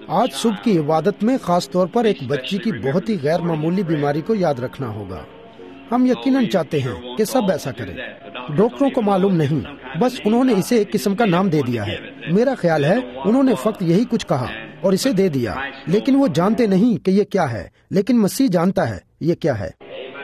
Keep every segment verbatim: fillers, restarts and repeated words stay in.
آج صبح کی عبادت میں خاص طور پر ایک بچی کی بہت ہی غیر معمولی بیماری کو یاد رکھنا ہوگا۔ ہم یقیناً چاہتے ہیں کہ سب ایسا کریں۔ ڈاکٹروں کو معلوم نہیں، بس انہوں نے اسے ایک قسم کا نام دے دیا ہے۔ میرا خیال ہے انہوں نے فقط یہی کچھ کہا اور اسے دے دیا، لیکن وہ جانتے نہیں کہ یہ کیا ہے، لیکن مسیح جانتا ہے یہ کیا ہے۔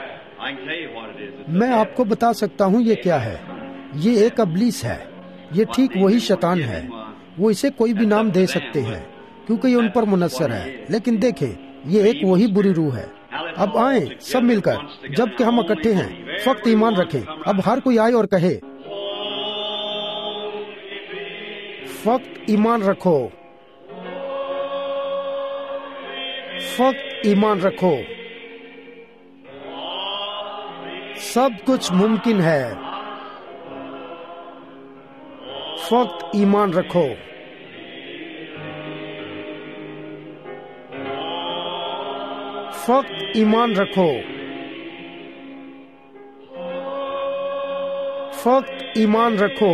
میں آپ کو بتا سکتا ہوں یہ کیا ہے۔ یہ ایک ابلیس ہے۔ یہ ٹھیک وہی شیطان ہے۔ وہ اسے کوئی بھی نام دے سکتے ہیں کیونکہ یہ ان پر منحصر ہے، لیکن دیکھیں یہ ایک وہی بری روح ہے۔ اب آئیں سب مل کر، جب کہ ہم اکٹھے ہیں، فقط ایمان رکھیں۔ اب ہر کوئی آئے اور کہے، فقط ایمان رکھو، فقط ایمان رکھو، سب کچھ ممکن ہے، فقط ایمان رکھو۔ فقط ایمان رکھو، فقط ایمان رکھو،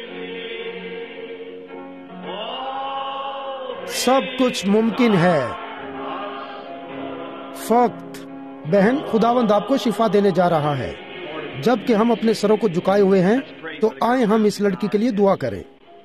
سب کچھ ممکن ہے، فقط۔ بہن، خداوند آپ کو شفا دینے جا رہا ہے۔ جب کہ ہم اپنے سروں کو جھکائے ہوئے ہیں تو آئیں ہم اس لڑکی کے لیے دعا کریں۔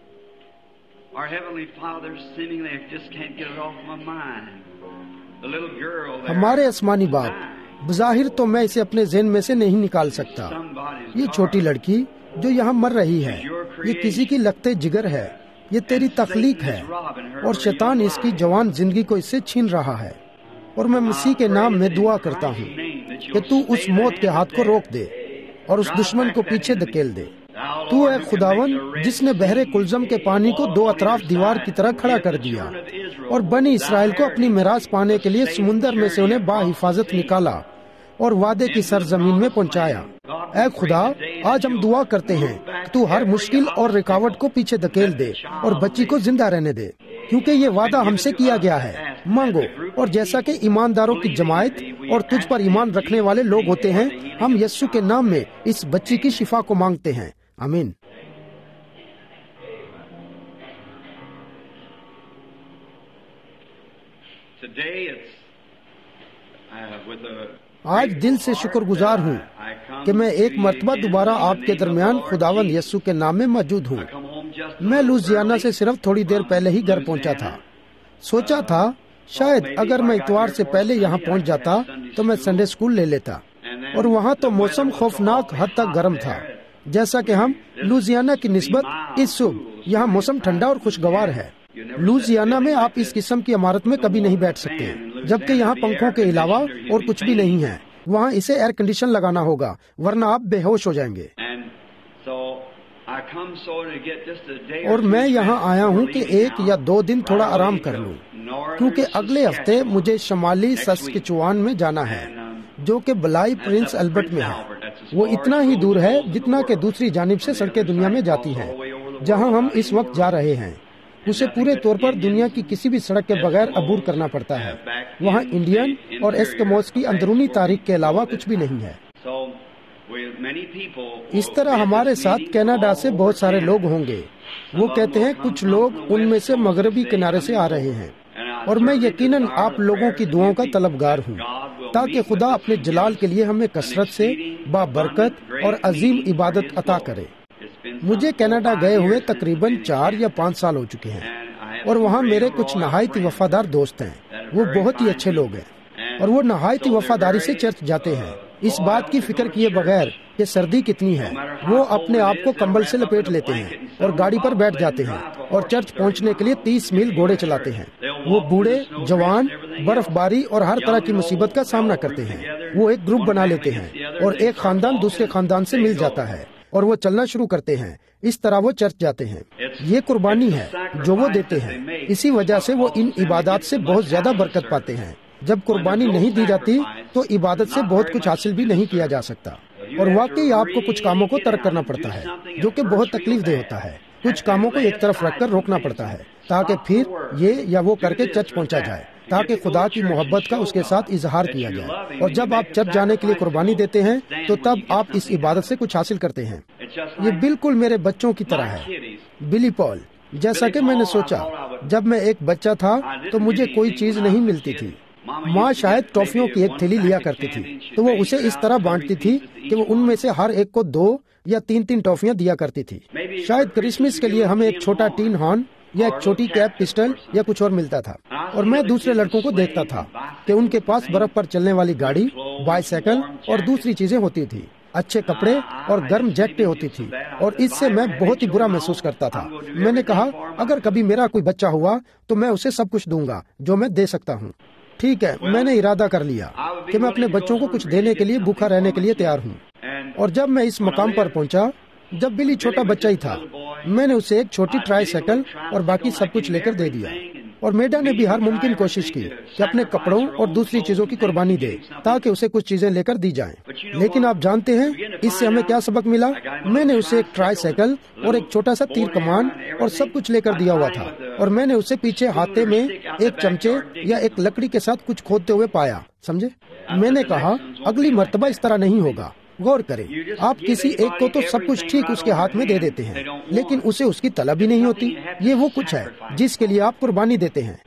ہمارے آسمانی باپ، بظاہر تو میں اسے اپنے ذہن میں سے نہیں نکال سکتا۔ یہ چھوٹی لڑکی جو یہاں مر رہی ہے، یہ کسی کی لگتے جگر ہے۔ یہ تیری تخلیق ہے اور شیطان اس کی جوان زندگی کو اس سے چھین رہا ہے۔ اور میں مسیح کے نام میں دعا کرتا ہوں کہ تو اس موت کے ہاتھ کو روک دے اور اس دشمن کو پیچھے دھکیل دے۔ تو اے خداون جس نے بحر کلزم کے پانی کو دو اطراف دیوار کی طرح کھڑا کر دیا اور بنی اسرائیل کو اپنی میراث پانے کے لیے سمندر میں سے انہیں با حفاظت نکالا اور وعدے کی سرزمین میں پہنچایا۔ اے خدا، آج ہم دعا کرتے ہیں کہ تو ہر مشکل اور رکاوٹ کو پیچھے دھکیل دے اور بچی کو زندہ رہنے دے، کیونکہ یہ وعدہ ہم سے کیا گیا ہے۔ مانگو، اور جیسا کہ ایمانداروں کی جماعت اور تجھ پر ایمان رکھنے والے لوگ ہوتے ہیں، ہم یسوع کے نام میں اس بچی کی شفا کو مانگتے ہیں، آمین۔ آج دل سے شکر گزار ہوں کہ میں ایک مرتبہ دوبارہ آپ کے درمیان خداوند یسوع کے نام میں موجود ہوں۔ میں لوزیانا سے صرف تھوڑی دیر پہلے ہی گھر پہنچا تھا۔ سوچا تھا شاید اگر میں اتوار سے پہلے یہاں پہنچ جاتا تو میں سنڈے اسکول لے لیتا، اور وہاں تو موسم خوفناک حد تک گرم تھا۔ جیسا کہ ہم لوزیانا کی نسبت اس صبح یہاں موسم ٹھنڈا اور خوشگوار ہے۔ لوزیانا میں آپ اس قسم کی عمارت میں کبھی نہیں بیٹھ سکتے، جبکہ یہاں پنکھوں کے علاوہ اور کچھ بھی نہیں ہے۔ وہاں اسے ایئر کنڈیشن لگانا ہوگا ورنہ آپ بے ہوش ہو جائیں گے۔ اور میں یہاں آیا ہوں کہ ایک یا دو دن تھوڑا آرام کر لوں، کیونکہ اگلے ہفتے مجھے شمالی سسکچوان میں جانا ہے، جو کہ بلائی پرنس البرٹ میں ہے۔ وہ اتنا ہی دور ہے جتنا کہ دوسری جانب سے سڑکیں دنیا میں جاتی ہیں۔ جہاں ہم اس وقت جا رہے ہیں اسے پورے طور پر دنیا کی کسی بھی سڑک کے بغیر عبور کرنا پڑتا ہے۔ وہاں انڈین اور ایسکموز کی اندرونی تاریخ کے علاوہ کچھ بھی نہیں ہے۔ اس طرح ہمارے ساتھ کینیڈا سے بہت سارے لوگ ہوں گے۔ وہ کہتے ہیں کچھ لوگ ان میں سے مغربی کنارے سے آ رہے ہیں، اور میں یقیناً آپ لوگوں کی دعاؤں کا طلبگار ہوں تاکہ خدا اپنے جلال کے لیے ہمیں کثرت سے بابرکت اور عظیم عبادت عطا کرے۔ مجھے کینیڈا گئے ہوئے تقریباً چار یا پانچ سال ہو چکے ہیں، اور وہاں میرے کچھ نہایت ہی وفادار دوست ہیں۔ وہ بہت ہی اچھے لوگ ہیں اور وہ نہایت ہی وفاداری سے چرچ جاتے ہیں، اس بات کی فکر کیے بغیر کہ سردی کتنی ہے۔ وہ اپنے آپ کو کمبل سے لپیٹ لیتے ہیں اور گاڑی پر بیٹھ جاتے ہیں اور چرچ پہنچنے کے لیے تیس میل گھوڑے چلاتے ہیں۔ وہ بوڑھے، جوان، برف باری اور ہر طرح کی مصیبت کا سامنا کرتے ہیں۔ وہ ایک گروپ بنا لیتے ہیں اور ایک خاندان دوسرے خاندان سے مل جاتا ہے اور وہ چلنا شروع کرتے ہیں۔ اس طرح وہ چرچ جاتے ہیں۔ یہ قربانی ہے جو وہ دیتے ہیں، اسی وجہ سے وہ ان عبادات سے بہت زیادہ برکت پاتے ہیں۔ جب قربانی نہیں دی جاتی تو عبادت سے بہت کچھ حاصل بھی نہیں کیا جا سکتا، اور واقعی آپ کو کچھ کاموں کو ترک کرنا پڑتا ہے جو کہ بہت تکلیف دہ ہوتا ہے۔ کچھ کاموں کو ایک طرف رکھ کر روکنا پڑتا ہے تاکہ پھر یہ یا وہ کر کے چرچ پہنچا جائے، تاکہ خدا کی محبت کا اس کے ساتھ اظہار کیا جائے۔ اور جب آپ چرچ جانے کے لیے قربانی دیتے ہیں تو تب آپ اس عبادت سے کچھ حاصل کرتے ہیں۔ یہ بالکل میرے بچوں کی طرح ہے، بلی پال۔ جیسا کہ میں نے سوچا جب میں ایک بچہ تھا تو مجھے کوئی چیز نہیں ملتی تھی. ماں شاید ٹافیوں کی ایک تھیلی لیا کرتی تھی تو وہ اسے اس طرح بانٹتی تھی کہ وہ ان میں سے ہر ایک کو دو یا تین تین ٹافیاں دیا کرتی تھی. شاید کرسمس کے لیے ہمیں ایک چھوٹا ٹین ہارن یا ایک چھوٹی کیپ پسٹل یا کچھ اور ملتا تھا. اور میں دوسرے لڑکوں کو دیکھتا تھا کہ ان کے پاس برف پر چلنے والی گاڑی، بائی سائیکل اور دوسری چیزیں ہوتی تھی، اچھے کپڑے اور گرم جیکٹیں ہوتی تھی، اور اس سے میں بہت ہی برا محسوس کرتا تھا. میں نے کہا اگر کبھی میرا کوئی بچہ ہوا تو میں اسے سب کچھ دوں گا جو میں دے سکتا ہوں. ٹھیک ہے، میں نے ارادہ کر لیا کہ میں اپنے بچوں کو کچھ دینے کے لیے بھوکا رہنے کے لیے تیار ہوں. اور جب میں اس مقام پر پہنچا، جب بلی چھوٹا بچہ ہی تھا، میں نے اسے ایک چھوٹی ٹرائی سائیکل اور باقی سب کچھ لے کر دے دیا. اور میڈا نے بھی ہر ممکن کوشش کی کہ اپنے کپڑوں اور دوسری چیزوں کی قربانی دے تاکہ اسے کچھ چیزیں لے کر دی جائیں. لیکن آپ جانتے ہیں اس سے ہمیں کیا سبق ملا؟ میں نے اسے ایک ٹرائی سائیکل اور ایک چھوٹا سا تیر کمان اور سب کچھ لے کر دیا ہوا تھا، اور میں نے اسے پیچھے ہاتھے میں ایک چمچے یا ایک لکڑی کے ساتھ کچھ کھودتے ہوئے پایا. سمجھے؟ میں نے کہا اگلی مرتبہ اس طرح نہیں ہوگا. غور کریں، آپ کسی ایک کو تو سب کچھ ٹھیک اس کے ہاتھ میں دے دیتے ہیں لیکن اسے اس کی طلب ہی نہیں ہوتی. یہ وہ کچھ ہے جس کے لیے آپ قربانی دیتے ہیں،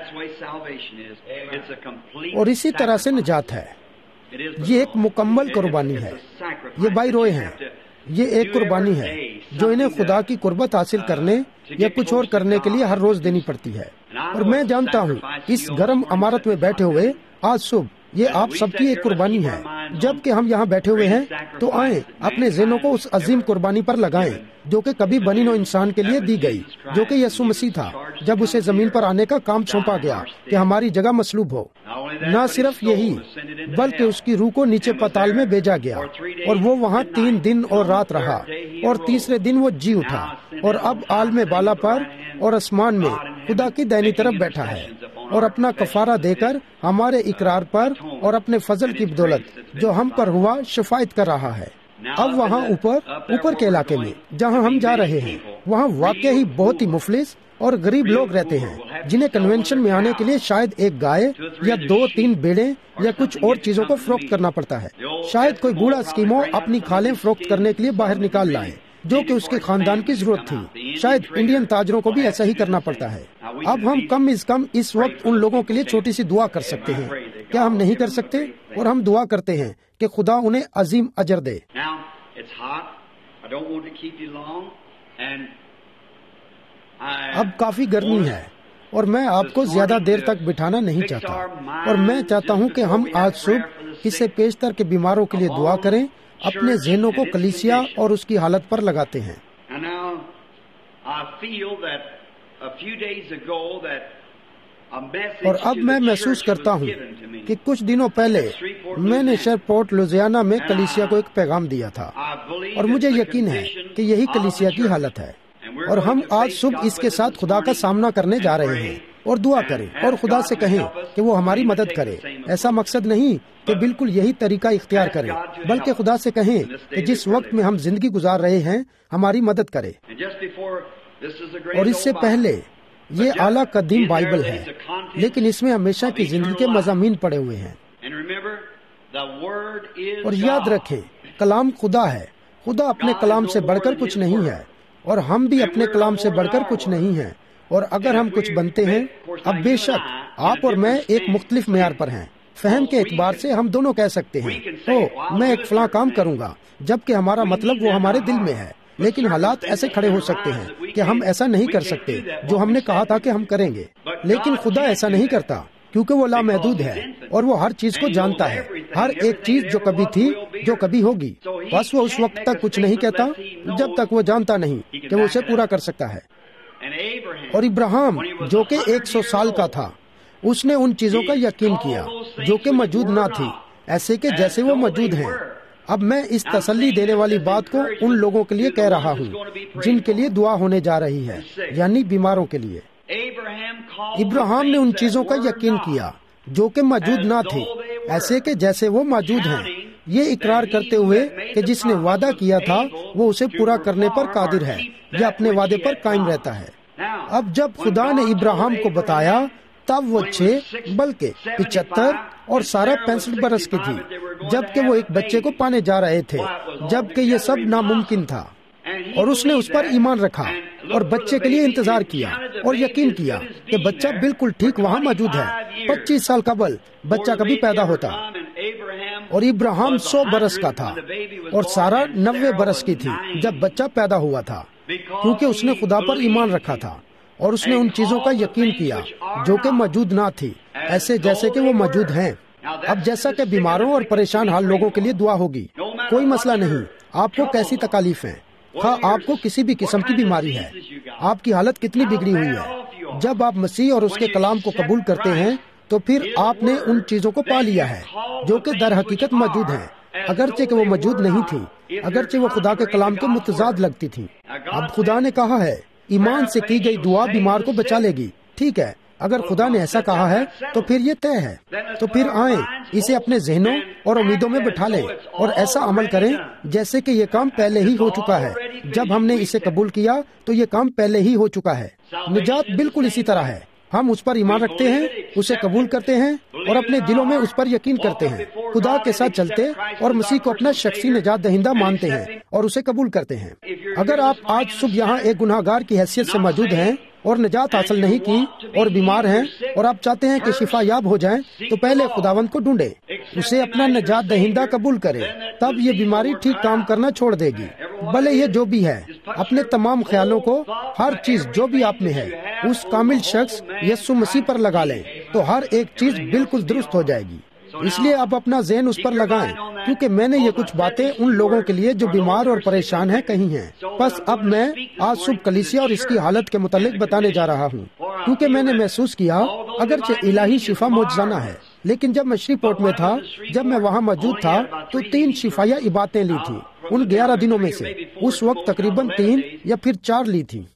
اور اسی طرح سے نجات ہے. یہ ایک مکمل قربانی ہے. یہ بھائی روئے ہیں، یہ ایک قربانی ہے جو انہیں خدا کی قربت حاصل کرنے یا کچھ اور کرنے کے لیے ہر روز دینی پڑتی ہے. اور میں جانتا ہوں اس گرم عمارت میں بیٹھے ہوئے آج صبح یہ آپ سب کی ایک قربانی ہے. جب کہ ہم یہاں بیٹھے ہوئے ہیں تو آئیں اپنے ذہنوں کو اس عظیم قربانی پر لگائیں جو کہ کبھی بنی نوع انسان کے لیے دی گئی، جو کہ یسوع مسیح تھا جب اسے زمین پر آنے کا کام سونپا گیا کہ ہماری جگہ مصلوب ہو. نہ صرف یہی بلکہ اس کی روح کو نیچے پتال میں بھیجا گیا اور وہ وہاں تین دن اور رات رہا، اور تیسرے دن وہ جی اٹھا اور اب عالم بالا پر اور آسمان میں خدا کی دائنی طرف بیٹھا ہے، اور اپنا کفارہ دے کر ہمارے اقرار پر اور اپنے فضل کی بدولت جو ہم پر ہوا شفاعت کر رہا ہے. اب وہاں اوپر اوپر کے علاقے میں جہاں ہم جا رہے ہیں، وہاں واقعی بہت ہی مفلس اور غریب لوگ رہتے ہیں جنہیں کنونشن میں آنے کے لیے شاید ایک گائے یا دو تین بیڑے یا کچھ اور چیزوں کو فروخت کرنا پڑتا ہے. شاید کوئی بوڑھا اسکیمو اپنی کھالیں فروخت کرنے کے لیے باہر نکال لائے جو کہ اس کے خاندان کی ضرورت تھی. شاید انڈین تاجروں کو بھی ایسا ہی کرنا پڑتا ہے. اب ہم کم از کم اس وقت ان لوگوں کے لیے چھوٹی سی دعا کر سکتے ہیں. کیا ہم نہیں کر سکتے؟ اور ہم دعا کرتے ہیں کہ خدا انہیں عظیم اجر دے. اب کافی گرمی ہے اور میں آپ کو زیادہ دیر تک بٹھانا نہیں چاہتا، اور میں چاہتا ہوں کہ ہم آج صبح اس سے پیشتر کے بیماروں کے لیے دعا کریں، اپنے ذہنوں کو کلیسیا اور اس کی حالت پر لگاتے ہیں. اور اب میں محسوس کرتا ہوں کہ کچھ دنوں پہلے میں نے شہر پورٹ لوزیانا میں کلیسیا کو ایک پیغام دیا تھا، اور مجھے یقین ہے کہ یہی کلیسیا کی حالت ہے. اور ہم آج صبح اس کے ساتھ خدا کا سامنا کرنے جا رہے ہیں، اور دعا کریں اور خدا سے کہیں کہ وہ ہماری مدد کرے. ایسا مقصد نہیں کہ بالکل یہی طریقہ اختیار کریں، بلکہ خدا سے کہیں کہ جس وقت میں ہم زندگی گزار رہے ہیں ہماری مدد کرے. اور اس سے پہلے یہ اعلیٰ قدیم بائبل ہے، لیکن اس میں ہمیشہ کی زندگی کے مضامین پڑے ہوئے ہیں. اور یاد رکھیں کلام خدا ہے. خدا اپنے کلام سے بڑھ کر کچھ نہیں ہے، اور ہم بھی اپنے کلام سے بڑھ کر کچھ نہیں ہیں. اور اگر ہم کچھ بنتے ہیں، اب بے شک آپ اور میں ایک مختلف معیار پر ہیں. فہم کے اعتبار سے ہم دونوں کہہ سکتے ہیں او میں ایک فلاں کام کروں گا، جبکہ ہمارا مطلب وہ ہمارے دل میں ہے. لیکن حالات ایسے کھڑے ہو سکتے ہیں کہ ہم ایسا نہیں کر سکتے جو ہم نے کہا تھا کہ ہم کریں گے. لیکن خدا ایسا نہیں کرتا کیونکہ وہ لامحدود ہے اور وہ ہر چیز کو جانتا ہے، ہر ایک چیز جو کبھی تھی، جو کبھی ہوگی. بس وہ اس وقت تک کچھ نہیں کہتا جب تک وہ جانتا نہیں کہ وہ اسے پورا کر سکتا ہے. اور ابراہیم جو کہ ایک سو سال کا تھا، اس نے ان چیزوں کا یقین کیا جو کہ موجود نہ تھی، ایسے کہ جیسے وہ موجود ہیں. اب میں اس تسلی دینے والی بات کو ان لوگوں کے لیے کہہ رہا ہوں جن کے لیے دعا ہونے جا رہی ہے، یعنی بیماروں کے لیے. ابراہیم نے ان چیزوں کا یقین کیا جو کہ موجود نہ تھے، ایسے کہ جیسے وہ موجود ہیں، یہ اقرار کرتے ہوئے کہ جس نے وعدہ کیا تھا وہ اسے پورا کرنے پر قادر ہے یا اپنے وعدے پر قائم رہتا ہے. اب جب خدا نے ابراہیم کو بتایا تب وہ چھ بلکہ پچہتر اور سارا پینسٹھ برس کی تھی جبکہ وہ ایک بچے کو پانے جا رہے تھے، جبکہ یہ سب ناممکن تھا. اور اس نے اس پر ایمان رکھا اور بچے کے لیے انتظار کیا اور یقین کیا کہ بچہ بالکل ٹھیک وہاں موجود ہے۔ پچیس سال قبل بچہ کبھی پیدا ہوتا، اور ابراہیم سو برس کا تھا اور سارا نوے برس کی تھی جب بچہ پیدا ہوا تھا، کیونکہ اس نے خدا پر ایمان رکھا تھا اور اس نے ان چیزوں کا یقین کیا جو کہ موجود نہ تھی، ایسے جیسے کہ وہ موجود ہیں۔ اب جیسا کہ بیماروں اور پریشان حال لوگوں کے لیے دعا ہوگی، کوئی مسئلہ نہیں، آپ کو کیسی تکالیف ہیں، خواہ آپ کو کسی بھی قسم کی بیماری ہے، آپ کی حالت کتنی بگڑی ہوئی ہے، جب آپ مسیح اور اس کے کلام کو قبول کرتے ہیں تو پھر آپ نے ان چیزوں کو پا لیا ہے جو کہ در حقیقت موجود ہیں، اگرچہ کہ وہ موجود نہیں تھی، اگرچہ وہ خدا کے کلام کے متضاد لگتی تھی۔ اب خدا نے کہا ہے ایمان سے کی گئی دعا بیمار کو بچا لے گی، ٹھیک ہے، اگر خدا نے ایسا کہا ہے تو پھر یہ طے ہے، تو پھر آئیں اسے اپنے ذہنوں اور امیدوں میں بٹھا لیں اور ایسا عمل کریں جیسے کہ یہ کام پہلے ہی ہو چکا ہے۔ جب ہم نے اسے قبول کیا تو یہ کام پہلے ہی ہو چکا ہے۔ نجات بالکل اسی طرح ہے، ہم اس پر ایمان رکھتے ہیں، اسے قبول کرتے ہیں اور اپنے دلوں میں اس پر یقین کرتے ہیں، خدا کے ساتھ چلتے اور مسیح کو اپنا شخصی نجات دہندہ مانتے ہیں اور اسے قبول کرتے ہیں۔ اگر آپ آج صبح یہاں ایک گناہ گار کی حیثیت سے موجود ہیں اور نجات حاصل نہیں کی اور بیمار ہیں اور آپ چاہتے ہیں کہ شفا یاب ہو جائیں، تو پہلے خداوند کو ڈھونڈے، اسے اپنا نجات دہندہ قبول کرے، تب یہ بیماری ٹھیک کام کرنا چھوڑ دے گی۔ بھلے یہ جو بھی ہے، اپنے تمام خیالوں کو، ہر چیز جو بھی آپ میں ہے، اس کامل شخص یسوع مسیح پر لگا لیں، تو ہر ایک چیز بالکل درست ہو جائے گی۔ اس لیے آپ اپنا ذہن اس پر لگائیں، کیونکہ میں نے یہ کچھ باتیں ان لوگوں کے لیے جو بیمار اور پریشان ہیں کہی ہیں۔ بس اب میں آج صبح کلیسیا اور اس کی حالت کے متعلق بتانے جا رہا ہوں، کیونکہ میں نے محسوس کیا اگرچہ الہی شفا معجزانہ ہے، لیکن جب میں شری پورٹ میں تھا، جب میں وہاں موجود تھا تو تین شفایہ عبادتیں لی تھی ان گیارہ دنوں میں سے، اس وقت تقریباً تین یا پھر چار لی تھی۔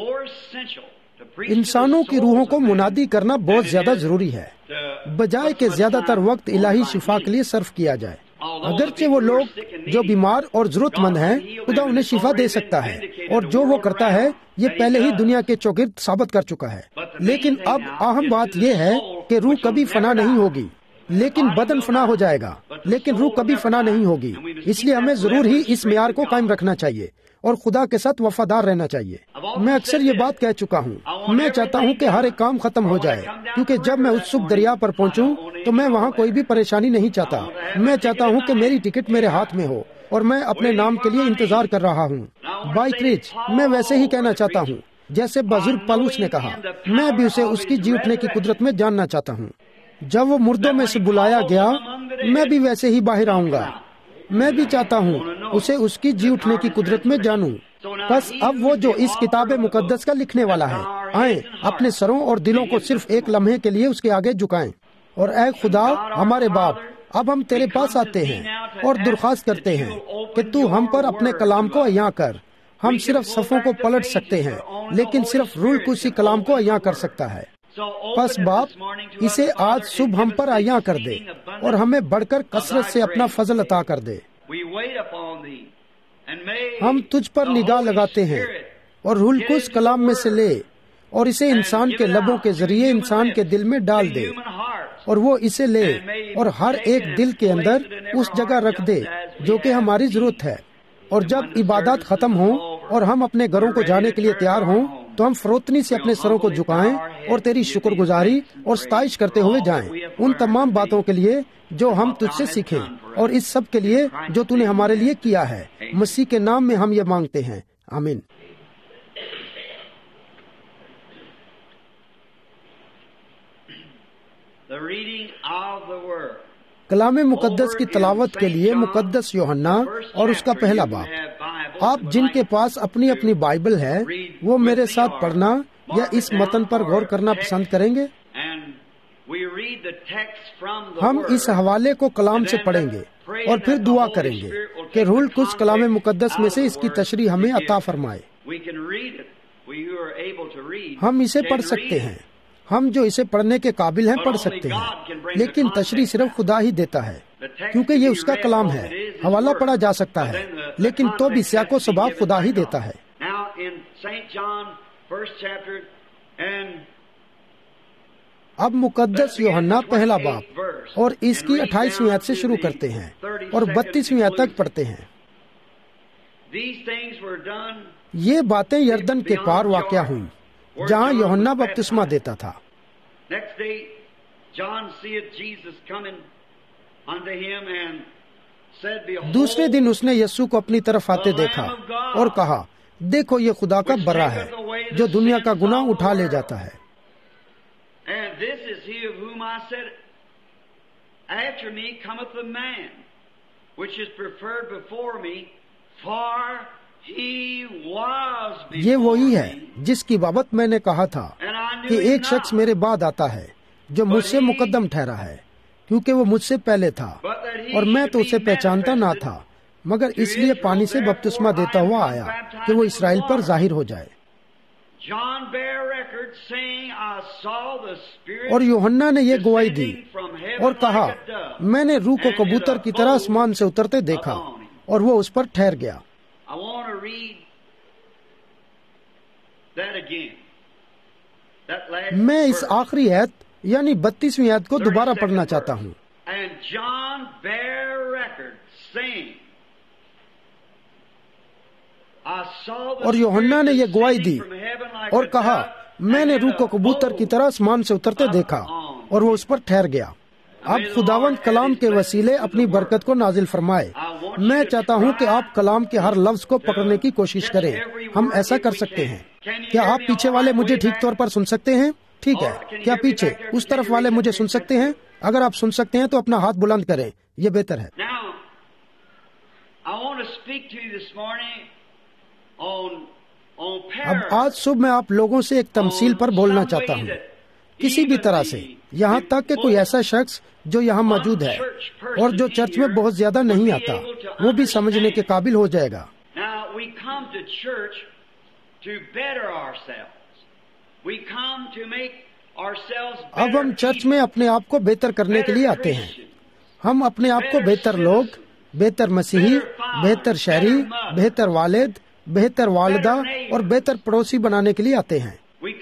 انسانوں کی روحوں کو منادی کرنا بہت زیادہ ضروری ہے، بجائے کہ زیادہ تر وقت الہی شفا کے لیے صرف کیا جائے۔ اگرچہ وہ لوگ جو بیمار اور ضرورت مند ہیں، خدا انہیں شفا دے سکتا ہے، اور جو وہ کرتا ہے یہ پہلے ہی دنیا کے چوگرد ثابت کر چکا ہے۔ لیکن اب اہم بات یہ ہے کہ روح کبھی فنا نہیں ہوگی، لیکن بدن فنا ہو جائے گا، لیکن روح کبھی فنا نہیں ہوگی۔ اس لیے ہمیں ضرور ہی اس معیار کو قائم رکھنا چاہیے اور خدا کے ساتھ وفادار رہنا چاہیے۔ میں اکثر یہ بات کہہ چکا ہوں، میں چاہتا ہوں کہ ہر ایک کام ختم ہو جائے، کیونکہ جب میں اس صبح دریا پر پہنچوں تو میں وہاں کوئی بھی پریشانی نہیں چاہتا۔ میں چاہتا ہوں کہ میری ٹکٹ میرے ہاتھ میں ہو اور میں اپنے نام کے لیے انتظار کر رہا ہوں۔ بائی کریچ، میں ویسے ہی کہنا چاہتا ہوں جیسے بزرگ پالوس نے کہا، میں بھی اسے اس کی جی اٹھنے کی قدرت میں جاننا چاہتا ہوں۔ جب وہ مردوں میں سے بلایا گیا، میں بھی ویسے ہی باہر آؤں گا۔ میں بھی چاہتا ہوں اسے اس کی جی اٹھنے کی قدرت میں جانوں۔ بس اب وہ جو اس کتاب مقدس کا لکھنے والا ہے، آئیں اپنے سروں اور دلوں کو صرف ایک لمحے کے لیے اس کے آگے جھکائیں۔ اور اے خدا ہمارے باپ، اب ہم تیرے پاس آتے ہیں اور درخواست کرتے ہیں کہ تو ہم پر اپنے کلام کو عیاں کر۔ ہم صرف صفوں کو پلٹ سکتے ہیں، لیکن صرف روح کو اسی کلام کو عیاں کر سکتا ہے۔ پس باپ، اسے آج صبح ہم پر عیاں کر دے اور ہمیں بڑھ کر کثرت سے اپنا فضل عطا کر دے۔ ہم تجھ پر نگاہ لگاتے ہیں اور روح القدس کلام میں سے لے اور اسے انسان کے لبوں کے ذریعے انسان کے دل میں ڈال دے، اور وہ اسے لے اور ہر ایک دل کے اندر اس جگہ رکھ دے جو کہ ہماری ضرورت ہے۔ اور جب عبادات ختم ہوں اور ہم اپنے گھروں کو جانے کے لیے تیار ہوں تو ہم فروتنی سے اپنے سروں کو جھکائیں اور تیری شکر گزاری اور ستائش کرتے ہوئے جائیں ان تمام باتوں کے لیے جو ہم تجھ سے سیکھیں، اور اس سب کے لیے جو تو نے ہمارے لیے کیا ہے۔ مسیح کے نام میں ہم یہ مانگتے ہیں، آمین۔ کلام مقدس کی تلاوت کے لیے مقدس یوحنا اور اس کا پہلا باب۔ آپ جن کے پاس اپنی اپنی بائبل ہے وہ میرے ساتھ پڑھنا یا اس متن پر غور کرنا پسند کریں گے۔ ہم اس حوالے کو کلام سے پڑھیں گے اور پھر دعا کریں گے کہ روح القدس کلام مقدس میں سے اس کی تشریح ہمیں عطا فرمائے۔ ہم اسے پڑھ سکتے ہیں، ہم جو اسے پڑھنے کے قابل ہیں پڑھ سکتے ہیں، لیکن تشریح صرف خدا ہی دیتا ہے، کیونکہ یہ اس کا کلام ہے۔ حوالہ پڑھا جا سکتا ہے، لیکن تو بھی سیاق و سباق خدا ہی دیتا ہے۔ اب مقدس یوحنا پہلا باب اور اس کی اٹھائیسویں آیت سے شروع کرتے ہیں اور بتیسویں آیت تک پڑھتے ہیں۔ یہ باتیں یردن کے پار واقع ہوئیں جہاں یوحنا بپتسمہ دیتا تھا۔ دوسرے دن اس نے یسوع کو اپنی طرف آتے دیکھا اور کہا، دیکھو یہ خدا کا برا ہے جو دنیا کا گناہ اٹھا لے جاتا ہے۔ یہ وہی ہے جس کی بابت میں نے کہا تھا کہ ایک شخص میرے بعد آتا ہے جو مجھ سے مقدم ٹھہرا ہے، کیونکہ وہ مجھ سے پہلے تھا اور میں تو اسے پہچانتا نہ تھا، مگر اس لیے پانی سے بپتسمہ دیتا ہوا آیا کہ وہ اسرائیل پر ظاہر ہو جائے۔ اور یوحنا نے یہ گواہی دی اور کہا، میں نے روح کو کبوتر کی طرح آسمان سے اترتے دیکھا اور وہ اس پر ٹھہر گیا۔ میں اس آخری آیت یعنی بتیسویں آیت کو دوبارہ پڑھنا چاہتا ہوں۔ اور یوحنا نے یہ گواہی دی اور کہا، میں نے روح کو کبوتر کی طرح آسمان سے اترتے دیکھا اور وہ اس پر ٹھہر گیا۔ اب خداوند کلام کے وسیلے اپنی برکت کو نازل فرمائے۔ میں چاہتا ہوں کہ آپ کلام کے ہر لفظ کو پکڑنے کی کوشش کریں۔ ہم ایسا کر سکتے ہیں۔ کیا آپ پیچھے والے مجھے ٹھیک طور پر سن سکتے ہیں؟ ٹھیک ہے۔ کیا پیچھے اس طرف والے مجھے سن سکتے ہیں؟ اگر آپ سن سکتے ہیں تو اپنا ہاتھ بلند کریں، یہ بہتر ہے۔ اب آج صبح میں آپ لوگوں سے ایک تمثیل پر بولنا چاہتا ہوں، کسی بھی طرح سے، یہاں تک کہ کوئی ایسا شخص جو یہاں موجود ہے اور جو چرچ میں بہت زیادہ نہیں آتا، وہ بھی سمجھنے کے قابل ہو جائے گا۔ اب ہم چرچ میں اپنے آپ کو بہتر کرنے کے لیے آتے ہیں۔ ہم اپنے آپ کو بہتر لوگ، بہتر مسیحی، بہتر شہری، بہتر والد، بہتر والدہ اور بہتر پڑوسی بنانے کے لیے آتے ہیں۔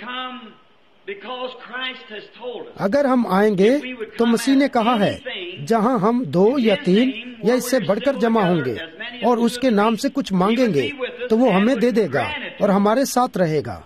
اگر ہم آئیں گے تو مسیح نے کہا ہے، جہاں ہم دو یا تین یا اس سے بڑھ کر جمع ہوں گے اور اس کے نام سے کچھ مانگیں گے تو وہ ہمیں دے دے گا اور ہمارے ساتھ رہے گا۔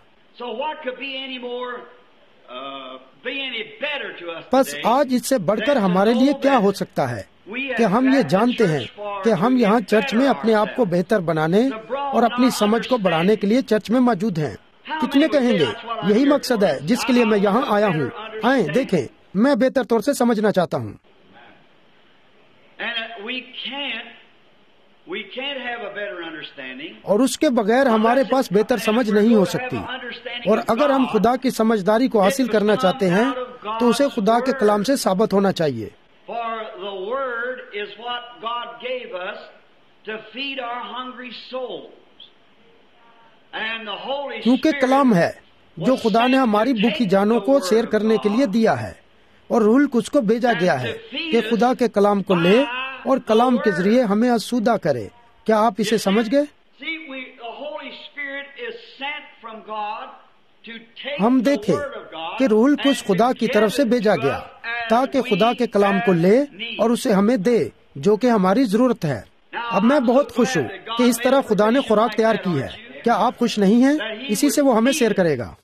بس آج اس سے بڑھ کر ہمارے لیے کیا ہو سکتا ہے کہ ہم یہ جانتے ہیں کہ ہم یہاں چرچ میں اپنے آپ کو بہتر بنانے اور اپنی سمجھ کو بڑھانے کے لیے چرچ میں موجود ہیں۔ کتنے کہیں گے یہی مقصد ہے جس کے لیے میں یہاں آیا ہوں؟ آئیں دیکھیں، میں بہتر طور سے سمجھنا چاہتا ہوں۔ اور اس کے بغیر ہمارے پاس بہتر سمجھ نہیں ہو سکتی۔ اور اگر ہم خدا کی سمجھداری کو حاصل کرنا چاہتے ہیں تو اسے خدا کے کلام سے ثابت ہونا چاہیے۔ کیونکہ کلام ہے جو خدا نے ہماری بھوکی جانوں کو سیر کرنے کے لیے دیا ہے، اور روح القدس کو بھیجا گیا ہے کہ خدا کے کلام کو لے اور کلام کے ذریعے ہمیں آسودہ کرے۔ کیا آپ اسے سمجھ گئے؟ ہم دیکھیں کہ روح القدس خدا کی طرف سے بھیجا گیا تاکہ خدا کے کلام کو لے اور اسے ہمیں دے جو کہ ہماری ضرورت ہے۔ اب میں بہت خوش ہوں کہ اس طرح خدا نے خوراک تیار کی ہے۔ کیا آپ خوش نہیں ہیں؟ اسی سے وہ ہمیں سیر کرے گا۔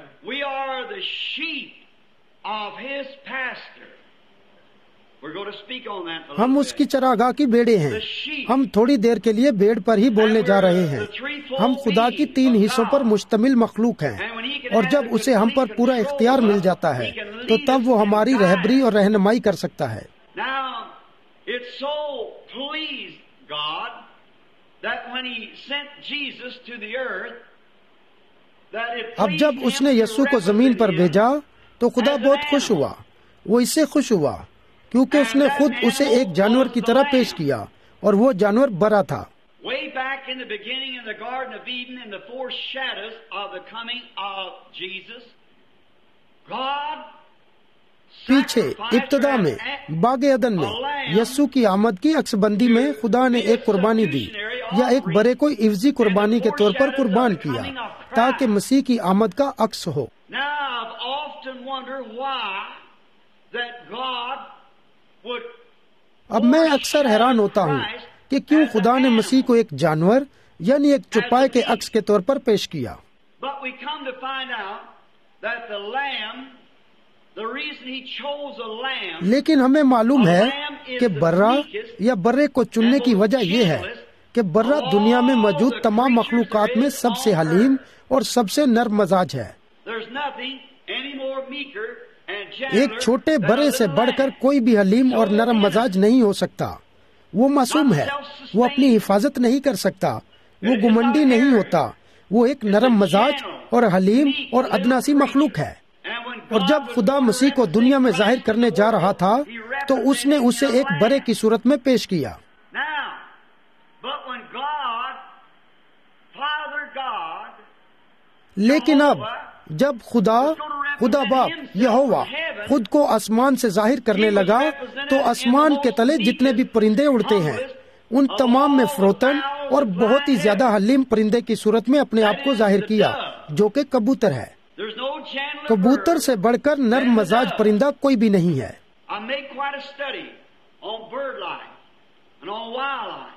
ہم اس کی چراگاہ کی بھیڑیں ہیں۔ ہم تھوڑی دیر کے لیے بھیڑ پر ہی بولنے جا رہے ہیں۔ ہم خدا کی تین حصوں پر مشتمل مخلوق ہیں، اور جب اسے ہم پر پورا اختیار مل جاتا ہے تو تب وہ ہماری رہبری اور رہنمائی کر سکتا ہے۔ اب جب اس نے یسوع کو زمین پر بھیجا تو خدا بہت خوش ہوا۔ وہ اس سے خوش ہوا کیونکہ اس نے خود اسے ایک جانور کی طرح پیش کیا، اور وہ جانور برا تھا۔ پیچھے ابتدا میں باغ عدن میں یسوع کی آمد کی عکس بندی میں خدا نے ایک قربانی دی یا ایک برے کو عوضی قربانی کے طور پر قربان کیا تاکہ مسیح کی آمد کا عکس ہو۔ اب میں اکثر حیران ہوتا ہوں کہ کیوں خدا نے مسیح کو ایک جانور یعنی ایک چوپائے کے عکس کے طور پر پیش کیا. But we come to find out that the lamb, the reason he chose a lamb, لیکن ہمیں معلوم ہے کہ برہ یا برے کو چننے کی وجہ یہ ہے کہ برہ دنیا میں موجود تمام مخلوقات میں سب سے حلیم اور سب سے نرم مزاج ہے. there's nothing any more meeker and ایک gentler چھوٹے than برے a سے little بڑھ کر lamb. کوئی بھی حلیم اور نرم مزاج نہیں ہو سکتا. وہ معصوم ہے، وہ اپنی حفاظت نہیں کر سکتا، وہ گمنڈی نہیں ہوتا، وہ ایک نرم مزاج اور حلیم اور ادنا سی مخلوق ہے. And when اور God جب was خدا going to مسیح کو دنیا میں ظاہر کرنے جا رہا تھا تو اس نے اسے ایک برے کی صورت میں پیش کیا. Now, but when God, Father God, لیکن اب جب خدا خدا باپ یہوہ خود کو آسمان سے ظاہر کرنے لگا تو آسمان کے تلے جتنے بھی پرندے اڑتے ہیں ان تمام میں فروتن اور بہت ہی زیادہ حلیم پرندے کی صورت میں اپنے آپ کو ظاہر کیا جو کہ کبوتر ہے. there's no gentler کبوتر bird. سے بڑھ کر نرم مزاج پرندہ کوئی بھی نہیں ہے. I made quite a study on bird life and on wildlife.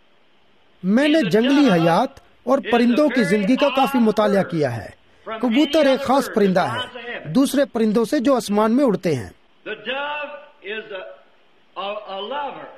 میں نے جنگلی حیات اور پرندوں کی زندگی کا کافی مطالعہ کیا ہے. کبوتر ایک خاص پرندہ ہے دوسرے پرندوں سے جو آسمان میں اڑتے ہیں. The dove is a, a, a lover.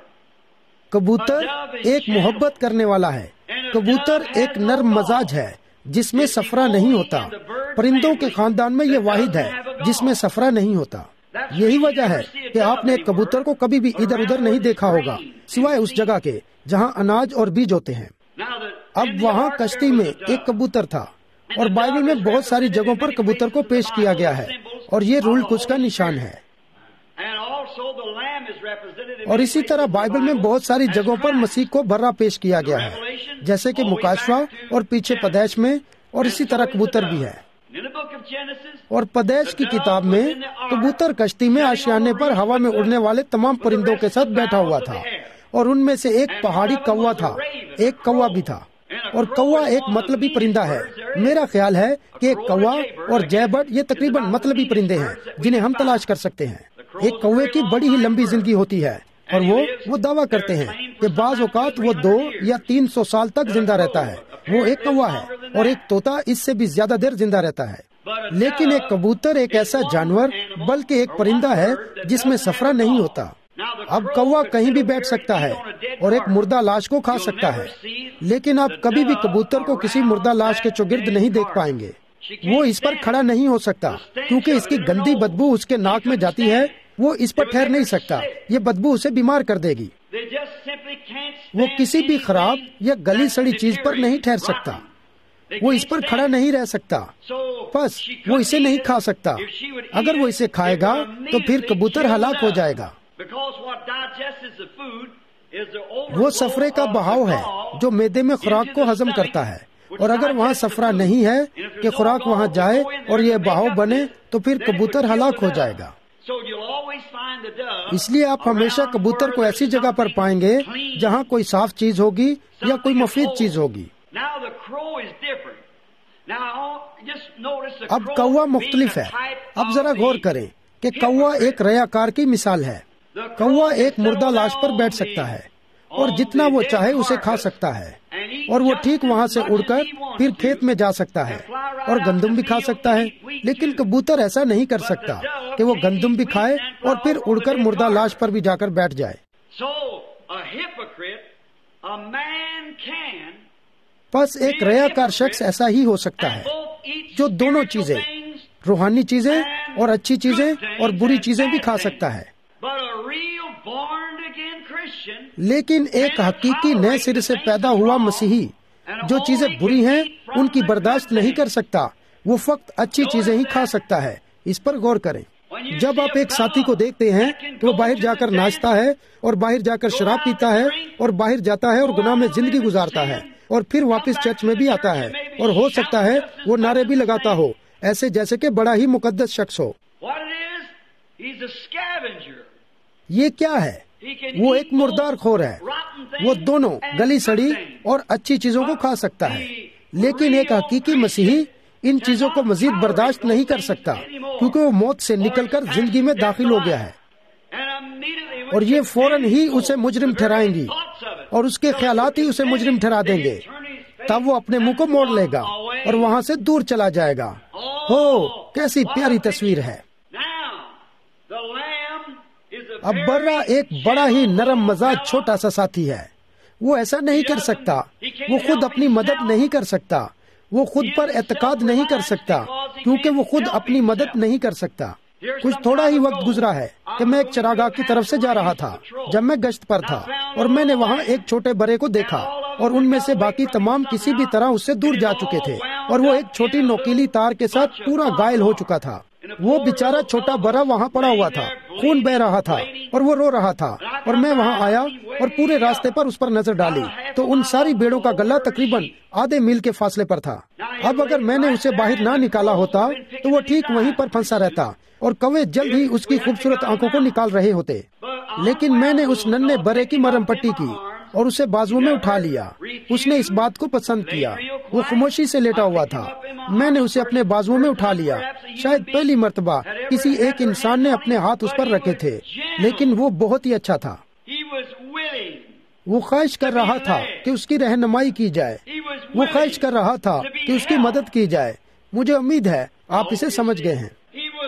کبوتر ایک محبت کرنے والا ہے. کبوتر ایک نرم مزاج ہے جس میں صفرا نہیں ہوتا. پرندوں کے خاندان میں یہ واحد ہے جس میں صفرا نہیں ہوتا. یہی وجہ ہے کہ آپ نے ایک کبوتر کو کبھی بھی ادھر ادھر نہیں دیکھا ہوگا سوائے اس جگہ کے جہاں اناج اور بیج ہوتے ہیں. Now the, اب وہاں کشتی میں ایک کبوتر تھا اور بائبل میں بہت ساری جگہوں پر کبوتر کو پیش کیا گیا ہے اور یہ رول کچھ کا نشان ہے. and also the lamb is represented in اور اسی طرح بائبل میں بہت ساری جگہوں پر مسیح کو برہ پیش کیا گیا ہے جیسے کہ مکاشفہ اور پیچھے پیدائش میں اور اسی طرح کبوتر بھی ہے. in the book of Genesis. اور پیدائش کی کتاب میں کبوتر کشتی میں آشیانے پر ہوا میں اڑنے والے تمام پرندوں کے ساتھ بیٹھا ہوا تھا اور ان میں سے ایک پہاڑی کوا تھا. ایک کوا بھی تھا اور کوا ایک مطلبی پرندہ ہے. میرا خیال ہے کہ ایک کوا اور جے برڈ یہ تقریباً مطلبی پرندے ہیں جنہیں ہم تلاش کر سکتے ہیں. ایک کوے کی بڑی ہی لمبی زندگی ہوتی ہے اور وہ وہ دعویٰ کرتے ہیں کہ بعض اوقات وہ دو یا تین سو سال تک زندہ رہتا ہے. وہ ایک کوا ہے اور ایک طوطا اس سے بھی زیادہ دیر زندہ رہتا ہے. لیکن ایک کبوتر ایک ایسا جانور بلکہ ایک پرندہ ہے جس میں صفرا نہیں ہوتا. اب کوا کہیں بھی بیٹھ سکتا ہے اور ایک مردہ لاش کو کھا سکتا ہے لیکن آپ کبھی بھی کبوتر کو کسی مردہ لاش کے چوگرد نہیں دیکھ پائیں گے. وہ اس پر کھڑا نہیں ہو سکتا کیونکہ اس کی گندی بدبو اس کے ناک میں جاتی ہے. وہ اس پر ٹھہر نہیں سکتا، یہ بدبو اسے بیمار کر دے گی. They just simply can't stand وہ کسی بھی anything خراب یا گلی سڑی چیز پر نہیں ٹھہر rotten. سکتا. They وہ can't اس پر stand کھڑا it. نہیں رہ سکتا. So بس she وہ couldn't اسے eat نہیں it. کھا سکتا. If she would eat اگر وہ it, اسے کھائے it گا would تو پھر immediately کبوتر kill ہلاک ہو the جائے dove. God. Because what digests the food is the وہ overflow صفرے کا of the بہاؤ ہے gall جو میدے میں خوراک into کو the ہضم stomach, کرتا ہے which اور اگر وہاں digests the صفرا food. نہیں ہے And if there's کہ no خوراک gall وہاں to جائے go in there اور یہ to make بہاؤ up بنے this, تو پھر then it would کبوتر kill ہلاک the ہو dove. جائے گا. So you'll always find the dove اس لیے آپ ہمیشہ around کبوتر کو where ایسی there's جگہ پر something پائیں گے clean, جہاں کوئی صاف چیز ہوگی یا کوئی something مفید whole. چیز ہوگی. Now the crow is different. Now just notice the اب crow کوا being مختلف a ہے. type اب of ذرا غور the کریں کہ کوا ایک ریاکار کی مثال ہے. The کوا crow ایک can مردہ settle لاش پر down بیٹھ the- سکتا ہے اور on جتنا the وہ dead چاہے اسے کھا carcass سکتا ہے and eat اور وہ just ٹھیک as وہاں سے much اڑ as کر he wants پھر to. کھیت میں جا سکتا ہے And fly right اور out گندم to بھی the کھا field سکتا and ہے. eat wheat لیکن too. کبوتر ایسا نہیں کر But the سکتا dove کہ وہ can گندم eat بھی wheat کھائے and اور fly پھر over اڑ the کر dead مردہ carcass. لاش پر بھی جا کر بیٹھ جائے. So a hypocrite, a man can بس ایک ریاکار شخص ایسا ہی ہو سکتا ہے and both eat جو دونوں spiritual چیزیں things, روحانی چیزیں اور اچھی چیزیں اور بری چیزیں بھی کھا سکتا ہے. but a real born again Christian لیکن ایک حقیقی نئے سرے سے پیدا ہوا مسیحی جو چیزیں بری ہیں ان کی برداشت نہیں کر سکتا، وہ فقط اچھی چیزیں ہی کھا سکتا ہے. اس پر غور کریں. جب آپ ایک ساتھی کو دیکھتے ہیں تو وہ باہر جا کر ناچتا ہے اور باہر جا کر شراب پیتا ہے اور باہر جاتا ہے اور گناہ میں زندگی گزارتا ہے اور پھر واپس چرچ میں بھی آتا ہے اور ہو سکتا ہے وہ نعرے بھی لگاتا ہو ایسے جیسے کہ بڑا ہی مقدس شخص ہو. what it is, he's a scavenger. یہ کیا ہے؟ He can وہ eat ایک مردار خور ہے. both rotten things وہ دونوں and گلی good سڑی things. اور اچھی چیزوں کو کھا سکتا ہے. لیکن ایک حقیقی مسیحی ان چیزوں کو مزید برداشت نہیں کر سکتا کیونکہ وہ موت سے نکل کر زندگی میں داخل ہو گیا ہے And immediately when اور یہ he فوراً ہی gets اسے full, مجرم the ٹھہرائیں very گی thoughts of it. اور اس کے خیالات ہی اسے مجرم ٹھہرا دیں گے. تب وہ اپنے منہ کو موڑ لے گا اور وہاں سے دور چلا جائے گا۔ ہو کیسی پیاری تصویر ہے۔ اب برا ایک بڑا ہی نرم مزاج چھوٹا سا ساتھی ہے۔ وہ ایسا نہیں کر سکتا، وہ خود اپنی مدد نہیں کر سکتا، وہ خود پر اعتقاد نہیں کر سکتا کیونکہ وہ خود اپنی مدد نہیں کر سکتا۔ کچھ تھوڑا ہی وقت گزرا ہے کہ میں ایک چراگاہ کی طرف سے جا رہا تھا جب میں گشت پر تھا، اور میں نے وہاں ایک چھوٹے برے کو دیکھا، اور ان میں سے باقی تمام کسی بھی طرح اس سے دور جا چکے تھے، اور وہ ایک چھوٹی نوکیلی تار کے ساتھ پورا گائل ہو چکا تھا۔ وہ بیچارہ چھوٹا برا وہاں پڑا ہوا تھا، خون بہ رہا تھا اور وہ رو رہا تھا، اور میں وہاں آیا اور پورے راستے پر اس پر نظر ڈالی تو ان ساری بھیڑوں کا گلہ تقریباً آدھے میل کے فاصلے پر تھا۔ اب اگر میں نے اسے باہر نہ نکالا ہوتا تو وہ ٹھیک وہیں پر پھنسا رہتا اور کوے جلد ہی اس کی خوبصورت آنکھوں کو نکال رہے ہوتے، لیکن میں نے اس ننھے برے کی مرہم پٹی کی اور اسے بازو میں اٹھا لیا۔ اس نے اس بات کو پسند کیا۔ وہ خاموشی سے لیٹا ہوا تھا، میں نے اسے اپنے بازو میں اٹھا لیا۔ شاید پہلی مرتبہ کسی ایک انسان نے اپنے ہاتھ اس پر رکھے تھے، لیکن وہ بہت ہی اچھا تھا۔ وہ خواہش کر رہا تھا کہ اس کی رہنمائی کی جائے، وہ خواہش کر رہا تھا کہ اس کی مدد کی جائے۔ مجھے امید ہے آپ اسے سمجھ گئے ہیں۔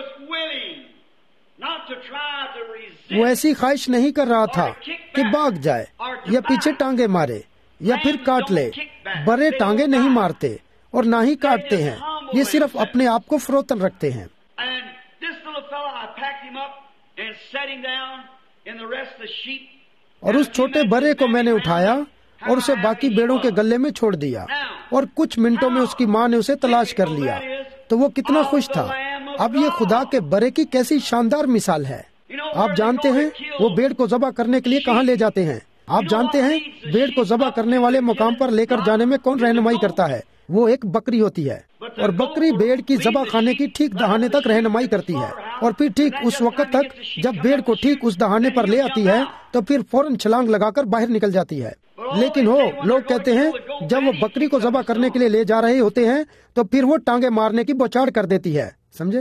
وہ ایسی خواہش نہیں کر رہا تھا کہ بھاگ جائے یا پیچھے ٹانگے مارے یا پھر کاٹ لے۔ برے ٹانگے نہیں مارتے اور نہ ہی کاٹتے ہیں، یہ صرف اپنے آپ کو فروتن رکھتے ہیں۔ اور اس چھوٹے برے کو میں نے اٹھایا اور اسے باقی بیڑوں کے گلے میں چھوڑ دیا، اور کچھ منٹوں میں اس کی ماں نے اسے تلاش کر لیا تو وہ کتنا خوش تھا۔ اب یہ خدا کے برے کی کیسی شاندار مثال ہے۔ آپ جانتے ہیں وہ بھیڑ کو ذبح کرنے کے لیے کہاں لے جاتے ہیں؟ آپ جانتے ہیں بھیڑ کو ذبح کرنے والے مقام پر لے کر جانے میں کون رہنمائی کرتا ہے؟ وہ ایک بکری ہوتی ہے، اور بکری بھیڑ کی ذبح خانے کی ٹھیک دہانے تک رہنمائی کرتی ہے، اور پھر ٹھیک اس وقت تک جب بھیڑ کو ٹھیک اس دہانے پر لے آتی ہے تو پھر فوراً چھلانگ لگا کر باہر نکل جاتی ہے۔ لیکن ہو لوگ کہتے ہیں جب وہ بکری کو ذبح کرنے کے لیے لے جا رہے ہوتے ہیں تو پھر وہ ٹانگے مارنے کی بوچھاڑ کر دیتی ہے، سمجھے؟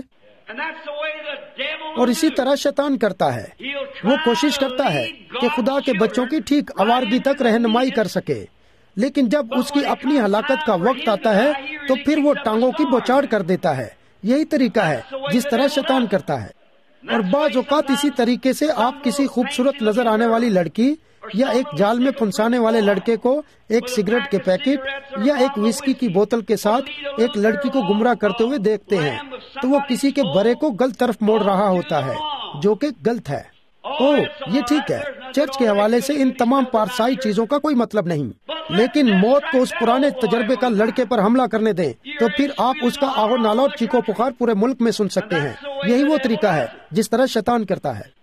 اور اسی طرح شیطان کرتا ہے، وہ کوشش کرتا ہے کہ خدا کے بچوں کی ٹھیک آوارگی تک رہنمائی کر سکے، لیکن جب اس کی اپنی ہلاکت کا وقت آتا ہے تو پھر وہ ٹانگوں کی بوچھاڑ کر دیتا ہے۔ یہی طریقہ ہے جس طرح شیطان کرتا ہے۔ اور بعض اوقات اسی طریقے سے آپ کسی خوبصورت نظر آنے والی لڑکی یا ایک جال میں پھنسانے والے لڑکے کو ایک سگریٹ کے پیکٹ یا ایک وسکی کی بوتل کے ساتھ ایک لڑکی کو گمراہ کرتے ہوئے دیکھتے ہیں تو وہ کسی کے برے کو غلط طرف موڑ رہا ہوتا ہے، جو کہ غلط ہے۔ اوہ یہ ٹھیک ہے، چرچ کے حوالے سے ان تمام پارسائی چیزوں کا کوئی مطلب نہیں، لیکن موت کو اس پرانے تجربے کا لڑکے پر حملہ کرنے دیں تو پھر آپ اس کا آہو نالہ اور چیخو پکار پورے ملک میں سن سکتے ہیں۔ یہی وہ طریقہ ہے جس طرح شیطان کرتا ہے۔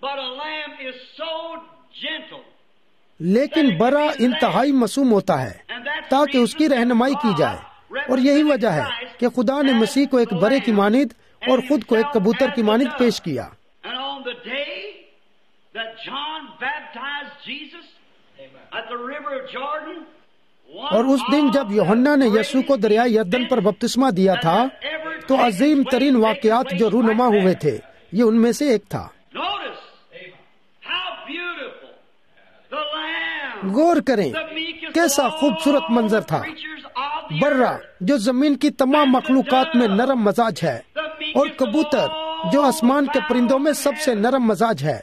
لیکن برا انتہائی معصوم ہوتا ہے تاکہ اس کی رہنمائی کی جائے، اور یہی وجہ ہے کہ خدا نے مسیح کو ایک برے کی مانند اور خود کو ایک کبوتر کی مانند پیش کیا۔ اور اس دن جب یوحنا نے یسوع کو دریائے یردن پر بپتسمہ دیا تھا تو عظیم ترین واقعات جو رونما ہوئے تھے یہ ان میں سے ایک تھا۔ غور کریں کیسا خوبصورت منظر تھا۔ برا جو زمین کی تمام مخلوقات میں نرم مزاج ہے، اور کبوتر جو آسمان کے پرندوں میں سب سے نرم مزاج ہے۔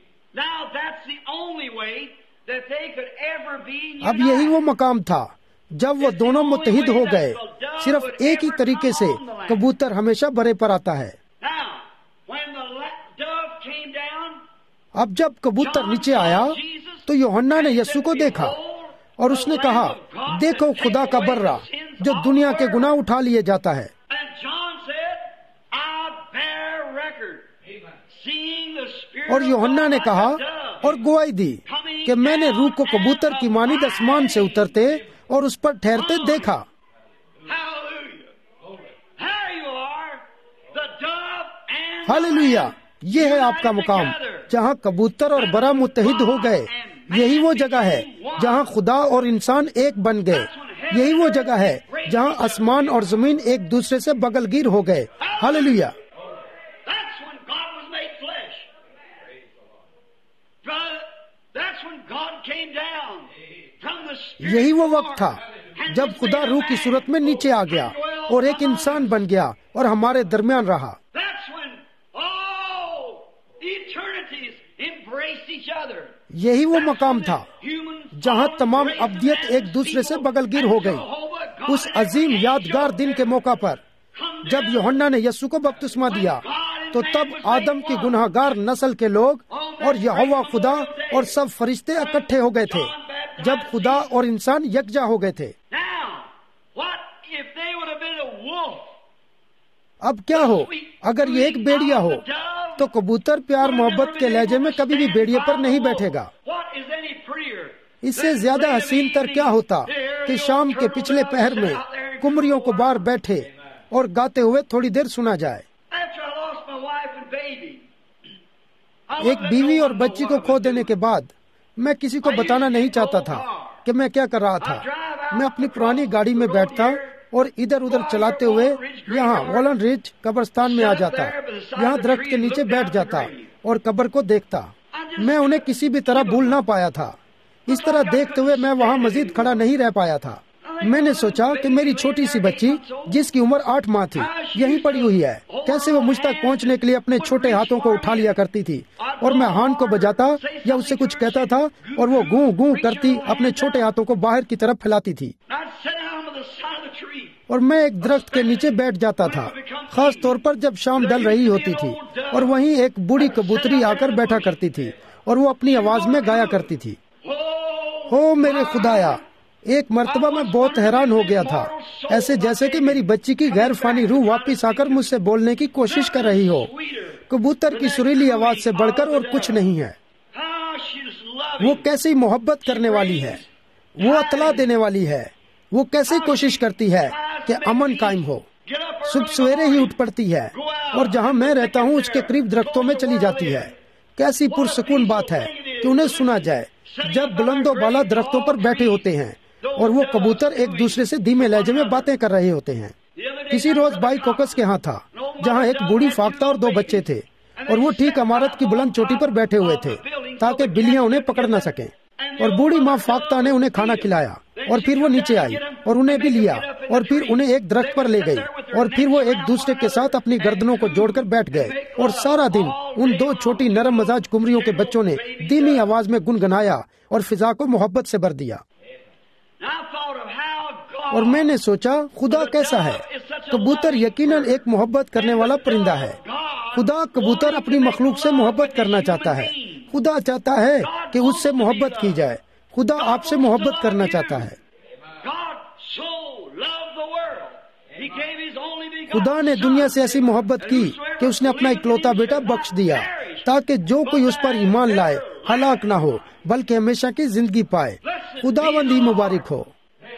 اب یہی وہ مقام تھا جب وہ دونوں متحد ہو گئے۔ صرف ایک ہی طریقے سے کبوتر ہمیشہ برے پر آتا ہے۔ اب جب کبوتر نیچے آیا تو یوحنا نے یسوع کو دیکھا اور اس نے کہا، دیکھو خدا کا برا جو دنیا کے گناہ اٹھا لیے جاتا ہے۔ اور یوحنا نے کہا اور گواہی دی کہ میں نے روح کو کبوتر کی مانند آسمان سے اترتے اور اس پر ٹھہرتے دیکھا۔ ہاللویا! یہ ہے آپ کا مقام جہاں کبوتر اور برا متحد ہو گئے۔ یہی وہ جگہ ہے جہاں خدا اور انسان ایک بن گئے۔ یہی وہ جگہ ہے جہاں آسمان اور زمین ایک دوسرے سے بغل گیر ہو گئے۔ ہاللویا! یہی وہ وقت تھا جب خدا روح کی صورت میں نیچے آ گیا اور ایک انسان بن گیا اور ہمارے درمیان رہا، یہی وہ مقام تھا جہاں تمام ابدیت ایک دوسرے سے بغل گیر ہو گئی۔ اس عظیم یادگار دن کے موقع پر جب یوحنا نے یسوع کو بپتسمہ دیا تو تب آدم کی گناہ گار نسل کے لوگ اور یہوہ خدا اور سب فرشتے اکٹھے ہو گئے تھے جب خدا اور انسان یکجا ہو گئے تھے۔ اب کیا ہو اگر یہ ایک بیڑیا ہو تو کبوتر پیار محبت کے لہجے میں کبھی بھی بیڑیے پر نہیں بیٹھے گا۔ اس سے زیادہ حسین تر کیا ہوتا کہ شام کے پچھلے پہر میں کمریوں کو باہر بیٹھے اور گاتے ہوئے تھوڑی دیر سنا جائے۔ ایک بیوی اور بچی کو کھو دینے کے بعد میں کسی کو بتانا نہیں چاہتا تھا کہ میں کیا کر رہا تھا۔ میں اپنی پرانی گاڑی میں بیٹھتا اور ادھر ادھر چلاتے ہوئے یہاں والن رچ قبرستان میں آ جاتا، یہاں درخت کے نیچے بیٹھ جاتا اور قبر کو دیکھتا۔ میں انہیں کسی بھی طرح بھول نہ پایا تھا۔ اس طرح دیکھتے ہوئے میں وہاں مزید کھڑا نہیں رہ پایا تھا۔ میں نے سوچا کہ میری چھوٹی سی بچی جس کی عمر آٹھ ماہ تھی یہیں پڑی ہوئی ہے، کیسے وہ مجھ تک پہنچنے کے لیے اپنے چھوٹے ہاتھوں کو اٹھا لیا کرتی تھی اور میں ہارن کو بجاتا یا اس سے کچھ کہتا تھا اور وہ گوں گوں کرتی اپنے چھوٹے ہاتھوں کو باہر کی طرف پھیلاتی تھی، اور میں ایک درخت کے نیچے بیٹھ جاتا تھا، خاص طور پر جب شام ڈل رہی ہوتی تھی، اور وہیں ایک بوڑھی کبوتری آ کر بیٹھا کرتی تھی اور وہ اپنی آواز میں گایا کرتی تھی، ہو میرے خدایا۔ ایک مرتبہ میں بہت حیران ہو گیا تھا، ایسے جیسے کہ میری بچی کی غیر فانی روح واپس آ کر مجھ سے بولنے کی کوشش کر رہی ہو۔ کبوتر کی سریلی آواز سے بڑھ کر اور کچھ نہیں ہے۔ وہ کیسی محبت کرنے والی ہے، وہ اطلاع دینے والی ہے، وہ کیسے کوشش کرتی ہے کہ امن قائم ہو۔ صبح سویرے ہی اٹھ پڑتی ہے اور جہاں میں رہتا ہوں اس کے قریب درختوں میں چلی جاتی ہے۔ کیسی پرسکون بات ہے کہ انہیں سنا جائے جب بلند و بالا درختوں پر بیٹھے ہوتے ہیں اور وہ کبوتر ایک دوسرے سے دھیمے لہجے میں باتیں کر رہے ہوتے ہیں۔ کسی روز بائی کوکس کے ہاں تھا جہاں ایک بوڑھی فاختہ اور دو بچے تھے، اور وہ ٹھیک عمارت کی بلند چوٹی پر بیٹھے ہوئے تھے تاکہ بلیاں انہیں پکڑ نہ سکیں، اور بوڑھی ماں فاختہ نے انہیں کھانا کھلایا اور پھر وہ نیچے آئی اور انہیں بھی لیا اور پھر انہیں ایک درخت پر لے گئی، اور پھر وہ ایک دوسرے کے ساتھ اپنی گردنوں کو جوڑ کر بیٹھ گئے، اور سارا دن ان دو چھوٹی نرم مزاج کمریوں کے بچوں نے دھیمی آواز میں گنگنایا اور فضا کو محبت سے بھر دیا۔ اور میں نے سوچا خدا کیسا ہے۔ کبوتر یقیناً ایک محبت کرنے والا پرندہ ہے۔ خدا کبوتر اپنی مخلوق سے محبت کرنا چاہتا ہے۔ خدا چاہتا ہے کہ اس سے محبت کی جائے۔ خدا آپ سے محبت کرنا چاہتا ہے۔ خدا نے دنیا سے ایسی محبت کی کہ اس نے اپنا اکلوتا بیٹا بخش دیا تاکہ جو کوئی اس پر ایمان لائے ہلاک نہ ہو بلکہ ہمیشہ کی زندگی پائے۔ خداوند ہی مبارک ہو۔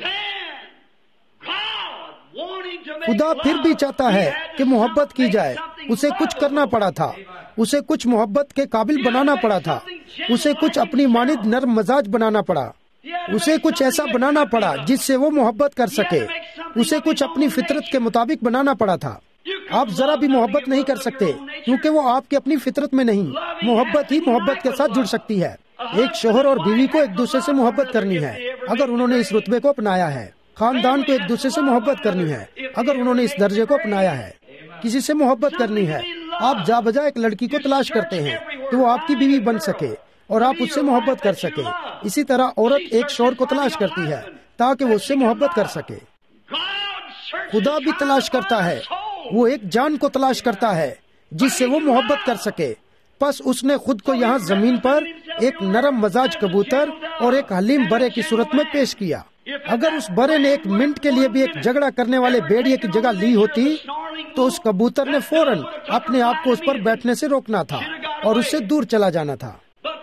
خدا پھر بھی چاہتا ہے کہ محبت کی جائے۔ اسے کچھ کرنا پڑا تھا، اسے کچھ محبت کے قابل بنانا پڑا تھا، اسے کچھ اپنی مانند نرم مزاج بنانا پڑا، اسے کچھ ایسا بنانا پڑا جس سے وہ محبت کر سکے، اسے کچھ اپنی فطرت کے مطابق بنانا پڑا تھا۔ آپ ذرا بھی محبت نہیں کر سکتے کیونکہ وہ آپ کی اپنی فطرت میں نہیں۔ محبت ہی محبت کے ساتھ جڑ سکتی ہے۔ ایک شوہر اور بیوی کو ایک دوسرے سے محبت کرنی ہے اگر انہوں نے اس رتبے کو اپنایا ہے۔ خاندان کو ایک دوسرے سے محبت کرنی ہے اگر انہوں نے اس درجے کو اپنایا ہے۔ کسی سے محبت کرنی ہے۔ آپ جا بجا ایک لڑکی کو تلاش کرتے ہیں کہ وہ آپ کی بیوی بن سکے اور آپ اس سے محبت کر سکے۔ اسی طرح عورت ایک شوہر کو تلاش کرتی ہے تاکہ وہ اس سے محبت کر سکے۔ خدا بھی تلاش کرتا ہے، وہ ایک جان کو تلاش کرتا ہے جس سے وہ محبت کر سکے۔ پس اس نے خود کو یہاں زمین پر ایک نرم مزاج کبوتر اور ایک حلیم برے کی صورت میں پیش کیا۔ اگر اس برے نے ایک منٹ کے لیے بھی ایک جھگڑا کرنے والے بیڑیے کی جگہ لی ہوتی تو اس کبوتر نے فوراً اپنے آپ کو اس پر بیٹھنے سے روکنا تھا اور اس سے دور چلا جانا تھا۔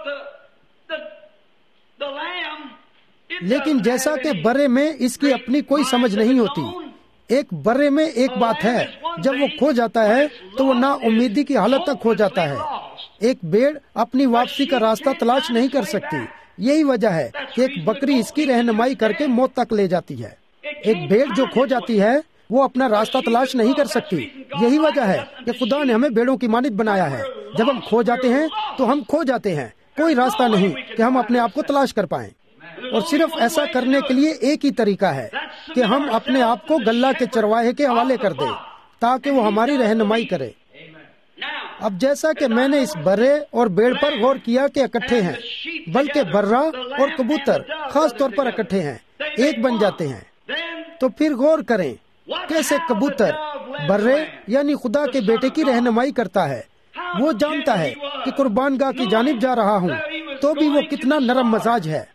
لیکن جیسا کہ برے میں اس کی اپنی کوئی سمجھ نہیں ہوتی، ایک برے میں ایک بات ہے، جب وہ کھو جاتا ہے تو وہ نا امیدی کی حالت تک کھو جاتا ہے۔ ایک بھیڑ اپنی واپسی کا راستہ تلاش نہیں کر سکتی، یہی وجہ ہے کہ ایک بکری اس کی رہنمائی کر کے موت تک لے جاتی ہے۔ ایک بھیڑ جو کھو جاتی ہے وہ اپنا راستہ تلاش نہیں کر سکتی، یہی وجہ ہے کہ خدا نے ہمیں بھیڑوں کی مانند بنایا ہے۔ جب ہم کھو جاتے ہیں تو ہم کھو جاتے ہیں، کوئی راستہ نہیں کہ ہم اپنے آپ کو تلاش کر پائیں۔ اور صرف ایسا کرنے کے لیے ایک ہی طریقہ ہے کہ ہم اپنے آپ کو گلہ کے چرواہے کے حوالے کر دیں تاکہ وہ ہماری رہنمائی کرے۔ اب جیسا کہ میں نے اس برے اور بیڑ پر غور کیا کہ اکٹھے ہیں، بلکہ برا اور کبوتر خاص طور پر اکٹھے ہیں، ایک بن جاتے ہیں، تو پھر غور کریں کیسے کبوتر برے یعنی خدا کے بیٹے کی رہنمائی کرتا ہے۔ وہ جانتا ہے کہ قربان گاہ کی جانب جا رہا ہوں، تو بھی وہ کتنا نرم مزاج ہے،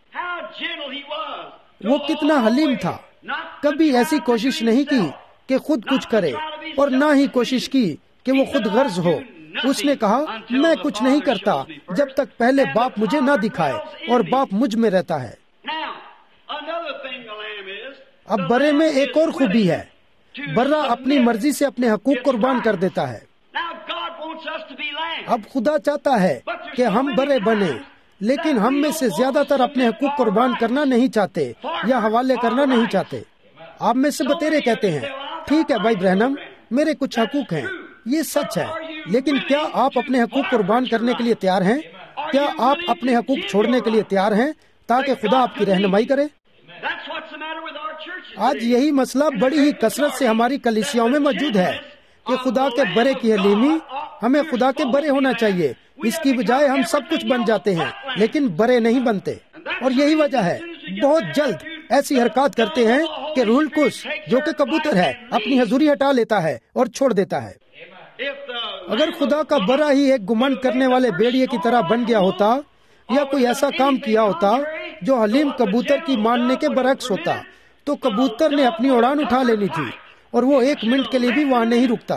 وہ کتنا حلیم تھا، کبھی ایسی کوشش نہیں کی کہ خود کچھ کرے اور نہ ہی کوشش کی کہ وہ خود غرض ہو۔ اس نے کہا میں کچھ نہیں کرتا جب تک پہلے باپ مجھے نہ دکھائے، اور باپ مجھ میں رہتا ہے۔ اب برے میں ایک اور خوبی ہے، برا اپنی مرضی سے اپنے حقوق قربان کر دیتا ہے۔ اب خدا چاہتا ہے کہ ہم برے بنے، لیکن ہم میں سے زیادہ تر اپنے حقوق قربان کرنا نہیں چاہتے یا حوالے کرنا نہیں چاہتے۔ آپ میں سے بتیرے کہتے ہیں ٹھیک ہے بھائی برہنم، میرے کچھ حقوق ہیں، یہ سچ ہے، لیکن کیا آپ اپنے حقوق قربان کرنے کے لیے تیار ہیں؟ کیا آپ اپنے حقوق چھوڑنے کے لیے تیار ہیں تاکہ خدا آپ کی رہنمائی کرے؟ آج یہی مسئلہ بڑی ہی کثرت سے ہماری کلیسیاؤں میں موجود ہے کہ خدا کے برے کی حلیمی، ہمیں خدا کے برے ہونا چاہیے، اس کی بجائے ہم سب کچھ بن جاتے ہیں لیکن برے نہیں بنتے۔ اور یہی وجہ ہے بہت جلد ایسی حرکات کرتے ہیں کہ روح القدس جو کہ کبوتر ہے اپنی حضوری ہٹا لیتا ہے اور چھوڑ دیتا ہے۔ اگر خدا کا برا ہی ایک گمنڈ کرنے والے بیڑیے کی طرح بن گیا ہوتا یا کوئی ایسا کام کیا ہوتا جو حلیم کبوتر کی ماننے کے برعکس ہوتا، تو کبوتر نے اپنی اڑان اٹھا لینی تھی اور وہ ایک منٹ کے لیے بھی وہاں نہیں رکتا۔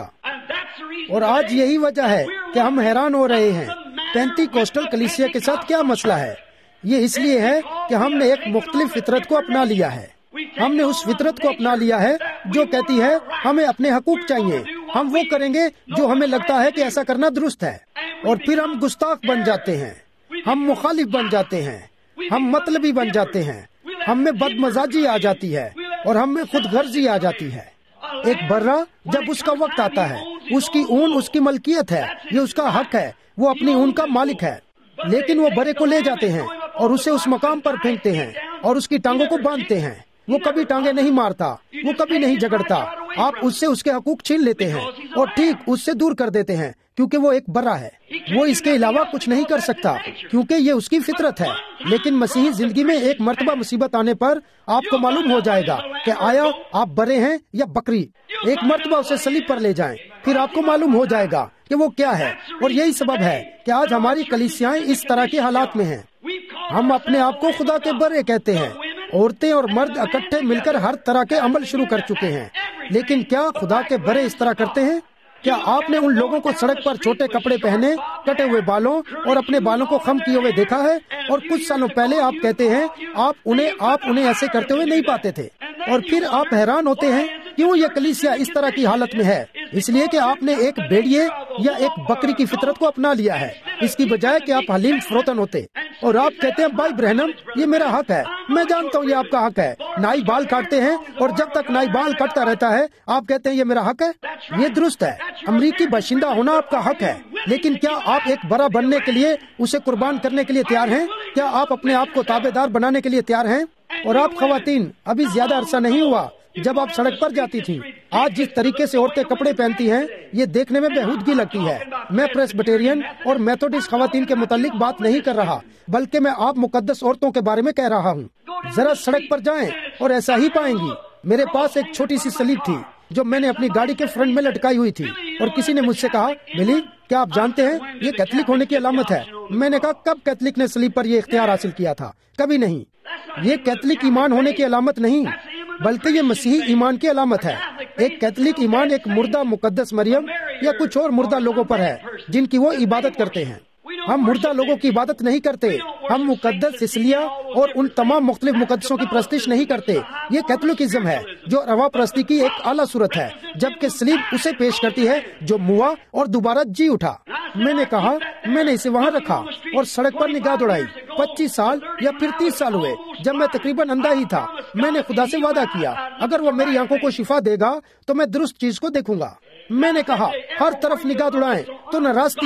اور آج یہی وجہ ہے کہ ہم حیران ہو رہے ہیں پینتی کوسٹل کلیسیا کے ساتھ کیا مسئلہ ہے۔ یہ اس لیے ہے کہ ہم نے ایک مختلف فطرت کو اپنا لیا ہے۔ ہم نے اس فطرت کو اپنا لیا ہے جو کہتی ہے ہمیں اپنے حقوق چاہیے، ہم وہ کریں گے جو ہمیں لگتا ہے کہ ایسا کرنا درست ہے، اور پھر ہم گستاخ بن جاتے ہیں، ہم مخالف بن جاتے ہیں، ہم مطلبی بن جاتے ہیں، ہم میں بد مزاجی آ جاتی ہے اور ہم میں خود غرضی آ جاتی ہے۔ ایک برا جب اس کا وقت آتا ہے، اس کی اون اس کی ملکیت ہے، یہ اس کا حق ہے، وہ اپنی اون کا مالک ہے، لیکن وہ برے کو لے جاتے ہیں اور اسے اس مقام پر پھینکتے ہیں اور اس کی ٹانگوں کو باندھتے ہیں۔ وہ کبھی ٹانگیں نہیں مارتا، وہ کبھی نہیں جھگڑتا، آپ اس سے اس کے حقوق چھین لیتے ہیں اور ٹھیک اس سے دور کر دیتے ہیں کیونکہ وہ ایک برا ہے، وہ اس کے علاوہ کچھ نہیں کر سکتا کیونکہ یہ اس کی فطرت ہے۔ لیکن مسیحی زندگی میں ایک مرتبہ مصیبت آنے پر آپ کو معلوم ہو جائے گا کہ آیا آپ برے ہیں یا بکری۔ ایک مرتبہ اسے صلیب پر لے جائیں، پھر آپ کو معلوم ہو جائے گا کہ وہ کیا ہے۔ اور یہی سبب ہے کہ آج ہماری کلیسیاں اس طرح کے حالات میں ہیں۔ ہم اپنے آپ کو خدا کے برے کہتے ہیں، عورتیں اور مرد اکٹھے مل کر ہر طرح کے عمل شروع کر چکے ہیں، لیکن کیا خدا کے برے اس طرح کرتے ہیں؟ کیا آپ نے ان لوگوں کو سڑک پر چھوٹے کپڑے پہنے، کٹے ہوئے بالوں اور اپنے بالوں کو خم کیے ہوئے دیکھا ہے؟ اور کچھ سالوں پہلے آپ کہتے ہیں آپ انہیں آپ انہیں ایسے کرتے ہوئے نہیں پاتے تھے، اور پھر آپ حیران ہوتے ہیں کیوں یہ کلیسیا اس طرح کی حالت میں ہے؟ اس لیے کہ آپ نے ایک بھیڑیے یا ایک بکری کی فطرت کو اپنا لیا ہے، اس کی بجائے کہ آپ حلیم فروتن ہوتے۔ اور آپ کہتے ہیں بھائی برہنم یہ میرا حق ہے، میں جانتا ہوں یہ آپ کا حق ہے۔ نائی بال کاٹتے ہیں اور جب تک نائی بال کاٹتا رہتا ہے آپ کہتے ہیں یہ میرا حق ہے، یہ درست ہے۔ امریکی باشندہ ہونا آپ کا حق ہے، لیکن کیا آپ ایک برا بننے کے لیے اسے قربان کرنے کے لیے تیار ہیں؟ کیا آپ اپنے آپ کو تابع دار بنانے کے لیے تیار ہیں؟ اور آپ خواتین، ابھی زیادہ عرصہ نہیں ہوا جب آپ سڑک پر جاتی تھی، آج جس طریقے سے عورتیں کپڑے پہنتی ہیں یہ دیکھنے میں بےہودگی لگتی ہے۔ میں پریسبٹیرین اور میتھوڈسٹ خواتین کے متعلق بات نہیں کر رہا، بلکہ میں آپ مقدس عورتوں کے بارے میں کہہ رہا ہوں۔ ذرا سڑک پر جائیں اور ایسا ہی پائیں گی۔ میرے پاس ایک چھوٹی سی سلیب تھی جو میں نے اپنی گاڑی کے فرنٹ میں لٹکائی ہوئی تھی، اور کسی نے مجھ سے کہا بلی کیا آپ جانتے ہیں یہ کیتھولک ہونے کی علامت ہے؟ میں نے کہا کب کیتھولک نے سلیب پر یہ اختیار حاصل کیا تھا؟ کبھی نہیں۔ یہ کیتھولک ایمان ہونے کی علامت نہیں، بلکہ یہ مسیحی ایمان کی علامت ہے۔ ایک کیتھولک ایمان ایک مردہ مقدس مریم یا کچھ اور مردہ لوگوں پر ہے جن کی وہ عبادت کرتے ہیں۔ ہم مردہ لوگوں کی عبادت نہیں کرتے، ہم مقدس سسلیا اور ان تمام مختلف مقدسوں کی پرستش نہیں کرتے۔ یہ کیتھولکزم ہے جو روا پرستی کی ایک اعلیٰ صورت ہے، جبکہ سلیب اسے پیش کرتی ہے جو موا اور دوبارہ جی اٹھا۔ میں نے کہا میں نے اسے وہاں رکھا اور سڑک پر نگاہ دوڑائی۔ پچیس سال یا پھر تیس سال ہوئے جب میں تقریباً اندھا ہی تھا۔ میں نے خدا سے وعدہ کیا اگر وہ میری آنکھوں کو شفا دے گا تو میں درست چیز کو دیکھوں گا۔ میں نے کہا ہر طرف نگاہ دوڑائیں تو نہ راستی ہے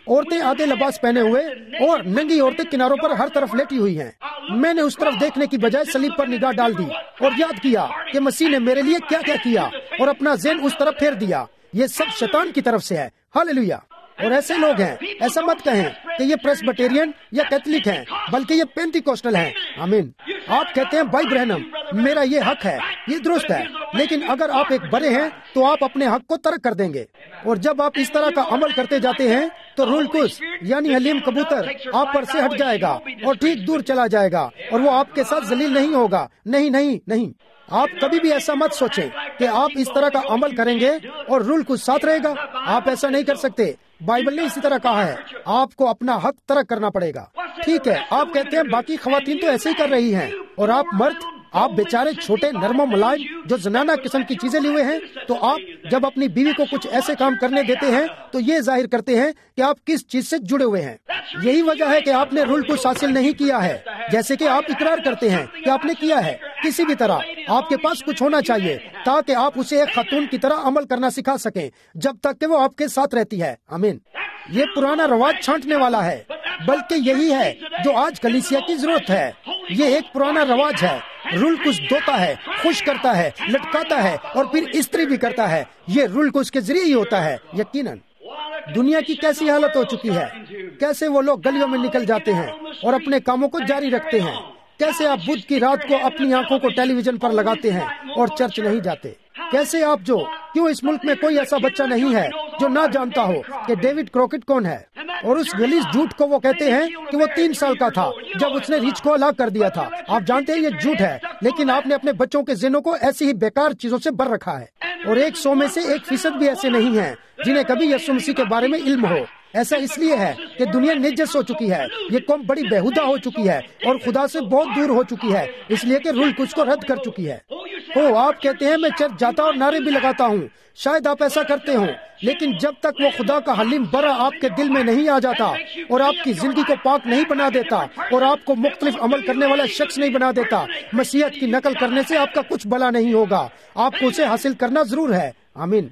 عورتیں آدھے لباس پہنے ہوئے اور ننگی عورتیں کناروں پر ہر طرف لیٹی ہوئی ہیں۔ میں نے اس طرف دیکھنے کی بجائے صلیب پر نگاہ ڈال دی اور یاد کیا کہ مسیح نے میرے لیے کیا کیا کیا اور اپنا ذہن اس طرف پھیر دیا۔ یہ سب شیطان کی طرف سے ہے۔ ہاللیلویا۔ اور ایسے لوگ ہیں، ایسا مت کہیں کہ یہ پریسبٹیرین یا کیتھولک ہیں، بلکہ یہ پینتی کوسٹل ہیں۔ آمین۔ آپ کہتے ہیں بھائی برہنم میرا یہ حق ہے، یہ درست ہے، لیکن اگر آپ ایک بڑے ہیں تو آپ اپنے حق کو ترک کر دیں گے، اور جب آپ اس طرح کا عمل کرتے جاتے ہیں تو روح القدس یعنی حلیم کبوتر آپ پر سے ہٹ جائے گا اور ٹھیک دور چلا جائے گا، اور وہ آپ کے ساتھ ذلیل نہیں ہوگا۔ نہیں نہیں نہیں، آپ کبھی بھی ایسا مت سوچیں کہ آپ اس طرح کا عمل کریں گے اور روح القدس ساتھ رہے گا۔ آپ ایسا نہیں کر سکتے۔ بائبل نے اسی طرح کہا ہے، آپ کو اپنا حق ترک کرنا پڑے گا۔ ٹھیک ہے، آپ کہتے ہیں باقی خواتین تو ایسے ہی کر رہی ہیں، اور آپ مرد، آپ بیچارے چھوٹے نرم و ملائم جو زنانہ قسم کی چیزیں لیے ہوئے ہیں، تو آپ جب اپنی بیوی کو کچھ ایسے کام کرنے دیتے ہیں تو یہ ظاہر کرتے ہیں کہ آپ کس چیز سے جڑے ہوئے ہیں۔ یہی وجہ ہے کہ آپ نے روح القدس حاصل نہیں کیا ہے، جیسے کہ آپ اقرار کرتے ہیں کہ آپ نے کیا ہے۔ کسی بھی طرح آپ کے پاس کچھ ہونا چاہیے تاکہ آپ اسے ایک خاتون کی طرح عمل کرنا سکھا سکیں جب تک کہ وہ آپ کے ساتھ رہتی ہے۔ آمین۔ یہ پرانا رواج چھانٹنے والا ہے، بلکہ یہی ہے جو آج کلیسیا کی ضرورت ہے۔ یہ ایک پرانا رواج ہے۔ روح القدس دھوتا ہے، خوش کرتا ہے، لٹکاتا ہے اور پھر استری بھی کرتا ہے۔ یہ روح القدس کے ذریعے ہی ہوتا ہے۔ یقیناً دنیا کی کیسی حالت ہو چکی ہے، کیسے وہ لوگ گلیوں میں نکل جاتے ہیں اور اپنے کاموں کو جاری رکھتے ہیں، کیسے آپ بدھ کی رات کو اپنی آنکھوں کو ٹیلی ویژن پر لگاتے ہیں اور چرچ نہیں جاتے، کیسے آپ جو کیوں اس ملک میں کوئی ایسا بچہ نہیں ہے جو نہ جانتا ہو کہ ڈیوڈ کروکٹ کون ہے، اور اس غلیظ جھوٹ کو وہ کہتے ہیں کہ وہ تین سال کا تھا جب اس نے ریچھ کو ہلاک کر دیا تھا۔ آپ جانتے ہیں یہ جھوٹ ہے، لیکن آپ نے اپنے بچوں کے ذہنوں کو ایسی ہی بیکار چیزوں سے بھر رکھا ہے، اور ایک سو میں سے ایک فیصد بھی ایسے نہیں ہیں جنہیں کبھی یسوع مسیح کے بارے میں علم ہو۔ ایسا اس لیے ہے کہ دنیا نجس ہو چکی ہے، یہ قوم بڑی بےہودہ ہو چکی ہے اور خدا سے بہت دور ہو چکی ہے، اس لیے کہ روح القدس کو رد کر چکی ہے۔ او آپ کہتے ہیں میں چرچ جاتا اور نعرے بھی لگاتا ہوں، شاید آپ ایسا کرتے ہوں، لیکن جب تک وہ خدا کا حلیم برا آپ کے دل میں نہیں آ جاتا اور آپ کی زندگی کو پاک نہیں بنا دیتا اور آپ کو مختلف عمل کرنے والا شخص نہیں بنا دیتا، مسیحیت کی نقل کرنے سے آپ کا کچھ بھلا نہیں ہوگا۔ آپ کو اسے حاصل کرنا ضرور ہے۔ آمین۔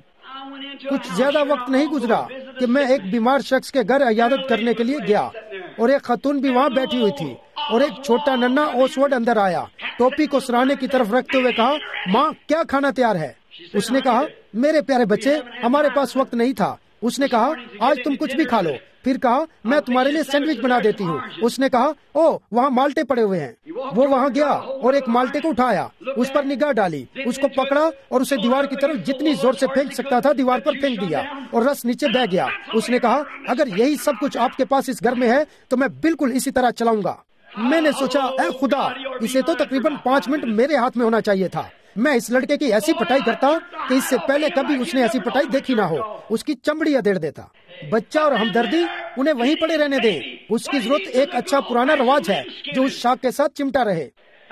کچھ زیادہ وقت نہیں گزرا کہ میں ایک بیمار شخص کے گھر عیادت کرنے کے لیے گیا، اور ایک خاتون بھی وہاں بیٹھی ہوئی تھی، اور ایک چھوٹا ننا اوسورڈ اندر آیا، ٹوپی کو سرانے کی طرف رکھتے ہوئے کہا، ماں کیا کھانا تیار ہے؟ اس نے کہا، میرے پیارے بچے ہمارے پاس وقت نہیں تھا۔ اس نے کہا، آج تم کچھ بھی کھا لو۔ پھر کہا، میں تمہارے لیے سینڈوچ بنا دیتی ہوں۔ اس نے کہا، او وہاں مالٹے پڑے ہوئے ہیں۔ وہ وہاں گیا اور ایک مالٹے کو اٹھایا، اس پر نگاہ ڈالی، اس کو پکڑا اور اسے دیوار کی طرف جتنی زور سے پھینک سکتا تھا دیوار پر پھینک دیا، اور رس نیچے بہ گیا۔ اس نے کہا، اگر یہی سب کچھ آپ کے پاس اس گھر میں ہے تو میں بالکل اسی طرح چلاؤں گا۔ میں نے سوچا، اے خدا، اسے تو تقریباً پانچ منٹ میرے ہاتھ میں ہونا چاہیے تھا۔ میں اس لڑکے کی ایسی پٹائی کرتا کہ اس سے پہلے کبھی اس نے ایسی پٹائی دیکھی نہ ہو، اس کی چمڑی ادھیڑ دیتا۔ بچہ اور ہمدردی انہیں وہیں پڑے رہنے دیں۔ اس کی ضرورت ایک اچھا پرانا رواج ہے جو اس شاخ کے ساتھ چمٹا رہے۔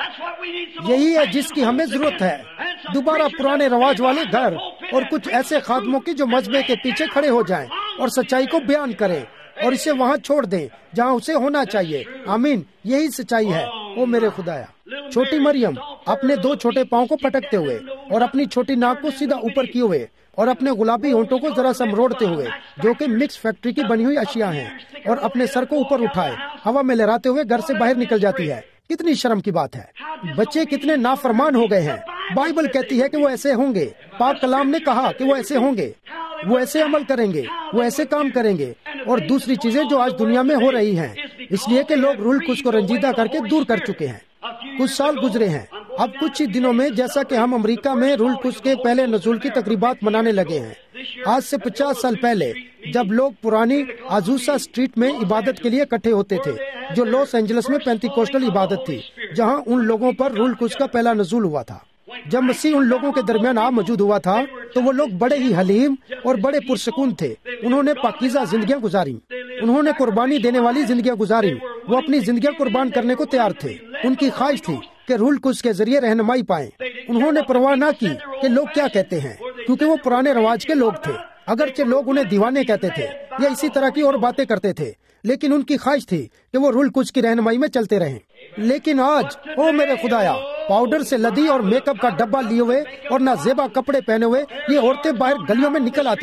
یہی ہے جس کی ہمیں ضرورت ہے، دوبارہ پرانے رواج والے گھر اور کچھ ایسے خادموں کی جو مذہب کے پیچھے کھڑے ہو جائیں اور سچائی کو بیان کریں اور اسے وہاں چھوڑ دیں جہاں اسے ہونا چاہیے۔ آمین، یہی سچائی ہے۔ او میرے خدایا، چھوٹی مریم اپنے دو چھوٹے پاؤں کو پٹکتے ہوئے اور اپنی چھوٹی ناک کو سیدھا اوپر کیے ہوئے اور اپنے گلابی ہونٹوں کو ذرا سا مروڑتے ہوئے، جو کہ مکس فیکٹری کی بنی ہوئی اشیاء ہیں، اور اپنے سر کو اوپر اٹھائے ہوا میں لہراتے ہوئے گھر سے باہر نکل جاتی ہے۔ کتنی شرم کی بات ہے۔ بچے کتنے نافرمان ہو گئے ہیں۔ بائبل کہتی ہے کہ وہ ایسے ہوں گے، پاک کلام نے کہا کہ وہ ایسے ہوں گے، وہ ایسے عمل کریں گے، وہ ایسے کام کریں گے، اور دوسری چیزیں جو آج دنیا میں ہو رہی ہیں، اس لیے کہ لوگ روح القدس کو رنجیدہ کر کے دور کر چکے ہیں۔ کچھ سال گزرے ہیں، اب کچھ ہی دنوں میں جیسا کہ ہم امریکہ میں روح القدس کے پہلے نزول کی تقریبات منانے لگے ہیں۔ آج سے پچاس سال پہلے جب لوگ پرانی آزوسا اسٹریٹ میں عبادت کے لیے اکٹھے ہوتے تھے، جو لاس اینجلس میں پینتی کوسٹل عبادت تھی، جہاں ان لوگوں پر روح القدس کا پہلا نزول ہوا تھا۔ جب مسیح ان لوگوں کے درمیان آ موجود ہوا تھا تو وہ لوگ بڑے ہی حلیم اور بڑے پرسکون تھے۔ انہوں نے پاکیزہ زندگیاں گزاری، انہوں نے قربانی دینے والی زندگیاں گزاری، وہ اپنی زندگیاں قربان کرنے کو تیار تھے۔ ان کی خواہش تھی کہ روح القدس کے ذریعے رہنمائی پائیں۔ انہوں نے پرواہ نہ کی کہ لوگ کیا کہتے ہیں، کیونکہ وہ پرانے رواج کے لوگ تھے۔ اگرچہ لوگ انہیں دیوانے کہتے تھے یا اسی طرح کی اور باتیں کرتے تھے، لیکن ان کی خواہش تھی کہ وہ روح القدس کی رہنمائی میں چلتے رہیں۔ لیکن آج او میرے خدایا، پاؤڈر سے لدی اور میک اپ کا ڈبہ لیے ہوئے اور نہ زیبا کپڑے پہنے ہوئے یہ عورتیں باہر گلیوں میں نکل آتی ہیں۔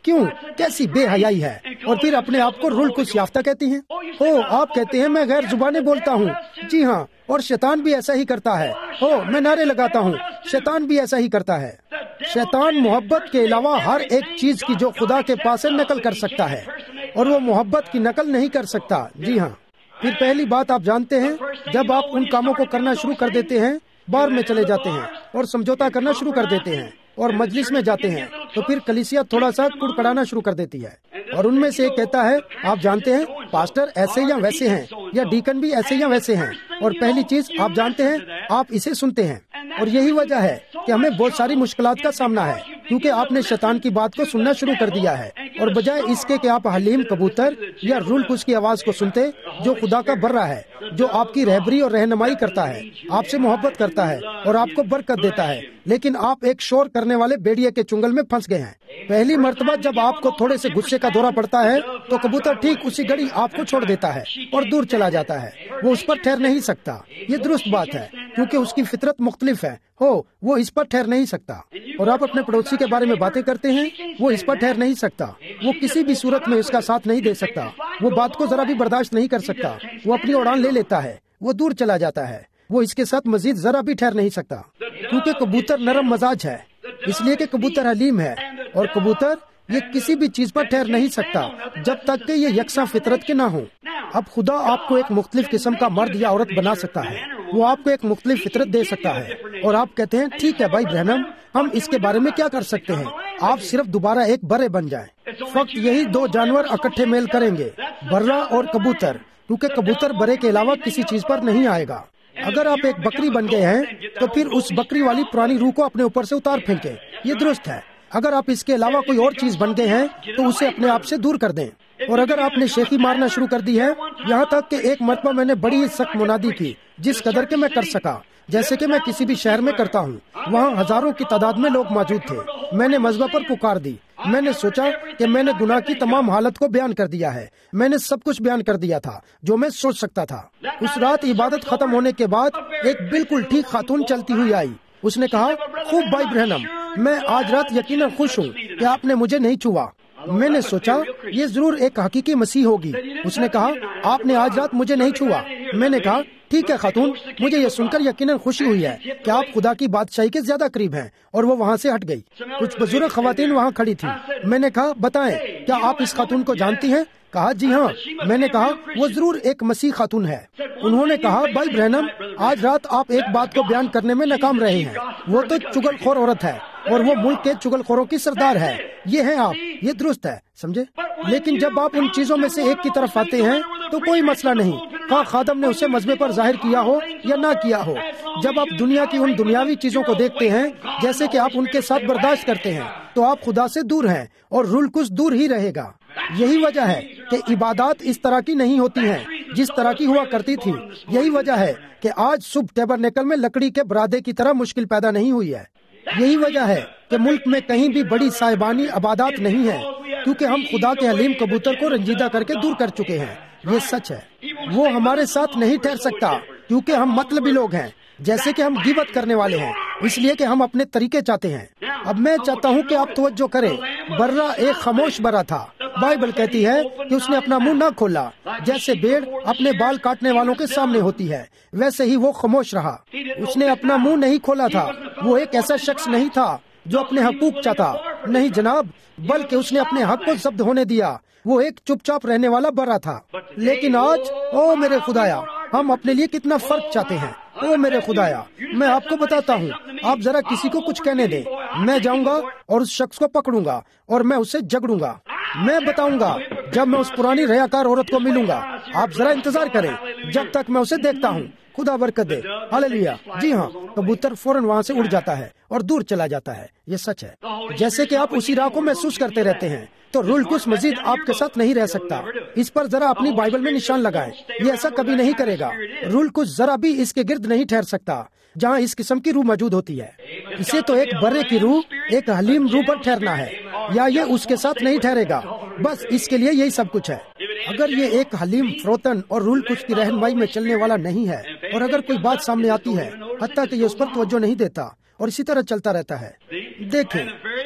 کیوں؟ کیسی بے حیائی ہے! اور پھر اپنے آپ کو رول کچھ یافتہ کہتی ہیں۔ او آپ کہتے ہیں میں غیر زبانیں بولتا ہوں۔ جی ہاں، اور شیطان بھی ایسا ہی کرتا ہے۔ او میں نعرے لگاتا ہوں، شیطان بھی ایسا ہی کرتا ہے۔ شیطان محبت کے علاوہ ہر ایک چیز کی جو خدا کے پاس ہے نقل کر سکتا ہے، اور وہ محبت کی نقل نہیں کر سکتا۔ جی ہاں، پھر پہلی بات آپ جانتے ہیں، جب آپ ان کاموں کو کرنا شروع کر دیتے ہیں، بار میں چلے جاتے ہیں اور سمجھوتا کرنا شروع کر دیتے ہیں اور مجلس میں جاتے ہیں، تو پھر کلیسیا تھوڑا سا کڑکڑانا شروع کر دیتی ہے، اور ان میں سے ایک کہتا ہے آپ جانتے ہیں پاسٹر ایسے یا ویسے ہیں، یا ڈیکن بھی ایسے یا ویسے ہیں، اور پہلی چیز آپ جانتے ہیں آپ اسے سنتے ہیں، اور یہی وجہ ہے کہ ہمیں بہت ساری مشکلات کا سامنا ہے، کیونکہ آپ نے شیطان کی بات کو سننا شروع کر دیا ہے، اور بجائے اس کے کہ آپ حلیم کبوتر یا رول کچھ کی آواز کو سنتے جو خدا کا برہ ہے، جو آپ کی رہبری اور رہنمائی کرتا ہے، آپ سے محبت کرتا ہے اور آپ کو برکت دیتا ہے، لیکن آپ ایک شور کرنے والے بیڑیے کے چنگل میں پھنس گئے ہیں۔ پہلی مرتبہ جب آپ کو تھوڑے سے غصے کا دورہ پڑتا ہے تو کبوتر ٹھیک اسی گھڑی آپ کو چھوڑ دیتا ہے اور دور چلا جاتا ہے، وہ اس پر ٹھہر نہیں سکتا۔ یہ درست بات ہے، کیونکہ اس کی فطرت مختلف ہے، ہو وہ اس پر ٹھہر نہیں سکتا۔ اور آپ اپنے پڑوسی کے بارے میں باتیں کرتے ہیں، وہ اس پر ٹھہر نہیں سکتا، وہ کسی بھی صورت میں اس کا ساتھ نہیں دے سکتا، وہ بات کو ذرا بھی برداشت نہیں کر سکتا، وہ اپنی اڑان لے لیتا ہے، وہ دور چلا جاتا ہے، وہ اس کے ساتھ مزید ذرا بھی ٹھہر نہیں سکتا، کیونکہ کبوتر نرم مزاج ہے، اس لیے کہ کبوتر حلیم ہے، اور کبوتر یہ کسی بھی چیز پر ٹھہر نہیں سکتا جب تک کہ یہ یکساں فطرت کے نہ ہوں۔ اب خدا آپ کو ایک مختلف قسم کا مرد یا عورت بنا سکتا ہے، وہ آپ کو ایک مختلف فطرت دے سکتا ہے، اور آپ کہتے ہیں ٹھیک ہے بھائی برہنم، ہم اس کے بارے میں کیا کر سکتے ہیں؟ آپ صرف دوبارہ ایک برے بن جائیں۔ فقط یہی دو جانور اکٹھے میل کریں گے، برا اور کبوتر، کیونکہ کبوتر برے کے علاوہ کسی چیز پر نہیں آئے گا۔ اگر آپ ایک بکری بن گئے ہیں تو پھر اس بکری والی پرانی روح کو اپنے اوپر سے اتار پھینکیں، یہ درست ہے۔ اگر آپ اس کے علاوہ کوئی اور چیز بن گئے ہیں تو اسے اپنے آپ سے دور کر دیں۔ اور اگر آپ نے شیخی مارنا شروع کر دی ہے، یہاں تک کہ ایک مرتبہ میں نے بڑی سخت منادی کی جس قدر کے میں کر سکا، جیسے کہ میں کسی بھی شہر میں کرتا ہوں، وہاں ہزاروں کی تعداد میں لوگ موجود تھے، میں نے مذہب پر پکار دی، میں نے سوچا کہ میں نے گناہ کی تمام حالت کو بیان کر دیا ہے، میں نے سب کچھ بیان کر دیا تھا جو میں سوچ سکتا تھا۔ اس رات عبادت ختم ہونے کے بعد ایک بالکل ٹھیک خاتون چلتی ہوئی آئی، اس نے کہا خوب بھائی برہنم، میں آج رات یقیناً خوش ہوں کہ آپ نے مجھے نہیں چھوا۔ میں نے سوچا یہ ضرور ایک حقیقی مسیح ہوگی۔ اس نے کہا آپ نے آج رات مجھے نہیں چھوا۔ میں نے کہا ٹھیک ہے خاتون، مجھے یہ سن کر یقیناً خوشی ہوئی ہے کہ آپ خدا کی بادشاہی کے زیادہ قریب ہیں، اور وہ وہاں سے ہٹ گئی۔ کچھ بزرگ خواتین وہاں کھڑی تھیں، میں نے کہا بتائیں کیا آپ اس خاتون کو جانتی ہیں؟ کہا جی ہاں۔ میں نے کہا وہ ضرور ایک مسیح خاتون ہے۔ انہوں نے کہا بھائی برہنم، آج رات آپ ایک بات کو بیان کرنے میں ناکام رہے ہیں، وہ تو چگل خور عورت ہے اور وہ ملک کے چگل خوروں کی سردار ہے، یہ ہیں آپ، یہ درست ہے، سمجھے؟ لیکن جب آپ ان چیزوں میں سے ایک کی طرف آتے ہیں تو کوئی مسئلہ نہیں، خواہ خادم نے اسے مذہب پر ظاہر کیا ہو یا نہ کیا ہو۔ جب آپ دنیا کی ان دنیاوی چیزوں کو دیکھتے ہیں جیسے کہ آپ ان کے ساتھ برداشت کرتے ہیں تو آپ خدا سے دور ہیں، اور رول کچھ دور ہی رہے گا۔ یہی وجہ ہے کہ عبادات اس طرح کی نہیں ہوتی ہیں جس طرح کی ہوا کرتی تھی۔ یہی وجہ ہے کہ آج صبح ٹیبرنیکل میں لکڑی کے برادے کی طرح مشکل پیدا نہیں ہوئی ہے۔ یہی وجہ ہے کہ ملک میں کہیں بھی بڑی صاحبانی عبادات نہیں ہے، کیونکہ ہم خدا کے حلیم کبوتر کو رنجیدہ کر کے دور کر چکے ہیں۔ یہ سچ ہے، وہ ہمارے ساتھ نہیں ٹھہر سکتا کیونکہ ہم مطلبی لوگ ہیں، جیسے کہ ہم غیبت کرنے والے ہیں، اس لیے کہ ہم اپنے طریقے چاہتے ہیں۔ اب میں چاہتا ہوں کہ آپ توجہ کریں، برا ایک خاموش برا تھا۔ بائبل کہتی ہے کہ اس نے اپنا منہ نہ کھولا، جیسے بھیڑ اپنے بال کاٹنے والوں کے سامنے ہوتی ہے ویسے ہی وہ خاموش رہا۔ اس نے اپنا منہ نہیں کھولا تھا، وہ ایک ایسا شخص نہیں تھا جو اپنے حقوق چاہتا، نہیں جناب، بلکہ اس نے اپنے حق کو ضبط ہونے دیا، وہ ایک چپ چاپ رہنے والا برا تھا۔ لیکن آج او میرے خدایا، ہم اپنے لیے کتنا فرق چاہتے ہیں۔ او میرے خدایا، میں آپ کو بتاتا ہوں، آپ ذرا کسی کو کچھ کہنے دیں، میں جاؤں گا اور اس شخص کو پکڑوں گا اور میں اسے جگڑوں گا، میں بتاؤں گا جب میں اس پرانی ریاکار عورت کو ملوں گا۔ آپ ذرا انتظار کریں جب تک میں اسے دیکھتا ہوں۔ خدا برکت دے، ہاللویا۔ جی ہاں، کبوتر فوراً وہاں سے اڑ جاتا ہے اور دور چلا جاتا ہے، یہ سچ ہے۔ جیسے کہ آپ اسی راہ کو محسوس کرتے رہتے ہیں تو رول کچھ مزید آپ کے ساتھ نہیں رہ سکتا۔ اس پر ذرا اپنی بائبل میں نشان لگائیں، یہ ایسا کبھی نہیں کرے گا۔ رول کچھ ذرا بھی اس کے گرد نہیں ٹھہر سکتا جہاں اس قسم کی روح موجود ہوتی ہے۔ اسے تو ایک برے کی روح، ایک حلیم روح پر ٹھہرنا ہے، یا یہ اس کے ساتھ نہیں ٹھہرے گا۔ بس اس کے لیے یہی سب کچھ ہے۔ اگر یہ ایک حلیم فروتن اور رول کچھ کی رہنمائی میں چلنے والا نہیں ہے، اور اگر کوئی بات سامنے آتی ہے حتیٰ کہ یہ اس پر توجہ نہیں دیتا اور اسی طرح چلتا رہتا ہے۔ دیکھیں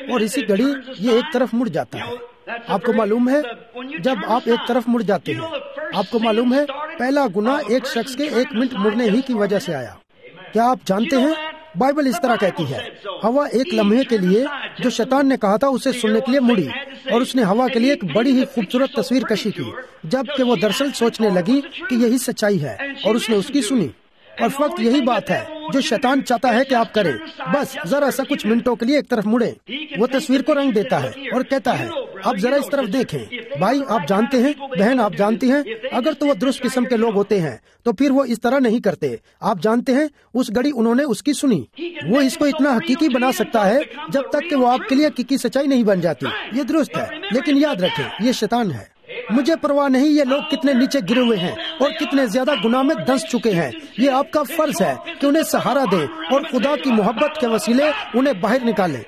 اور اسی گھڑی یہ ایک طرف مڑ جاتا ہے. آپ کو معلوم ہے جب آپ ایک طرف مڑ جاتے ہیں، آپ کو معلوم ہے پہلا گناہ ایک شخص کے ایک منٹ مڑنے ہی کی وجہ سے آیا. کیا آپ جانتے ہیں بائبل اس طرح کہتی ہے، ہوا ایک لمحے کے لیے جو شیطان نے کہا تھا اسے سننے کے لیے مڑی، اور اس نے ہوا کے لیے ایک بڑی ہی خوبصورت تصویر کشی کی، جبکہ وہ دراصل سوچنے لگی کہ یہی سچائی ہے، اور اس نے اس کی سنی. اور وقت یہی بات ہے جو شیطان چاہتا ہے کہ آپ کریں، بس ذرا سا کچھ منٹوں کے لیے ایک طرف مڑیں. وہ تصویر کو رنگ دیتا ہے اور کہتا ہے اب ذرا اس طرف دیکھیں. بھائی آپ جانتے ہیں، بہن آپ جانتی ہیں، اگر تو وہ درست قسم کے لوگ ہوتے ہیں تو پھر وہ اس طرح نہیں کرتے. آپ جانتے ہیں اس گھڑی انہوں نے اس کی سنی. وہ اس کو اتنا حقیقی بنا سکتا ہے جب تک کہ وہ آپ کے لیے حقیقی سچائی نہیں بن جاتی. یہ درست ہے، لیکن یاد رکھیں یہ شیطان ہے. مجھے پرواہ نہیں یہ لوگ کتنے نیچے گرے ہوئے ہیں اور کتنے زیادہ گناہ میں دھنس چکے ہیں. یہ آپ کا فرض ہے کہ انہیں سہارا دیں اور خدا کی محبت کے وسیلے انہیں باہر نکالیں.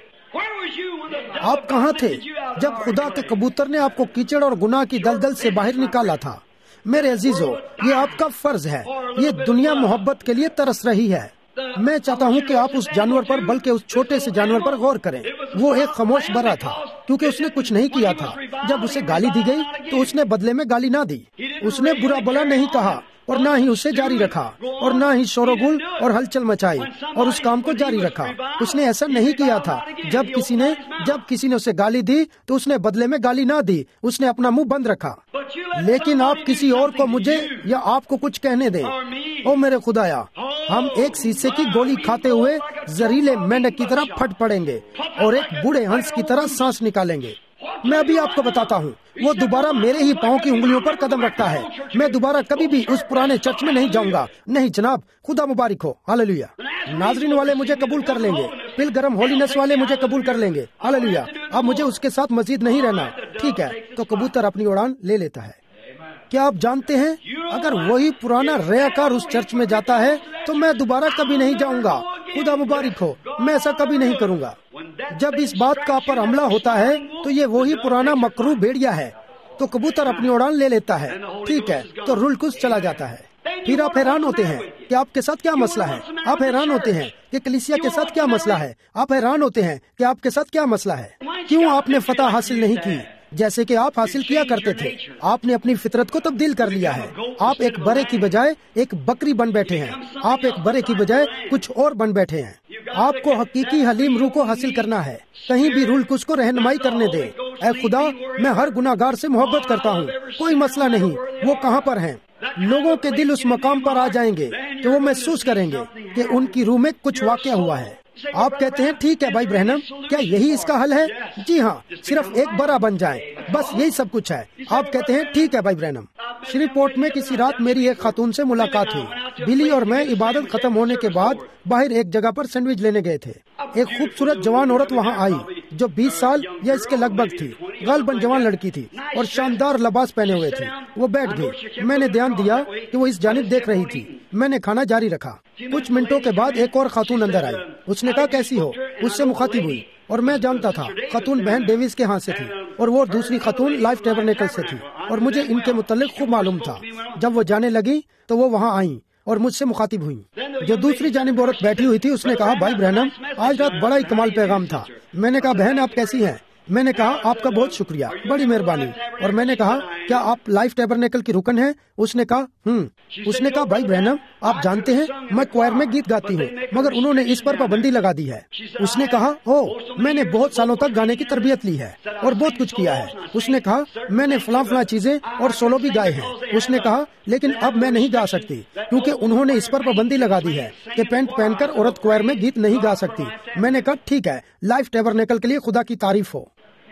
آپ کہاں تھے جب خدا کے کبوتر نے آپ کو کیچڑ اور گناہ کی دلدل سے باہر نکالا تھا؟ میرے عزیزو، یہ آپ کا فرض ہے. یہ دنیا محبت کے لیے ترس رہی ہے. میں چاہتا ہوں کہ آپ اس جانور پر، بلکہ اس چھوٹے سے جانور پر غور کریں. وہ ایک خاموش برا تھا کیونکہ اس نے کچھ نہیں کیا تھا. جب اسے گالی دی گئی تو اس نے بدلے میں گالی نہ دی. اس نے برا بلا نہیں کہا اور نہ ہی اسے جاری رکھا اور نہ ہی شور و گل اور ہلچل مچائی اور اس کام کو جاری رکھا. اس نے ایسا نہیں کیا تھا. جب کسی نے جب کسی نے اسے گالی دی تو اس نے بدلے میں گالی نہ دی. اس نے اپنا منہ بند رکھا. لیکن آپ کسی اور کو مجھے یا آپ کو کچھ کہنے دیں. او میرے خدایا، ہم ایک سیسے کی گولی کھاتے ہوئے زہریلے مینڈک کی طرح پھٹ پڑیں گے اور ایک بوڑھے ہنس کی طرح سانس نکالیں گے. میں ابھی آپ کو بتاتا ہوں، وہ دوبارہ میرے ہی پاؤں کی انگلیوں پر قدم رکھتا ہے. میں دوبارہ کبھی بھی اس پرانے چرچ میں نہیں جاؤں گا. نہیں جناب، خدا مبارک ہو. ہاللیلویا. ناظرین والے مجھے قبول کر لیں گے، پل گرم ہولینس والے مجھے قبول کر لیں گے. ہاللیلویا. اب مجھے اس کے ساتھ مزید نہیں رہنا. ٹھیک ہے، تو کبوتر اپنی اڑان لے لیتا ہے. کیا آپ جانتے ہیں اگر وہی پرانا ریاکار اس چرچ میں جاتا ہے تو میں دوبارہ کبھی نہیں جاؤں گا. خدا مبارک ہو، میں ایسا کبھی نہیں کروں گا. جب اس بات کا آپ پر حملہ ہوتا ہے تو یہ وہی پرانا مکرو بھیڑیا ہے. تو کبوتر اپنی اڑان لے لیتا ہے. ٹھیک ہے، تو رول کس چلا جاتا ہے. پھر آپ حیران ہوتے ہیں کہ آپ کے ساتھ کیا مسئلہ ہے. آپ حیران ہوتے ہیں کہ کلیسیا کے ساتھ کیا مسئلہ ہے. آپ حیران ہوتے ہیں کہ آپ کے ساتھ کیا مسئلہ ہے. کیوں آپ نے فتح حاصل نہیں کی جیسے کہ آپ حاصل کیا کرتے تھے. آپ نے اپنی فطرت کو تبدیل کر لیا ہے. آپ ایک برے کی بجائے ایک بکری بن بیٹھے ہیں. آپ ایک برے کی بجائے کچھ اور بن بیٹھے ہیں. آپ کو حقیقی حلیم روح کو حاصل کرنا ہے. کہیں بھی رول کس کو رہنمائی کرنے دے. اے خدا، میں ہر گناہ گار سے محبت کرتا ہوں. کوئی مسئلہ نہیں. وہ کہاں پر ہیں؟ لوگوں کے دل اس مقام پر آ جائیں گے کہ وہ محسوس کریں گے کہ ان کی روح میں کچھ واقع ہوا ہے. آپ کہتے ہیں ٹھیک ہے بھائی برہنم، کیا یہی اس کا حل ہے؟ جی ہاں، صرف ایک برا بن جائیں، بس یہی سب کچھ ہے. آپ کہتے ہیں ٹھیک ہے بھائی برہنم. شری پورٹ میں کسی رات میری ایک خاتون سے ملاقات ہوئی. بلی اور میں عبادت ختم ہونے کے بعد باہر ایک جگہ پر سینڈوچ لینے گئے تھے. ایک خوبصورت جوان عورت وہاں آئی جو بیس سال یا اس کے لگ بھگ تھی. غالباً جوان لڑکی تھی اور شاندار لباس پہنے ہوئے تھی. وہ بیٹھ گئی. میں نے دھیان دیا کہ وہ اس جانب دیکھ رہی تھی. میں نے کھانا جاری رکھا. کچھ منٹوں کے بعد ایک اور خاتون اندر آئی. اس نے کہا کیسی ہو؟ اس سے مخاطب ہوئی اور میں جانتا تھا خاتون بہن ڈیویس کے ہاں سے تھی اور وہ دوسری خاتون لائف ٹیبرنیکل سے تھی اور مجھے ان کے متعلق خوب معلوم تھا. جب وہ جانے لگی تو وہ وہاں آئیں اور مجھ سے مخاطب ہوئی. جو دوسری جانب عورت بیٹھی ہوئی تھی اس نے کہا بھائی برہنم، آج رات بڑا ہی کمال پیغام تھا. میں نے کہا بہن آپ کیسی ہیں؟ میں نے کہا آپ کا بہت شکریہ، بڑی مہربانی. اور میں نے کہا کیا آپ لائف ٹیبرنیکل کی رکن ہیں؟ اس نے کہا ہوں. اس نے کہا بھائی برہنم، آپ جانتے ہیں میں کوائر میں گیت گاتی ہوں مگر انہوں نے اس پر پابندی لگا دی ہے. اس نے کہا او، میں نے بہت سالوں تک گانے کی تربیت لی ہے اور بہت کچھ کیا ہے. اس نے کہا میں نے فلاں فلاں چیزیں اور سولو بھی گائے ہیں. اس نے کہا لیکن اب میں نہیں گا سکتی کیونکہ انہوں نے اس پر پابندی لگا دی ہے کہ پینٹ پہن کر عورت کوائر میں گیت نہیں گا سکتی. میں نے کہا ٹھیک ہے، لائف ٹیبرنیکل کے لیے خدا کی تعریف ہو.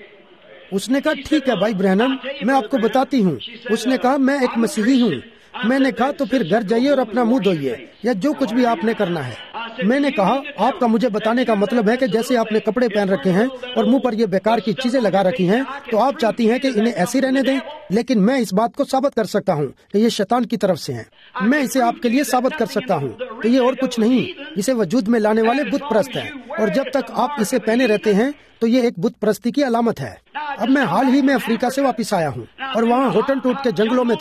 اس نے کہا ٹھیک ہے بھائی برہنم، میں آپ کو بتاتی ہوں. اس نے کہا میں ایک مسیحی ہوں. میں نے کہا تو پھر گھر جائیے اور اپنا منہ دھوئیے یا جو کچھ بھی آپ نے کرنا ہے. میں نے کہا آپ کا مجھے بتانے کا مطلب ہے کہ جیسے آپ نے کپڑے پہن رکھے ہیں اور منہ پر یہ بیکار کی چیزیں لگا رکھی ہیں تو آپ چاہتی ہیں کہ انہیں ایسے رہنے دیں. لیکن میں اس بات کو ثابت کر سکتا ہوں کہ یہ شیطان کی طرف سے ہیں. میں اسے آپ کے لیے ثابت کر سکتا ہوں کہ یہ اور کچھ نہیں، اسے وجود میں لانے والے بت پرست ہیں. اور جب تک آپ اسے پہنے رہتے ہیں تو یہ ایک بت پرستی کی علامت ہے. اب میں حال ہی میں افریقہ سے واپس آیا ہوں اور وہاں ہوٹن ٹوٹ کے جنگلوں میں تھا.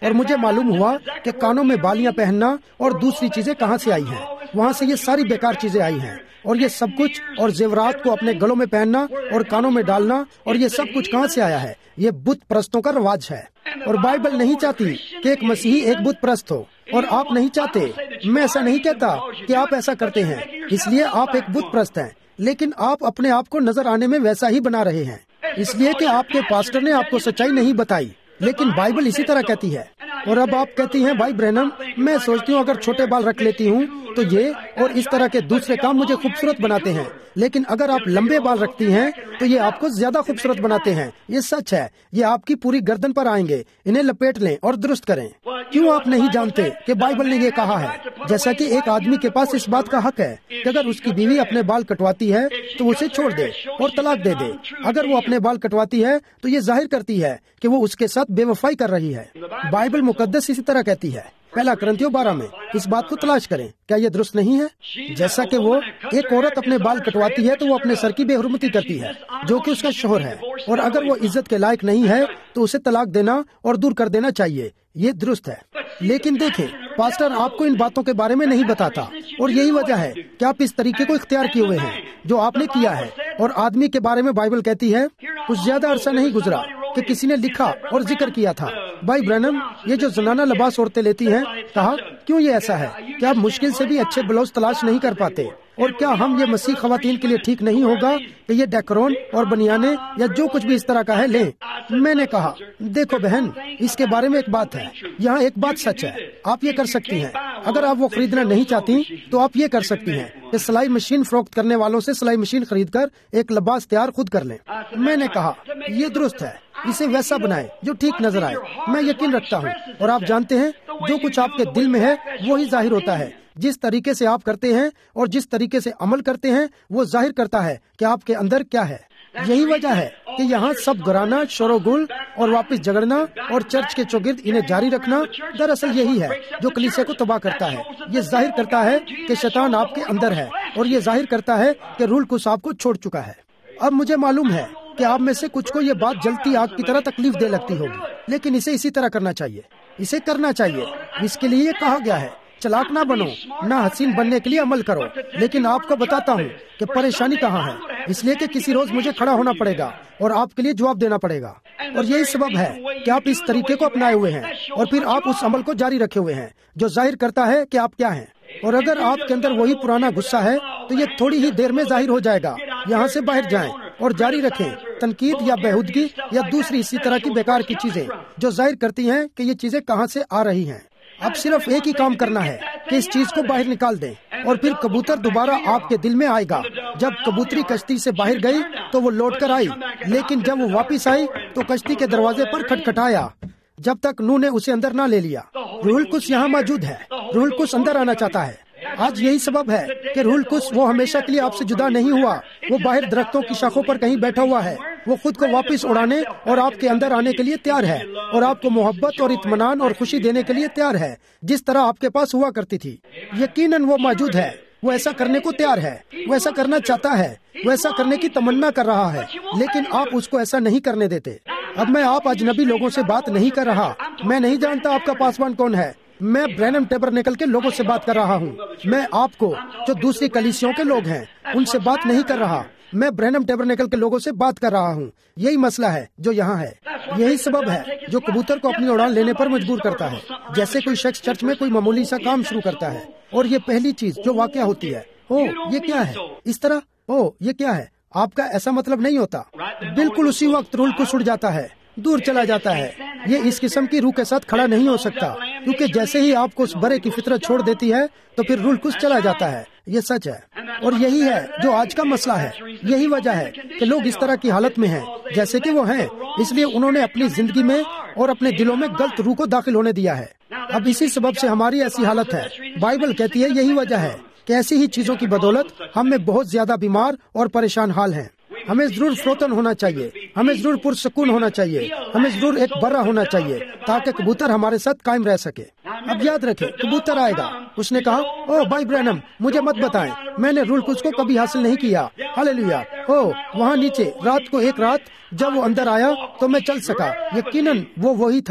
اور مجھے معلوم ہوا کہ کانوں میں بالیاں پہننا اور دوسری چیزیں کہاں سے آئی ہیں. وہاں سے یہ ساری بیکار چیزیں آئی ہیں. اور یہ سب کچھ اور زیورات کو اپنے گلوں میں پہننا اور کانوں میں ڈالنا اور یہ سب کچھ کہاں سے آیا ہے؟ یہ بت پرستوں کا رواج ہے. اور بائبل نہیں چاہتی کہ ایک مسیحی ایک بت پرست ہو. اور آپ نہیں چاہتے، میں ایسا نہیں کہتا کہ آپ ایسا کرتے ہیں اس لیے آپ ایک بت پرست ہیں، لیکن آپ اپنے آپ کو نظر آنے میں ویسا ہی بنا رہے ہیں اس لیے کہ آپ کے پاسٹر نے آپ کو سچائی نہیں بتائی. لیکن بائبل اسی طرح کہتی ہے. اور اب آپ کہتی ہیں بھائی برینم میں سوچتی ہوں اگر چھوٹے بال رکھ لیتی ہوں تو یہ اور اس طرح کے دوسرے کام مجھے خوبصورت بناتے ہیں، لیکن اگر آپ لمبے بال رکھتی ہیں تو یہ آپ کو زیادہ خوبصورت بناتے ہیں. یہ سچ ہے، یہ آپ کی پوری گردن پر آئیں گے. انہیں لپیٹ لیں اور درست کریں. کیوں آپ نہیں جانتے کہ بائبل نے یہ کہا ہے؟ جیسا کہ ایک آدمی کے پاس اس بات کا حق ہے کہ اگر اس کی بیوی اپنے بال کٹواتی ہے تو اسے چھوڑ دے اور طلاق دے دے. اگر وہ اپنے بال کٹواتی ہے تو یہ ظاہر کرتی ہے کہ وہ اس کے ساتھ بے وفائی کر رہی ہے. بائبل مقدس اسی طرح کہتی ہے. پہلا کرنتھیوں بارہ میں اس بات کو تلاش کریں. کیا یہ درست نہیں ہے؟ جیسا کہ وہ ایک عورت اپنے بال کٹواتی ہے تو وہ اپنے سر کی بے حرمتی کرتی ہے جو کہ اس کا شوہر ہے، اور اگر وہ عزت کے لائق نہیں ہے تو اسے طلاق دینا اور دور کر دینا چاہیے. یہ درست ہے. لیکن دیکھیں پاسٹر آپ کو ان باتوں کے بارے میں نہیں بتاتا، اور یہی وجہ ہے کہ آپ اس طریقے کو اختیار کیے ہوئے ہیں جو آپ نے کیا ہے. اور آدمی کے بارے میں بائبل کہتی ہے کچھ زیادہ عرصہ نہیں گزرا کہ کسی نے لکھا اور ذکر کیا تھا بھائی برینم یہ جو زنانہ لباس عورتیں لیتی ہیں، کہا کیوں یہ ایسا ہے؟ کیا آپ مشکل سے بھی اچھے بلاؤز تلاش نہیں کر پاتے؟ اور کیا ہم یہ مسیح خواتین کے لیے ٹھیک نہیں ہوگا کہ یہ ڈیکرون اور بنیانے یا جو کچھ بھی اس طرح کا ہے لیں؟ میں نے کہا دیکھو بہن اس کے بارے میں ایک بات ہے، یہاں ایک بات سچ ہے، آپ یہ کر سکتی ہیں. اگر آپ وہ خریدنا نہیں چاہتی تو آپ یہ کر سکتی ہیں کہ سلائی مشین فروخت کرنے والوں سے سلائی مشین خرید کر ایک لباس تیار خود کر لیں. میں نے کہا یہ درست ہے، اسے ویسا بنائیں جو ٹھیک نظر آئے. میں یقین رکھتا ہوں، اور آپ جانتے ہیں جو کچھ آپ کے دل میں ہے وہی ظاہر ہوتا ہے. جس طریقے سے آپ کرتے ہیں اور جس طریقے سے عمل کرتے ہیں وہ ظاہر کرتا ہے کہ آپ کے اندر کیا ہے. یہی وجہ ہے کہ یہاں سب گرانا، شور و گل اور واپس جگڑنا اور چرچ کے چوگرد انہیں جاری رکھنا دراصل یہی ہے جو کلیسیا کو تباہ کرتا ہے. یہ ظاہر کرتا ہے کہ شیطان آپ کے اندر ہے، اور یہ ظاہر کرتا ہے کہ روح القدس آپ کو چھوڑ چکا ہے. اب مجھے معلوم ہے کہ آپ میں سے کچھ کو یہ بات جلتی آگ کی طرح تکلیف دے لگتی ہوگی، لیکن اسے اسی طرح کرنا چاہیے. اسے کرنا چاہیے. اس کے لیے یہ کہا گیا ہے چلاک نہ بنو، نہ حسین بننے کے لیے عمل کرو. لیکن آپ کو بتاتا ہوں کہ پریشانی کہاں ہے، اس لیے کہ کسی روز مجھے کھڑا ہونا پڑے گا اور آپ کے لیے جواب دینا پڑے گا. اور یہی سبب ہے کہ آپ اس طریقے کو اپنائے ہوئے ہیں اور پھر آپ اس عمل کو جاری رکھے ہوئے ہیں جو ظاہر کرتا ہے کہ آپ کیا ہیں. اور اگر آپ کے اندر وہی پرانا غصہ ہے تو یہ تھوڑی ہی دیر میں ظاہر ہو جائے گا. یہاں سے باہر جائیں اور جاری رکھیں تنقید یا بےہودگی یا دوسری اسی طرح کی بیکار کی چیزیں جو ظاہر کرتی ہیں کہ یہ چیزیں کہاں سے آ رہی ہیں. اب صرف ایک ہی کام کرنا ہے کہ اس چیز کو باہر نکال دیں، اور پھر کبوتر دوبارہ آپ کے دل میں آئے گا. جب کبوتری کشتی سے باہر گئی تو وہ لوٹ کر آئی، لیکن جب وہ واپس آئی تو کشتی کے دروازے پر کھٹکھٹایا جب تک نوح نے اسے اندر نہ لے لیا. روح القدس یہاں موجود ہے، روح القدس اندر آنا چاہتا ہے. آج یہی سبب ہے کہ روح القدس وہ ہمیشہ کے لیے آپ سے جدا نہیں ہوا. وہ باہر درختوں کی شاخوں پر کہیں بیٹھا ہوا ہے. وہ خود کو واپس اڑانے اور آپ کے اندر آنے کے لیے تیار ہے، اور آپ کو محبت اور اطمینان اور خوشی دینے کے لیے تیار ہے جس طرح آپ کے پاس ہوا کرتی تھی. یقیناً وہ موجود ہے، وہ ایسا کرنے کو تیار ہے، وہ ایسا کرنا چاہتا ہے، وہ ایسا کرنے کی تمنا کر رہا ہے، لیکن آپ اس کو ایسا نہیں کرنے دیتے. اب میں آپ اجنبی لوگوں سے بات نہیں کر رہا. میں نہیں جانتا آپ کا پاسبان کون ہے. میں برینم ٹیبرنیکل کے لوگوں سے بات کر رہا ہوں. میں آپ کو جو دوسری کلیسیوں کے لوگ ہیں ان سے بات نہیں کر رہا. میں برینم ٹیبرنیکل کے لوگوں سے بات کر رہا ہوں. یہی مسئلہ ہے جو یہاں ہے. یہی سبب ہے جو کبوتر کو اپنی اڑان لینے پر مجبور کرتا ہے. جیسے کوئی شخص چرچ میں کوئی معمولی سا کام شروع کرتا ہے اور یہ پہلی چیز جو واقع ہوتی ہے، او یہ کیا ہے، اس طرح او یہ کیا ہے، آپ کا ایسا مطلب نہیں ہوتا. بالکل اسی وقت روح القدس اڑ جاتا ہے، دور چلا جاتا ہے. یہ اس قسم کی روح کے ساتھ کھڑا نہیں ہو سکتا، کیونکہ جیسے ہی آپ کو اس برے کی فطرت چھوڑ دیتی ہے تو پھر روح القدس چلا جاتا ہے. یہ سچ ہے، اور یہی ہے جو آج کا مسئلہ ہے. یہی وجہ ہے کہ لوگ اس طرح کی حالت میں ہیں جیسے کہ وہ ہیں، اس لیے انہوں نے اپنی زندگی میں اور اپنے دلوں میں غلط روح کو داخل ہونے دیا ہے. اب اسی سبب سے ہماری ایسی حالت ہے. بائبل کہتی ہے یہی وجہ ہے کہ ایسی ہی چیزوں کی بدولت ہم میں بہت زیادہ بیمار اور پریشان حال ہیں. ہمیں ضرور فروتن ہونا چاہیے، ہمیں ضرور پرسکون ہونا چاہیے، ہمیں ضرور ایک برا ہونا چاہیے تاکہ کبوتر ہمارے ساتھ قائم رہ سکے. اب یاد رکھیں کبوتر آئے گا. اس نے کہا او بھائی برینم مجھے مت بتائیں، میں نے روح القدس کو کبھی حاصل نہیں کیا. ہاللیلویا. او وہاں نیچے رات کو ایک رات جب وہ اندر آیا تو میں چل سکا. یقیناً وہ وہی تھا.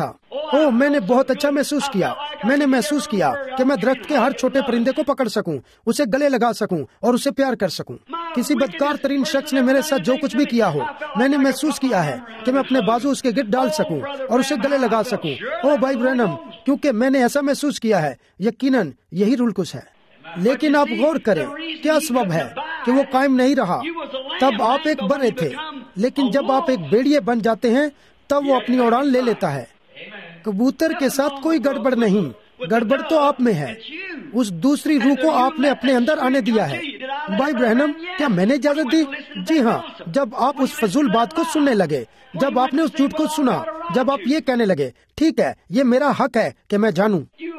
او میں نے بہت اچھا محسوس کیا، میں نے محسوس کیا کہ میں درخت کے ہر چھوٹے پرندے کو پکڑ سکوں، اسے گلے لگا سکوں اور اسے پیار کر سکوں۔ کسی بدکار ترین شخص نے میرے ساتھ جو کچھ بھی کیا ہو، میں نے محسوس کیا ہے کہ میں اپنے بازو اس کے گرد ڈال سکوں اور اسے گلے لگا سکوں۔ او بھائی برینم، کیونکہ میں نے ایسا محسوس کیا ہے، یقیناً یہی رول کچھ ہے۔ لیکن آپ غور کریں، کیا سبب ہے کہ وہ قائم نہیں رہا؟ تب آپ ایک برے تھے، لیکن جب آپ ایک بیڑیے بن جاتے ہیں تب وہ اپنی اڑان لے لیتا ہے۔ کبوتر کے ساتھ کوئی گڑبڑ نہیں، گڑبڑ تو آپ میں ہے۔ اس دوسری روح کو آپ نے اپنے اندر آنے دیا ہے۔ بھائی برہنم، کیا میں نے اجازت دی؟ جی ہاں، جب آپ اس فضول بات کو سننے لگے، جب آپ نے اس جھوٹ کو سنا، جب آپ یہ کہنے لگے ٹھیک ہے یہ میرا حق ہے کہ میں جانوں۔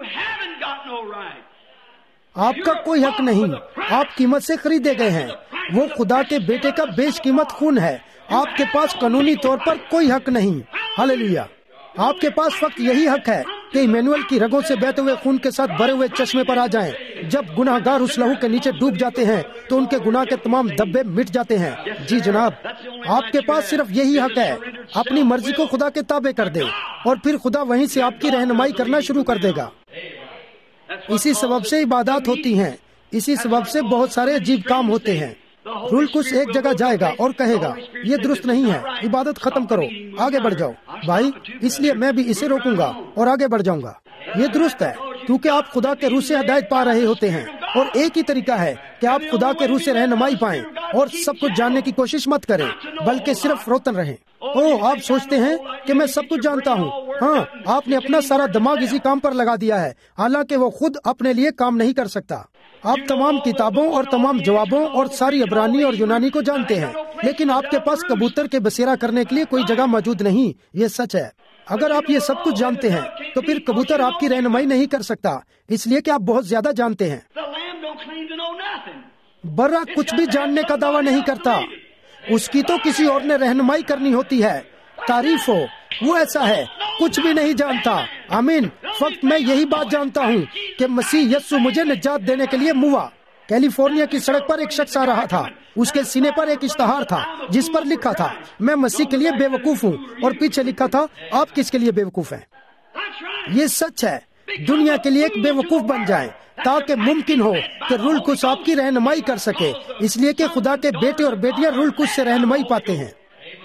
آپ کا کوئی حق نہیں، آپ قیمت سے خریدے گئے ہیں، وہ خدا کے بیٹے کا بیش قیمت خون ہے۔ آپ کے پاس قانونی طور پر کوئی حق نہیں۔ ہاللیلویا! آپ کے پاس فقط یہی حق ہے کہ ایمینوئل کی رگوں سے بہتے ہوئے خون کے ساتھ بھرے ہوئے چشمے پر آ جائیں۔ جب گناہ گار اس لہو کے نیچے ڈوب جاتے ہیں تو ان کے گناہ کے تمام دبے مٹ جاتے ہیں۔ جی جناب، آپ کے پاس صرف یہی حق ہے، اپنی مرضی کو خدا کے تابع کر دیں اور پھر خدا وہیں سے آپ کی رہنمائی کرنا شروع کر دے گا۔ اسی سبب سے عبادات ہوتی ہیں، اسی سبب سے بہت سارے عجیب کام ہوتے ہیں۔ رول کچھ ایک جگہ جائے گا اور کہے گا یہ درست نہیں ہے، عبادت ختم کرو، آگے بڑھ جاؤ۔ بھائی، اس لیے میں بھی اسے روکوں گا اور آگے بڑھ جاؤں گا۔ یہ درست ہے کیونکہ آپ خدا کے روح سے ہدایت پا رہے ہوتے ہیں، اور ایک ہی طریقہ ہے کہ آپ خدا کے روح سے رہنمائی پائیں اور سب کچھ جاننے کی کوشش مت کریں بلکہ صرف روتن رہیں۔ او آپ سوچتے ہیں کہ میں سب کچھ جانتا ہوں۔ ہاں، آپ نے اپنا سارا دماغ اسی کام پر لگا دیا ہے، حالانکہ وہ خود اپنے لیے کام نہیں کر سکتا۔ آپ تمام کتابوں اور تمام جوابوں اور ساری عبرانی اور یونانی کو جانتے ہیں، لیکن آپ کے پاس کبوتر کے بسیرا کرنے کے لیے کوئی جگہ موجود نہیں۔ یہ سچ ہے۔ اگر آپ یہ سب کچھ جانتے ہیں تو پھر کبوتر آپ کی رہنمائی نہیں کر سکتا، اس لیے کہ آپ بہت زیادہ جانتے ہیں۔ برا کچھ بھی جاننے کا دعویٰ نہیں کرتا، اس کی تو کسی اور نے رہنمائی کرنی ہوتی ہے۔ تعریف ہو، وہ ایسا ہے، کچھ بھی نہیں جانتا۔ آمین۔ فقط میں یہی بات جانتا ہوں کہ مسیح یسوع مجھے نجات دینے کے لیے موا۔ کیلیفورنیا کی سڑک پر ایک شخص آ رہا تھا، اس کے سینے پر ایک اشتہار تھا جس پر لکھا تھا میں مسیح کے لیے بے وقوف ہوں، اور پیچھے لکھا تھا آپ کس کے لیے بے وقوف ہیں۔ یہ سچ ہے، دنیا کے لیے ایک بے وقوف بن جائیں تاکہ ممکن ہو کہ رول کچھ آپ کی رہنمائی کر سکے، اس لیے کہ خدا کے بیٹے اور بیٹیاں رول کچھ سے رہنمائی پاتے ہیں۔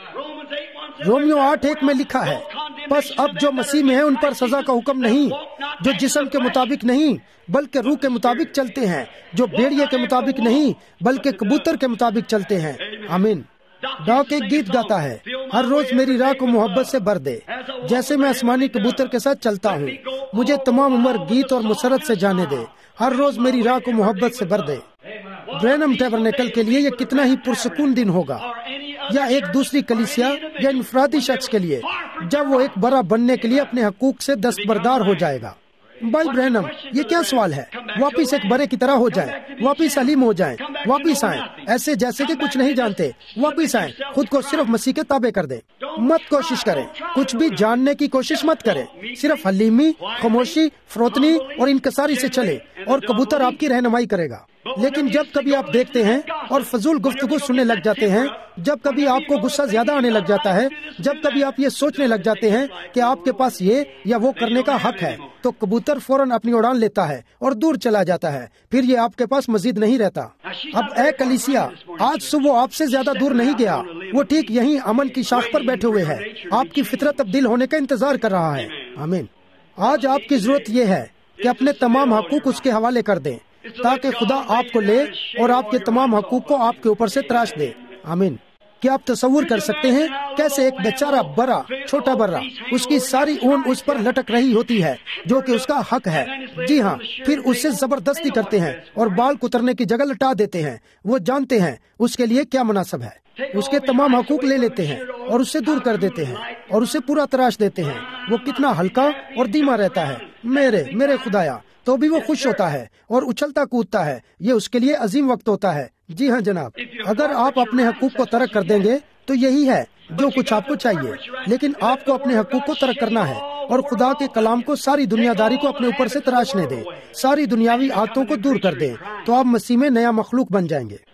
رومیو آٹھ ایک میں لکھا ہے بس اب جو مسیح میں ہیں ان پر سزا کا حکم نہیں، جو جسم کے مطابق نہیں بلکہ روح کے مطابق چلتے ہیں، جو بیڑیے کے مطابق نہیں بلکہ کبوتر کے مطابق چلتے ہیں۔ آمین۔ ڈاک ایک گیت گاتا ہے، ہر روز میری راہ کو محبت سے بھر دے، جیسے میں آسمانی کبوتر کے ساتھ چلتا ہوں، مجھے تمام عمر گیت اور مسرت سے جانے دے، ہر روز میری راہ کو محبت سے بھر دے۔ برینم ٹیبرنیکل کے لیے یہ کتنا ہی پرسکون دن ہوگا، یا ایک دوسری کلیسیا یا انفرادی شخص کے لیے، جب وہ ایک بڑا بننے کے لیے اپنے حقوق سے دستبردار ہو جائے گا۔ بھائی برہنم، یہ کیا سوال ہے؟ واپس ایک بڑے کی طرح ہو جائیں، واپس علیم ہو جائیں، واپس آئیں ایسے جیسے کہ کچھ نہیں جانتے، واپس آئیں، خود کو صرف مسیح کے تابع کر دیں۔ مت کوشش کریں، کچھ بھی جاننے کی کوشش مت کریں، صرف حلیمی، خاموشی، فروتنی اور انکساری سے چلے اور کبوتر آپ کی رہنمائی کرے گا۔ لیکن جب کبھی آپ دیکھتے ہیں اور فضول گفتگو سننے لگ جاتے ہیں، جب کبھی آپ کو غصہ زیادہ آنے لگ جاتا ہے، جب کبھی آپ یہ سوچنے لگ جاتے ہیں کہ آپ کے پاس یہ یا وہ کرنے کا حق ہے، تو کبوتر فوراً اپنی اڑان لیتا ہے اور دور چلا جاتا ہے، پھر یہ آپ کے پاس مزید نہیں رہتا۔ اب اے کلیسیا، آج صبح وہ آپ سے زیادہ دور نہیں گیا، وہ ٹھیک یہیں امن کی شاخ پر بیٹھے ہوئے ہے، آپ کی فطرت تبدیل ہونے کا انتظار کر رہا ہے۔ آمین۔ آج آپ کی ضرورت یہ ہے کہ اپنے تمام حقوق اس کے حوالے کر دیں تاکہ خدا آپ کو لے اور آپ کے تمام حقوق کو آپ کے اوپر سے تراش دے۔ آمین۔ کیا آپ تصور کر سکتے ہیں کیسے ایک بیچارہ برا چھوٹا برا، اس کی ساری اون اس پر لٹک رہی ہوتی ہے جو کہ اس کا حق ہے؟ جی ہاں، پھر اس سے زبردستی کرتے ہیں اور بال کترنے کی جگہ لٹا دیتے ہیں۔ وہ جانتے ہیں اس کے لیے کیا مناسب ہے، اس کے تمام حقوق لے لیتے ہیں اور اس سے دور کر دیتے ہیں اور اسے پورا تراش دیتے ہیں۔ وہ کتنا ہلکا اور دھیما رہتا ہے، میرے میرے خدایا، تو بھی وہ خوش ہوتا ہے اور اچھلتا کودتا ہے۔ یہ اس کے لیے عظیم وقت ہوتا ہے۔ جی ہاں جناب، اگر آپ اپنے حقوق کو ترک کر دیں گے تو یہی ہے جو کچھ آپ کو چاہیے، لیکن آپ کو اپنے حقوق کو ترک کرنا ہے اور خدا کے کلام کو ساری دنیا داری کو اپنے اوپر سے تراشنے دیں، ساری دنیاوی عادتوں کو دور کر دیں، تو آپ مسیح میں نیا مخلوق بن جائیں گے۔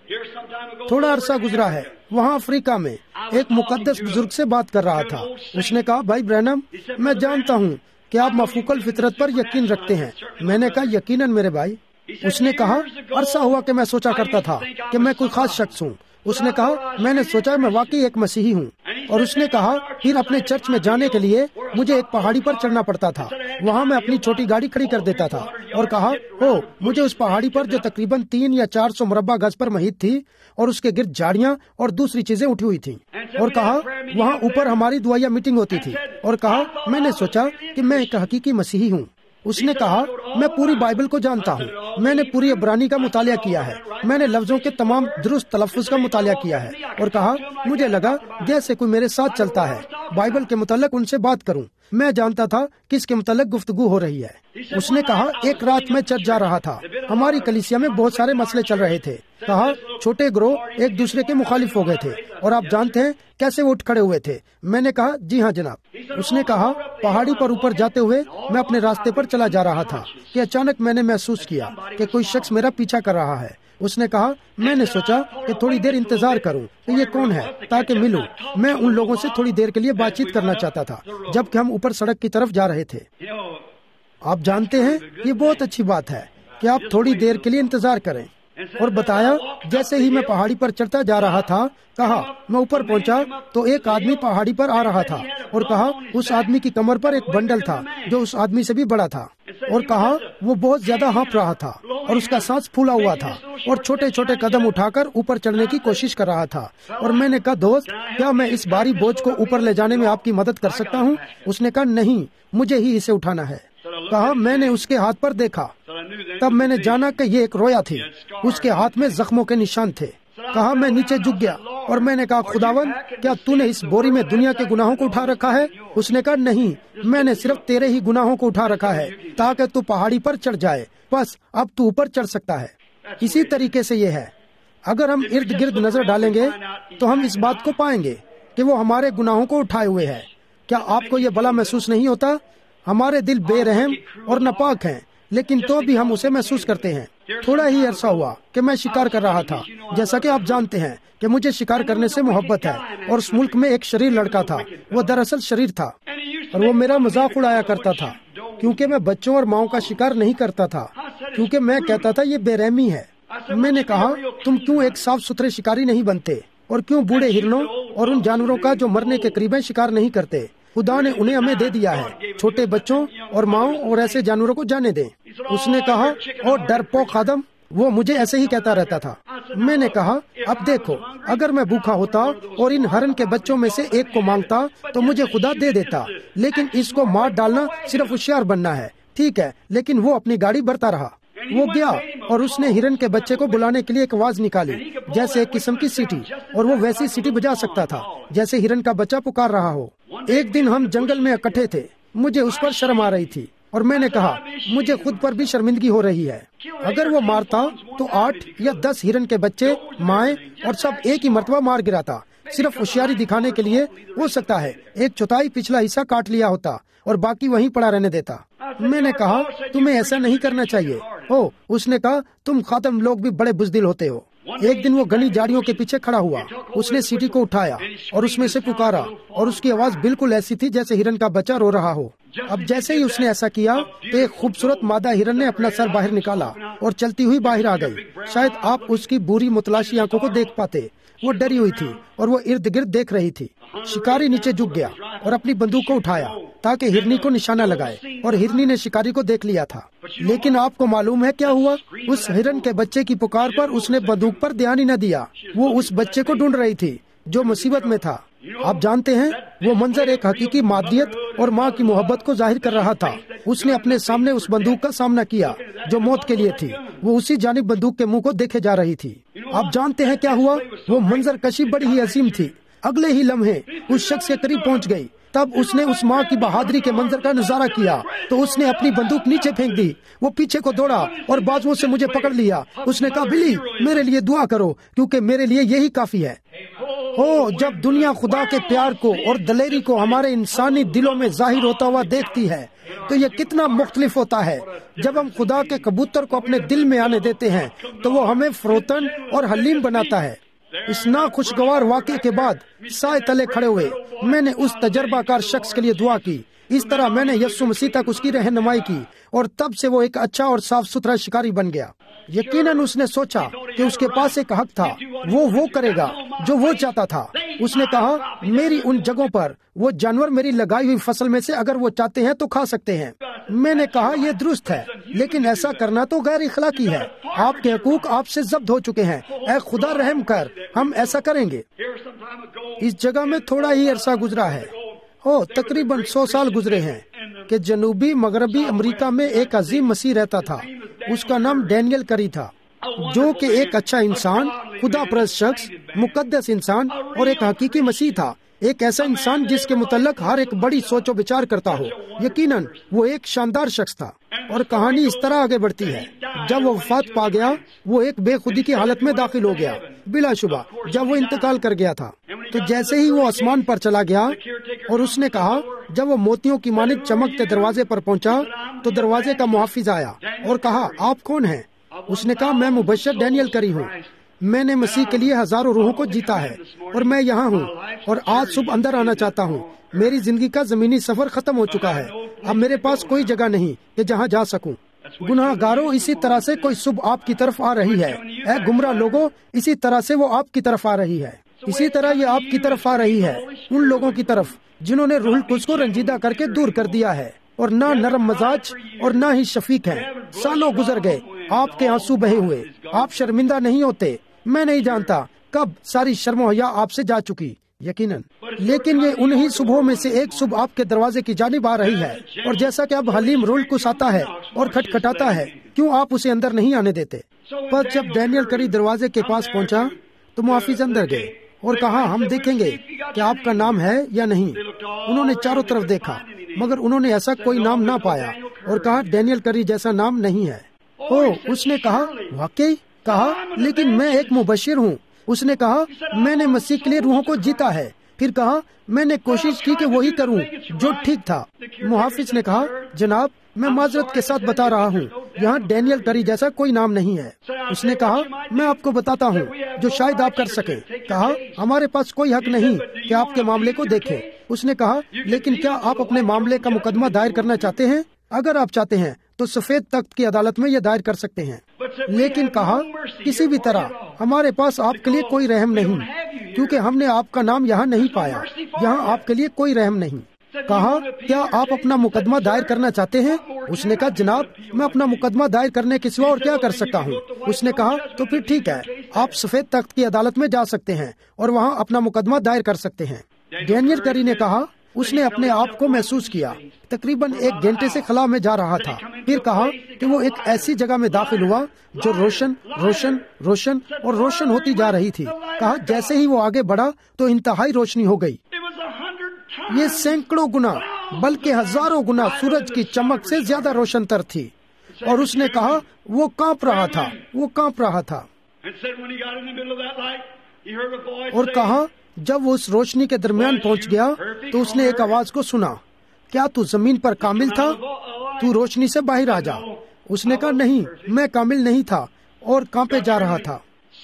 تھوڑا عرصہ گزرا ہے، وہاں افریقہ میں ایک مقدس بزرگ سے بات کر رہا تھا۔ اس نے کہا، بھائی برہنم، میں جانتا ہوں کہ آپ مفوق الفطرت پر یقین رکھتے ہیں؟ میں نے کہا یقیناً میرے بھائی۔ اس نے کہا عرصہ ہوا کہ میں سوچا کرتا تھا کہ میں کوئی خاص شخص ہوں۔ اس نے کہا میں نے سوچا میں واقعی ایک مسیحی ہوں۔ اور اس نے کہا پھر اپنے چرچ میں جانے کے لیے مجھے ایک پہاڑی پر چڑھنا پڑتا تھا، وہاں میں اپنی چھوٹی گاڑی کھڑی کر دیتا تھا اور کہا او مجھے اس پہاڑی پر جو تقریباً تین یا چار سو مربع گز پر محیط تھی اور اس کے گرد جھاڑیاں اور دوسری چیزیں اٹھی ہوئی تھیں، اور کہا وہاں اوپر ہماری دعائیا میٹنگ ہوتی تھی، اور کہا میں نے سوچا کہ میں ایک حقیقی مسیحی ہوں۔ اس نے کہا میں پوری بائبل کو جانتا ہوں، میں نے پوری عبرانی کا مطالعہ کیا ہے، میں نے لفظوں کے تمام درست تلفظ کا مطالعہ کیا ہے، اور کہا مجھے لگا جیسے کوئی میرے ساتھ چلتا ہے، بائبل کے متعلق ان سے بات کروں۔ میں جانتا تھا کہ اس کے متعلق گفتگو ہو رہی ہے۔ اس نے کہا ایک رات میں چرچ جا رہا تھا، ہماری کلیسیا میں بہت سارے مسئلے چل رہے تھے، کہا چھوٹے گروہ ایک دوسرے کے مخالف ہو گئے تھے، اور آپ جانتے ہیں کیسے وہ اٹھ کھڑے ہوئے تھے؟ میں نے کہا جی ہاں جناب۔ اس نے کہا پہاڑی پر اوپر جاتے ہوئے میں اپنے راستے پر چلا جا رہا تھا کہ اچانک میں نے محسوس کیا کہ کوئی شخص میرا پیچھا کر رہا ہے۔ اس نے کہا میں نے سوچا کہ تھوڑی دیر انتظار کروں کہ یہ کون ہے تاکہ ملوں۔ میں ان لوگوں سے تھوڑی دیر کے لیے بات چیت کرنا چاہتا تھا جبکہ ہم اوپر سڑک کی طرف جا رہے تھے۔ آپ جانتے ہیں یہ بہت اچھی بات ہے کہ آپ تھوڑی دیر کے لیے انتظار کریں۔ اور بتایا جیسے ہی میں پہاڑی پر چڑھتا جا رہا تھا، کہا میں اوپر پہنچا تو ایک آدمی پہاڑی پر آ رہا تھا، اور کہا اس آدمی کی کمر پر ایک بنڈل تھا جو اس آدمی سے بھی بڑا تھا، اور کہا وہ بہت زیادہ ہانپ رہا تھا اور اس کا سانس پھولا ہوا تھا اور چھوٹے چھوٹے قدم اٹھا کر اوپر چڑھنے کی کوشش کر رہا تھا۔ اور میں نے کہا دوست کیا میں اس بھاری بوجھ کو اوپر لے جانے میں آپ کی مدد کر سکتا ہوں؟ اس نے کہا نہیں، مجھے ہی اسے اٹھانا ہے۔ کہا میں نے اس کے ہاتھ پر دیکھا، تب میں نے جانا کہ یہ ایک رویا تھی، اس کے ہاتھ میں زخموں کے نشان تھے۔ کہا میں نیچے جھک گیا اور میں نے کہا خداوند کیا تو نے اس بوری میں دنیا کے گناہوں کو اٹھا رکھا ہے؟ اس نے کہا نہیں، میں نے صرف تیرے ہی گناہوں کو اٹھا رکھا ہے تاکہ تو پہاڑی پر چڑھ جائے، بس اب تو اوپر چڑھ سکتا ہے۔ اسی طریقے سے یہ ہے، اگر ہم ارد گرد نظر ڈالیں گے تو ہم اس بات کو پائیں گے کہ وہ ہمارے گناہوں کو اٹھائے ہوئے ہے۔ کیا آپ کو یہ بلا محسوس نہیں ہوتا؟ ہمارے دل بے رحم اور ناپاک ہیں، لیکن تو بھی ہم اسے محسوس کرتے ہیں۔ تھوڑا ہی عرصہ ہوا کہ میں شکار کر رہا تھا، جیسا کہ آپ جانتے ہیں کہ مجھے شکار کرنے سے محبت ہے، اور اس ملک میں ایک شریر لڑکا تھا، وہ دراصل شریر تھا، اور وہ میرا مذاق اڑایا کرتا تھا کیونکہ میں بچوں اور ماؤں کا شکار نہیں کرتا تھا، کیونکہ میں کہتا تھا یہ بے رحمی ہے۔ میں نے کہا تم کیوں ایک صاف ستھرے شکاری نہیں بنتے، اور کیوں بوڑھے ہرنوں اور ان جانوروں کا جو مرنے کے قریب ہیں شکار نہیں کرتے؟ خدا نے انہیں ہمیں دے دیا ہے، چھوٹے بچوں اور ماؤں اور ایسے جانوروں کو جانے دیں۔ اس نے کہا اور ڈرپوک آدم، وہ مجھے ایسے ہی کہتا رہتا تھا۔ میں نے کہا اب دیکھو، اگر میں بھوکا ہوتا اور ان ہرن کے بچوں میں سے ایک کو مانگتا تو مجھے خدا دے دیتا، لیکن اس کو مار ڈالنا صرف ہوشیار بننا ہے، ٹھیک ہے؟ لیکن وہ اپنی گاڑی بڑھتا رہا۔ وہ گیا اور اس نے ہرن کے بچے کو بلانے کے لیے ایک آواز نکالی، جیسے ایک قسم کی سیٹی، اور وہ ویسی سیٹی بجا سکتا تھا جیسے ہرن کا بچہ پکار رہا ہو۔ ایک دن ہم جنگل میں اکٹھے تھے، مجھے اس پر شرم آ رہی تھی، اور میں نے کہا مجھے خود پر بھی شرمندگی ہو رہی ہے۔ اگر وہ مارتا تو آٹھ یا دس ہرن کے بچے، مائیں اور سب ایک ہی مرتبہ مار گراتا، صرف ہوشیاری دکھانے کے لیے۔ ہو سکتا ہے ایک چوتھائی پچھلا حصہ کاٹ لیا ہوتا اور باقی وہیں پڑا رہنے دیتا۔ میں نے کہا تمہیں ایسا نہیں کرنا چاہیے۔ او اس نے کہا تم خادم لوگ بھی بڑے بزدل ہوتے ہو۔ ایک دن وہ گھنی جاڑیوں کے پیچھے کھڑا ہوا، اس نے سیٹی کو اٹھایا اور اس میں سے پکارا، اور اس کی آواز بالکل ایسی تھی جیسے ہرن کا بچہ رو رہا ہو۔ اب جیسے ہی اس نے ایسا کیا تو ایک خوبصورت مادہ ہرن نے اپنا سر باہر نکالا اور چلتی ہوئی باہر آ گئی۔ شاید آپ اس کی بری متلاشی آنکھوں کو دیکھ پاتے، وہ ڈری ہوئی تھی اور وہ ارد گرد دیکھ رہی تھی۔ شکاری نیچے جھک گیا اور اپنی بندوق کو اٹھایا تاکہ ہرنی کو نشانہ لگائے، اور ہرنی نے شکاری کو دیکھ لیا تھا۔ لیکن آپ کو معلوم ہے کیا ہوا؟ اس ہرن کے بچے کی پکار پر اس نے بندوق پر دھیان ہی نہ دیا، وہ اس بچے کو ڈھونڈ رہی تھی جو مصیبت میں تھا۔ آپ جانتے ہیں وہ منظر ایک حقیقی مادیت اور ماں کی محبت کو ظاہر کر رہا تھا۔ اس نے اپنے سامنے اس بندوق کا سامنا کیا جو موت کے لیے تھی، وہ اسی جانب بندوق کے منہ کو دیکھے جا رہی تھی۔ آپ جانتے ہیں کیا ہوا؟ وہ منظر کشی بڑی ہی عظیم تھی۔ اگلے ہی لمحے اس شخص کے قریب پہنچ گئی، تب اس نے اس ماں کی بہادری کے منظر کا نظارہ کیا تو اس نے اپنی بندوق نیچے پھینک دی۔ وہ پیچھے کو دوڑا اور بازوؤں سے مجھے پکڑ لیا۔ اس نے کہا بلی میرے لیے دعا کرو کیونکہ میرے لیے یہی کافی ہے۔ ہو جب دنیا خدا کے پیار کو اور دلیری کو ہمارے انسانی دلوں میں ظاہر ہوتا ہوا دیکھتی ہے تو یہ کتنا مختلف ہوتا ہے۔ جب ہم خدا کے کبوتر کو اپنے دل میں آنے دیتے ہیں تو وہ ہمیں فروتن اور حلیم بناتا ہے۔ اس ناخوشگوار واقعے کے بعد سائے تلے کھڑے ہوئے میں نے اس تجربہ کار شخص کے لیے دعا کی۔ اس طرح میں نے یسوع مسیح تک اس کی رہنمائی کی اور تب سے وہ ایک اچھا اور صاف ستھرا شکاری بن گیا۔ یقیناً اس نے سوچا کہ اس کے پاس ایک حق تھا، وہ وہ کرے گا جو وہ چاہتا تھا۔ اس نے کہا میری ان جگہوں پر وہ جانور میری لگائی ہوئی فصل میں سے اگر وہ چاہتے ہیں تو کھا سکتے ہیں۔ میں نے کہا یہ درست ہے، لیکن ایسا کرنا تو غیر اخلاقی ہے۔ آپ کے حقوق آپ سے ضبط ہو چکے ہیں، اے خدا رحم کر، ہم ایسا کریں گے۔ اس جگہ میں تھوڑا ہی عرصہ گزرا ہے، او تقریباً سو سال گزرے ہیں کہ جنوبی مغربی امریکہ میں ایک عظیم مسیح رہتا تھا۔ اس کا نام ڈینیل کری تھا، جو کہ ایک اچھا انسان، خدا پرست شخص، مقدس انسان اور ایک حقیقی مسیح تھا۔ ایک ایسا انسان جس کے متعلق ہر ایک بڑی سوچ و بچار کرتا ہو۔ یقیناً وہ ایک شاندار شخص تھا، اور کہانی اس طرح آگے بڑھتی ہے۔ جب وہ وفات پا گیا، وہ ایک بے خودی کی حالت میں داخل ہو گیا۔ بلا شبہ جب وہ انتقال کر گیا تھا تو جیسے ہی وہ آسمان پر چلا گیا، اور اس نے کہا جب وہ موتیوں کی مانند چمکتے دروازے پر پہنچا تو دروازے کا محافظ آیا اور کہا آپ کون ہیں؟ اس نے کہا میں مبشر ڈینیل کری ہوں، میں نے مسیح کے لیے ہزاروں روحوں کو جیتا ہے اور میں یہاں ہوں اور آج صبح اندر آنا چاہتا ہوں۔ میری زندگی کا زمینی سفر ختم ہو چکا ہے، اب میرے پاس کوئی جگہ نہیں کہ جہاں جا سکوں۔ گناہ گاروں، اسی طرح سے کوئی صبح آپ کی طرف آ رہی ہے۔ اے گمراہ لوگوں، اسی طرح سے وہ آپ کی طرف آ رہی ہے۔ اسی طرح یہ آپ کی طرف آ رہی ہے، ان لوگوں کی طرف جنہوں نے روح القدس کو رنجیدہ کر کے دور کر دیا ہے اور نہ نرم مزاج اور نہ ہی شفیق ہیں۔ سالوں گزر گئے، آپ کے آنسو بہے ہوئے، آپ شرمندہ نہیں ہوتے۔ میں نہیں جانتا کب ساری شرم و حیا آپ سے جا چکی، یقیناً، لیکن یہ انہی صبحوں میں سے ایک صبح آپ کے دروازے کی جانب آ رہی ہے، اور جیسا کہ اب حلیم روح القدس آتا ہے اور کھٹکھٹاتا ہے، کیوں آپ اسے اندر نہیں آنے دیتے؟ پر جب ڈینیل کری دروازے کے پاس پہنچا تو محافظ اندر گئے اور کہا ہم دیکھیں گے کہ آپ کا نام ہے یا نہیں۔ انہوں نے چاروں طرف دیکھا مگر انہوں نے ایسا کوئی نام نہ پایا اور کہا ڈینیل کری جیسا نام نہیں ہے۔ او اس نے کہا واقعی؟ کہا لیکن میں ایک مبشر ہوں۔ اس نے کہا میں نے مسیح کے لیے روحوں کو جیتا ہے۔ پھر کہا میں نے کوشش کی کہ وہی کروں جو ٹھیک تھا۔ محافظ نے کہا جناب میں معذرت کے ساتھ بتا رہا ہوں، یہاں ڈینیل کری جیسا کوئی نام نہیں ہے۔ اس نے کہا میں آپ کو بتاتا ہوں جو شاید آپ کر سکیں۔ کہا ہمارے پاس کوئی حق نہیں کہ آپ کے معاملے کو دیکھیں۔ اس نے کہا لیکن کیا آپ اپنے معاملے کا مقدمہ دائر کرنا چاہتے ہیں؟ اگر آپ چاہتے ہیں تو سفید تخت کی عدالت میں یہ دائر کر سکتے ہیں۔ لیکن کہا کسی بھی طرح ہمارے پاس آپ کے لیے کوئی رحم نہیں، کیونکہ ہم نے آپ کا نام یہاں نہیں پایا، یہاں آپ کے لیے کوئی رحم نہیں۔ کہا کیا آپ اپنا مقدمہ دائر کرنا چاہتے ہیں؟ اس نے کہا جناب میں اپنا مقدمہ دائر کرنے کے سوا اور کیا کر سکتا ہوں۔ اس نے کہا تو پھر ٹھیک ہے، آپ سفید تخت کی عدالت میں جا سکتے ہیں اور وہاں اپنا مقدمہ دائر کر سکتے ہیں۔ ڈینیل کری نے کہا اس نے اپنے آپ کو محسوس کیا تقریباً ایک گھنٹے سے خلا میں جا رہا تھا۔ پھر کہا کہ وہ ایک ایسی جگہ میں داخل ہوا جو روشن روشن روشن اور روشن ہوتی جا رہی تھی۔ کہا جیسے ہی وہ آگے بڑھا تو انتہائی روشنی ہو گئی، یہ سینکڑوں گنا بلکہ ہزاروں گنا سورج کی چمک سے زیادہ روشن تر تھی۔ اور اس نے کہا وہ کانپ رہا تھا، وہ کانپ رہا تھا۔ اور کہا جب وہ اس روشنی کے درمیان پہنچ گیا تو اس نے ایک آواز کو سنا، کیا تو زمین پر کامل تھا؟ تو روشنی سے باہر آ جا۔ اس نے کہا نہیں، میں کامل نہیں تھا اور کانپے جا رہا تھا۔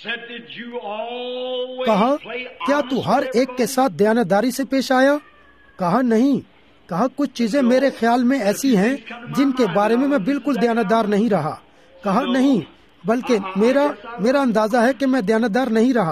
کہا کیا تو ہر ایک کے ساتھ دیانتداری سے پیش آیا؟ کہا نہیں۔ کہا کچھ چیزیں میرے خیال میں ایسی ہیں جن کے بارے میں میں بالکل دیانتدار نہیں رہا۔ کہا نہیں، بلکہ میرا میرا اندازہ ہے کہ میں دیانتدار نہیں رہا۔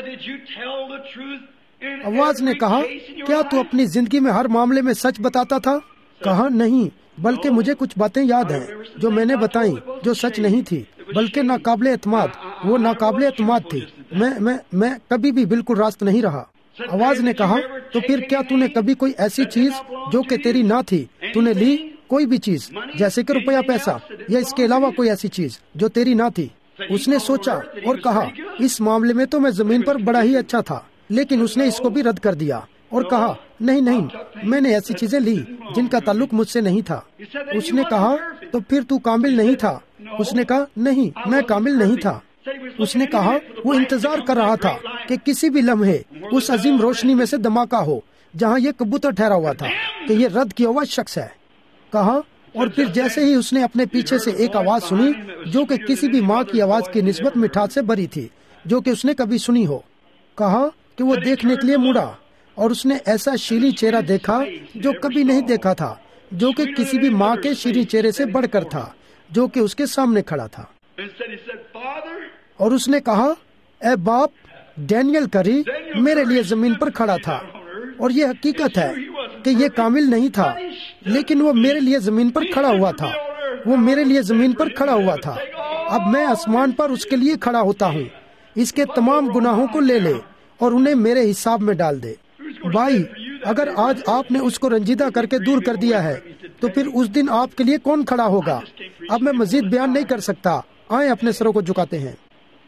آواز نے کہا کیا تو اپنی زندگی میں ہر معاملے میں سچ بتاتا تھا؟ کہا نہیں، بلکہ مجھے کچھ باتیں یاد ہیں جو میں نے بتائیں جو سچ نہیں تھی بلکہ ناقابل اعتماد، وہ ناقابل اعتماد تھی۔ میں میں میں کبھی بھی بالکل راست نہیں رہا۔ آواز نے کہا تو پھر کیا تو نے کبھی کوئی ایسی چیز جو کہ تیری نہ تھی تو نے لی؟ کوئی بھی چیز جیسے کہ روپیہ پیسہ یا اس کے علاوہ کوئی ایسی چیز جو تیری نہ تھی؟ اس نے سوچا اور کہا اس معاملے میں تو میں زمین پر بڑا ہی اچھا تھا، لیکن اس نے اس کو بھی رد کر دیا اور کہا نہیں نہیں، میں نے ایسی چیزیں لی جن کا تعلق مجھ سے نہیں تھا۔ اس نے کہا تو پھر تو کامل نہیں تھا؟ اس نے کہا نہیں، میں کامل نہیں تھا۔ اس نے کہا وہ انتظار کر رہا تھا کہ کسی بھی لمحے اس عظیم روشنی میں سے دھماکہ ہو جہاں یہ کبوتر ٹھہرا ہوا تھا کہ یہ رد کیا ہوا شخص ہے۔ کہا اور پھر جیسے ہی اس نے اپنے پیچھے سے ایک آواز سنی جو کہ کسی بھی ماں کی آواز کی نسبت مٹھاس سے بھری تھی جو کہ اس نے کبھی سنی ہو، کہا کہ وہ دیکھنے کے لیے مڑا اور اس نے ایسا شیریں چہرہ دیکھا جو کبھی نہیں دیکھا تھا، جو کہ کسی بھی ماں کے شیریں چہرے سے بڑھ کر تھا، جو کہ اس کے سامنے کھڑا تھا۔ اور اس نے کہا، اے باپ، ڈینیل کری میرے لیے زمین پر کھڑا تھا، اور یہ حقیقت ہے کہ یہ کامل نہیں تھا، لیکن وہ میرے لیے زمین پر کھڑا ہوا تھا، وہ میرے لیے زمین پر کھڑا ہوا تھا۔ اب میں آسمان پر اس کے لیے کھڑا ہوتا ہوں، اس کے تمام گناہوں کو لے لے اور انہیں میرے حساب میں ڈال دے۔ بھائی، اگر آج آپ نے اس کو رنجیدہ کر کے دور کر دیا ہے تو پھر اس دن آپ کے لیے کون کھڑا ہوگا؟ اب میں مزید بیان نہیں کر سکتا، آئیں اپنے سروں کو جھکاتے ہیں۔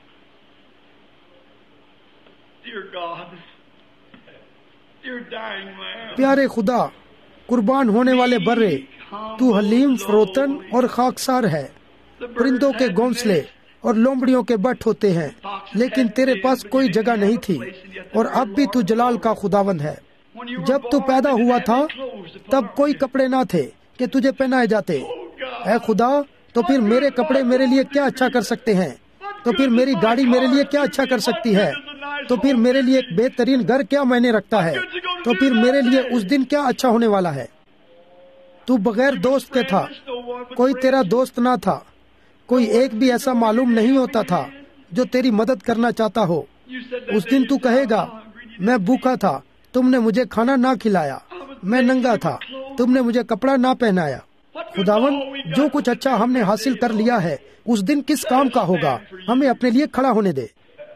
پیارے خدا، قربان ہونے والے برے، تو حلیم، فروتن اور خاکسار ہے۔ پرندوں کے گھونسلے اور لومڑیوں کے بٹ ہوتے ہیں، لیکن تیرے پاس کوئی جگہ نہیں تھی، اور اب بھی تو جلال کا خداوند ہے۔ جب تو پیدا ہوا تھا تب کوئی کپڑے نہ تھے کہ تجھے پہنائے جاتے۔ اے خدا، تو پھر میرے کپڑے میرے لیے کیا اچھا کر سکتے ہیں؟ تو پھر میری گاڑی میرے لیے کیا اچھا کر سکتی ہے؟ تو پھر میرے لیے ایک بہترین گھر کیا معنی رکھتا ہے؟ تو پھر میرے لیے اس دن کیا اچھا ہونے والا ہے؟ تو بغیر دوست کے تھا، کوئی تیرا دوست نہ تھا، کوئی ایک بھی ایسا معلوم نہیں ہوتا تھا جو تیری مدد کرنا چاہتا ہو۔ اس دن تو کہے گا، میں بھوکا تھا، تم نے مجھے کھانا نہ کھلایا، میں ننگا تھا، تم نے مجھے کپڑا نہ پہنایا۔ خداون، جو کچھ اچھا ہم نے حاصل کر لیا ہے اس دن کس کام کا ہوگا؟ ہمیں اپنے لیے کھڑا ہونے دے،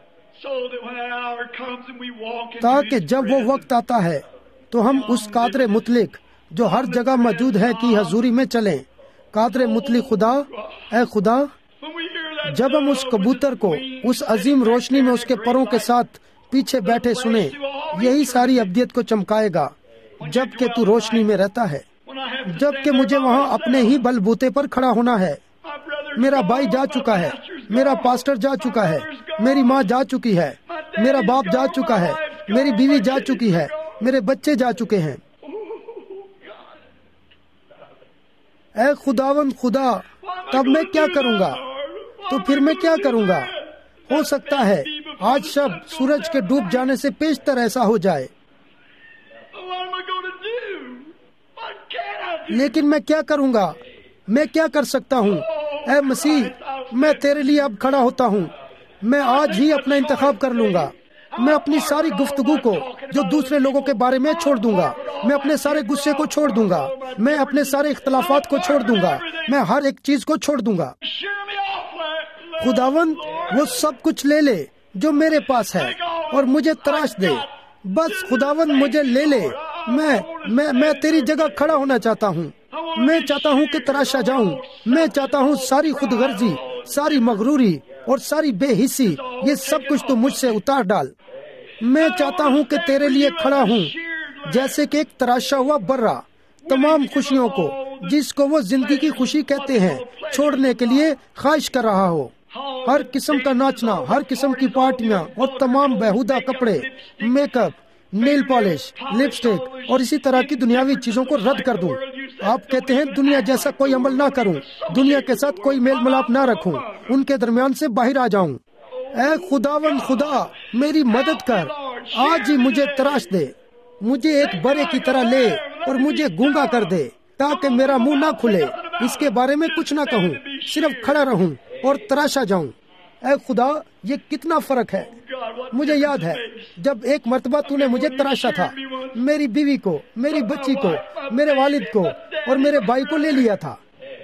تاکہ جب وہ وقت آتا ہے تو ہم اس قادر مطلق جو ہر جگہ موجود ہے کی حضوری میں چلیں۔ قادر مطلق خدا، اے خدا، جب ہم اس کبوتر کو اس عظیم روشنی میں اس کے پروں کے ساتھ پیچھے بیٹھے سنیں، یہی ساری ابدیت کو چمکائے گا جب کہ تو روشنی میں رہتا ہے۔ جب کہ مجھے وہاں اپنے ہی بل بوتے پر کھڑا ہونا ہے۔ میرا بھائی جا چکا ہے، میرا پاسٹر جا چکا ہے، میری ماں جا چکی ہے، میرا باپ جا چکا ہے، میری بیوی جا چکی ہے، میرے بچے جا چکے ہیں۔ اے خداوند خدا، تب میں کیا کروں گا؟ تو پھر میں کیا کروں گا؟ ہو سکتا ہے آج شب سورج کے ڈوب جانے سے پیشتر ایسا ہو جائے، لیکن میں کیا کروں گا؟ میں کیا کر سکتا ہوں؟ اے مسیح، میں تیرے لیے اب کھڑا ہوتا ہوں۔ میں آج ہی اپنا انتخاب کر لوں گا۔ میں اپنی ساری گفتگو کو جو دوسرے لوگوں کے بارے میں چھوڑ دوں گا، میں اپنے سارے غصے کو چھوڑ دوں گا، میں اپنے سارے اختلافات کو چھوڑ دوں گا، میں ہر ایک چیز کو چھوڑ دوں گا۔ خداوند، وہ سب کچھ لے لے جو میرے پاس ہے اور مجھے تراش دے۔ بس خداوند، مجھے لے لے۔ میں میں میں تیری جگہ کھڑا ہونا چاہتا ہوں۔ میں چاہتا ہوں کہ تراشا جاؤں۔ میں چاہتا ہوں ساری خود غرضی، ساری مغروری اور ساری بے حسی، یہ سب کچھ تو مجھ سے اتار ڈال۔ میں چاہتا ہوں کہ تیرے لیے کھڑا ہوں، جیسے کہ ایک تراشا ہوا برا تمام خوشیوں کو، جس کو وہ زندگی کی خوشی کہتے ہیں، چھوڑنے کے لیے خواہش کر رہا ہو۔ ہر قسم کا ناچنا، ہر قسم کی پارٹیاں اور تمام بیہودہ کپڑے، makeup, nail polish, lipstick اور اسی طرح کی دنیاوی چیزوں کو رد کر دوں۔ آپ کہتے ہیں دنیا جیسا کوئی عمل نہ کروں، دنیا کے ساتھ کوئی میل ملاپ نہ رکھوں، ان کے درمیان سے باہر آ جاؤں۔ اے خداوند خدا، میری مدد کر، آج ہی مجھے تراش دے، مجھے ایک برے کی طرح لے اور مجھے گونگا کر دے، تاکہ میرا منہ نہ کھلے، اس کے بارے میں کچھ نہ کہوں، صرف کھڑا رہوں اور تراشا جاؤں۔ اے خدا، یہ کتنا فرق ہے۔ مجھے یاد ہے جب ایک مرتبہ تو نے مجھے تراشا تھا، میری بیوی کو، میری بچی کو، میرے والد کو اور میرے بھائی کو لے لیا تھا۔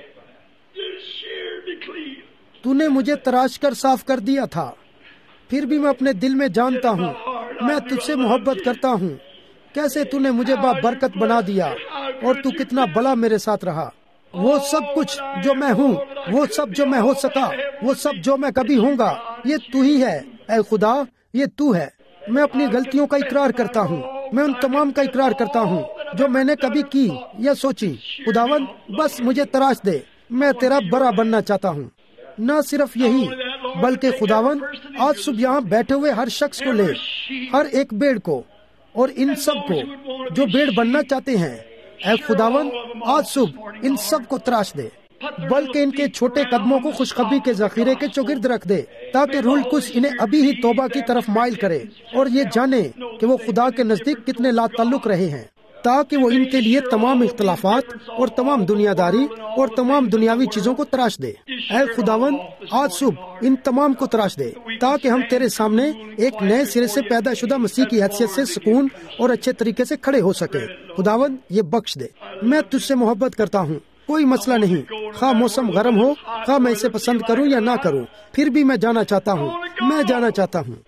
تو نے مجھے تراش کر صاف کر دیا تھا۔ پھر بھی میں اپنے دل میں جانتا ہوں میں تجھ سے محبت کرتا ہوں۔ کیسے تو نے مجھے با برکت بنا دیا اور تو کتنا بھلا میرے ساتھ رہا۔ وہ سب کچھ جو میں ہوں، وہ سب جو میں ہو سکا، وہ سب جو میں کبھی ہوں گا، یہ تو ہی ہے۔ اے خدا، یہ تو ہے۔ میں اپنی غلطیوں کا اقرار کرتا ہوں، میں ان تمام کا اقرار کرتا ہوں جو میں نے کبھی کی یا سوچی۔ خداوند، بس مجھے تراش دے، میں تیرا برا بننا چاہتا ہوں۔ نہ صرف یہی بلکہ خداوند، آج صبح یہاں بیٹھے ہوئے ہر شخص کو لے، ہر ایک بھیڑ کو اور ان سب کو جو بھیڑ بننا چاہتے ہیں۔ اے خداوند، آج صبح ان سب کو تراش دے۔ بلکہ ان کے چھوٹے قدموں کو خوشخبری کے ذخیرے کے چوگرد رکھ دے، تاکہ روح القدس انہیں ابھی ہی توبہ کی طرف مائل کرے اور یہ جانے کہ وہ خدا کے نزدیک کتنے لا تعلق رہے ہیں، تاکہ وہ ان کے لیے تمام اختلافات اور تمام دنیا داری اور تمام دنیاوی چیزوں کو تراش دے۔ اے خداوند، آج صبح ان تمام کو تراش دے، تاکہ ہم تیرے سامنے ایک نئے سرے سے پیدا شدہ مسیح کی حیثیت سے سکون اور اچھے طریقے سے کھڑے ہو سکے۔ خداوند، یہ بخش دے۔ میں تجھ سے محبت کرتا ہوں، کوئی مسئلہ نہیں، خواہ موسم گرم ہو، خواہ میں اسے پسند کروں یا نہ کروں، پھر بھی میں جانا چاہتا ہوں، میں جانا چاہتا ہوں،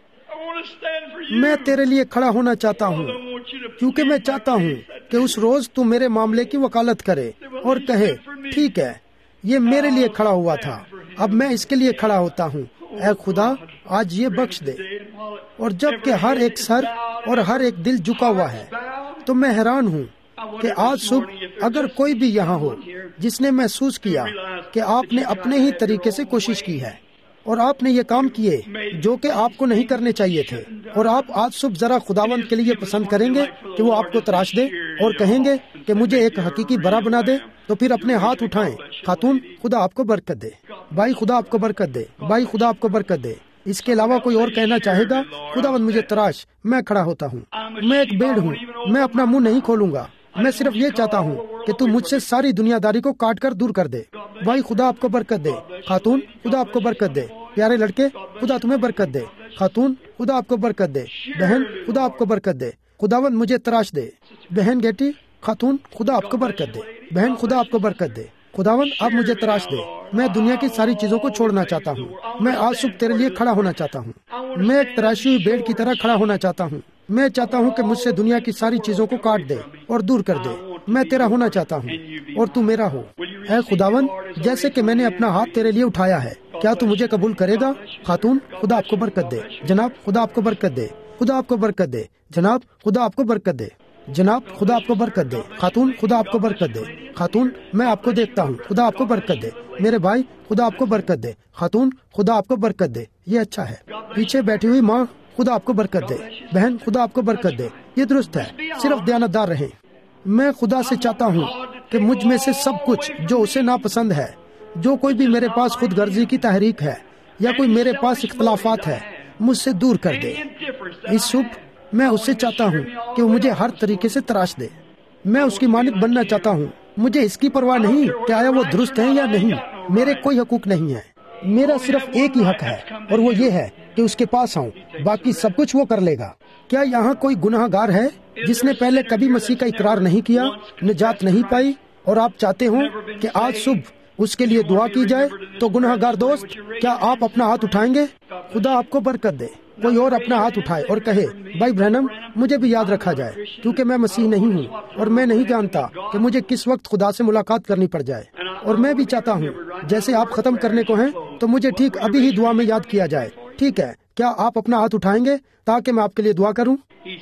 میں تیرے لیے کھڑا ہونا چاہتا ہوں، کیونکہ میں چاہتا ہوں کہ اس روز تو میرے معاملے کی وکالت کرے اور کہے، ٹھیک ہے، یہ میرے لیے کھڑا ہوا تھا، اب میں اس کے لیے کھڑا ہوتا ہوں۔ اے خدا، آج یہ بخش دے۔ اور جب کہ ہر ایک سر اور ہر ایک دل جھکا ہوا ہے، تو میں حیران ہوں کہ آج صبح اگر کوئی بھی یہاں ہو جس نے محسوس کیا کہ آپ نے اپنے ہی طریقے سے کوشش کی ہے اور آپ نے یہ کام کیے جو کہ آپ کو نہیں کرنے چاہیے تھے، اور آپ آج صبح ذرا خداوند کے لیے پسند کریں گے کہ وہ آپ کو تراش دے اور کہیں گے کہ مجھے ایک حقیقی برا بنا دے، تو پھر اپنے ہاتھ اٹھائیں۔ خاتون، خدا آپ کو برکت دے۔ بھائی، خدا آپ کو برکت دے۔ بھائی، خدا آپ کو برکت دے۔ اس کے علاوہ کوئی اور کہنا چاہے گا؟ خداوند مجھے تراش، میں کھڑا ہوتا ہوں، میں ایک بھیڑ ہوں، میں اپنا منہ نہیں کھولوں گا، میں صرف یہ چاہتا ہوں کہ تو مجھ سے ساری دنیا داری کو کاٹ کر دور کر دے۔ بھائی، خدا آپ کو برکت دے۔ خاتون، خدا آپ کو برکت دے۔ پیارے لڑکے، خدا تمہیں برکت دے۔ خاتون، خدا آپ کو برکت دے۔ بہن، خدا آپ کو برکت دے۔ خداوند مجھے تراش دے۔ بہن گیٹی، خاتون، خدا آپ کو برکت دے۔ بہن، خدا آپ کو برکت دے۔ خداوند، آپ مجھے تراش دے۔ میں دنیا کی ساری چیزوں کو چھوڑنا چاہتا ہوں، میں آج صبح تیرے لیے کھڑا ہونا چاہتا ہوں، میں ایک تراشی ہوئی بھیڑ کی طرح کھڑا ہونا چاہتا ہوں۔ میں چاہتا ہوں کہ مجھ سے دنیا کی ساری چیزوں کو کاٹ دے اور دور کر دے۔ میں تیرا ہونا چاہتا ہوں اور تو میرا ہو۔ اے خداوند، جیسے کہ میں نے اپنا ہاتھ تیرے لیے اٹھایا ہے، کیا تو مجھے قبول کرے گا؟ خاتون، خدا آپ کو برکت دے۔ جناب، خدا آپ کو برکت دے۔ خدا آپ کو برکت دے۔ جناب، خدا آپ کو برکت دے۔ جناب، خدا آپ کو برکت دے۔ خاتون، خدا آپ کو برکت دے۔ خاتون، میں آپ کو دیکھتا ہوں، خدا آپ کو برکت دے۔ میرے بھائی، خدا آپ کو برکت دے۔ خاتون، خدا آپ کو برکت دے۔ یہ اچھا ہے۔ پیچھے بیٹھی ہوئی ماں، خدا آپ کو برکت دے۔ بہن، خدا آپ کو برکت دے۔ یہ درست ہے، صرف دیانتدار رہیں۔ میں خدا سے چاہتا ہوں کہ مجھ میں سے سب کچھ جو اسے ناپسند ہے، جو کوئی بھی میرے پاس خود غرضی کی تحریک ہے یا کوئی میرے پاس اختلافات ہے، مجھ سے دور کر دے۔ اس صبح میں اس سے چاہتا ہوں کہ وہ مجھے ہر طریقے سے تراش دے۔ میں اس کی مانند بننا چاہتا ہوں۔ مجھے اس کی پرواہ نہیں کہ آیا وہ درست ہے یا نہیں، میرے کوئی حقوق نہیں ہے، میرا صرف ایک ہی حق ہے، اور وہ یہ ہے کہ اس کے پاس آؤں، باقی سب کچھ وہ کر لے گا۔ کیا یہاں کوئی گناہ گار ہے جس نے پہلے کبھی مسیح کا اقرار نہیں کیا، نجات نہیں پائی، اور آپ چاہتے ہوں کہ آج صبح اس کے لیے دعا کی جائے؟ تو گناہ گار دوست، کیا آپ اپنا ہاتھ اٹھائیں گے؟ خدا آپ کو برکت دے۔ کوئی اور اپنا ہاتھ اٹھائے اور کہے، بھائی برہنم، مجھے بھی یاد رکھا جائے، کیونکہ میں مسیح نہیں ہوں اور میں نہیں جانتا کہ مجھے کس وقت خدا سے ملاقات کرنی پڑ جائے، اور میں بھی چاہتا ہوں جیسے آپ ختم کرنے کو ہیں تو مجھے ٹھیک ابھی ہی دعا میں یاد کیا جائے۔ ٹھیک ہے، کیا آپ اپنا ہاتھ اٹھائیں گے تاکہ میں آپ کے لیے دعا کروں؟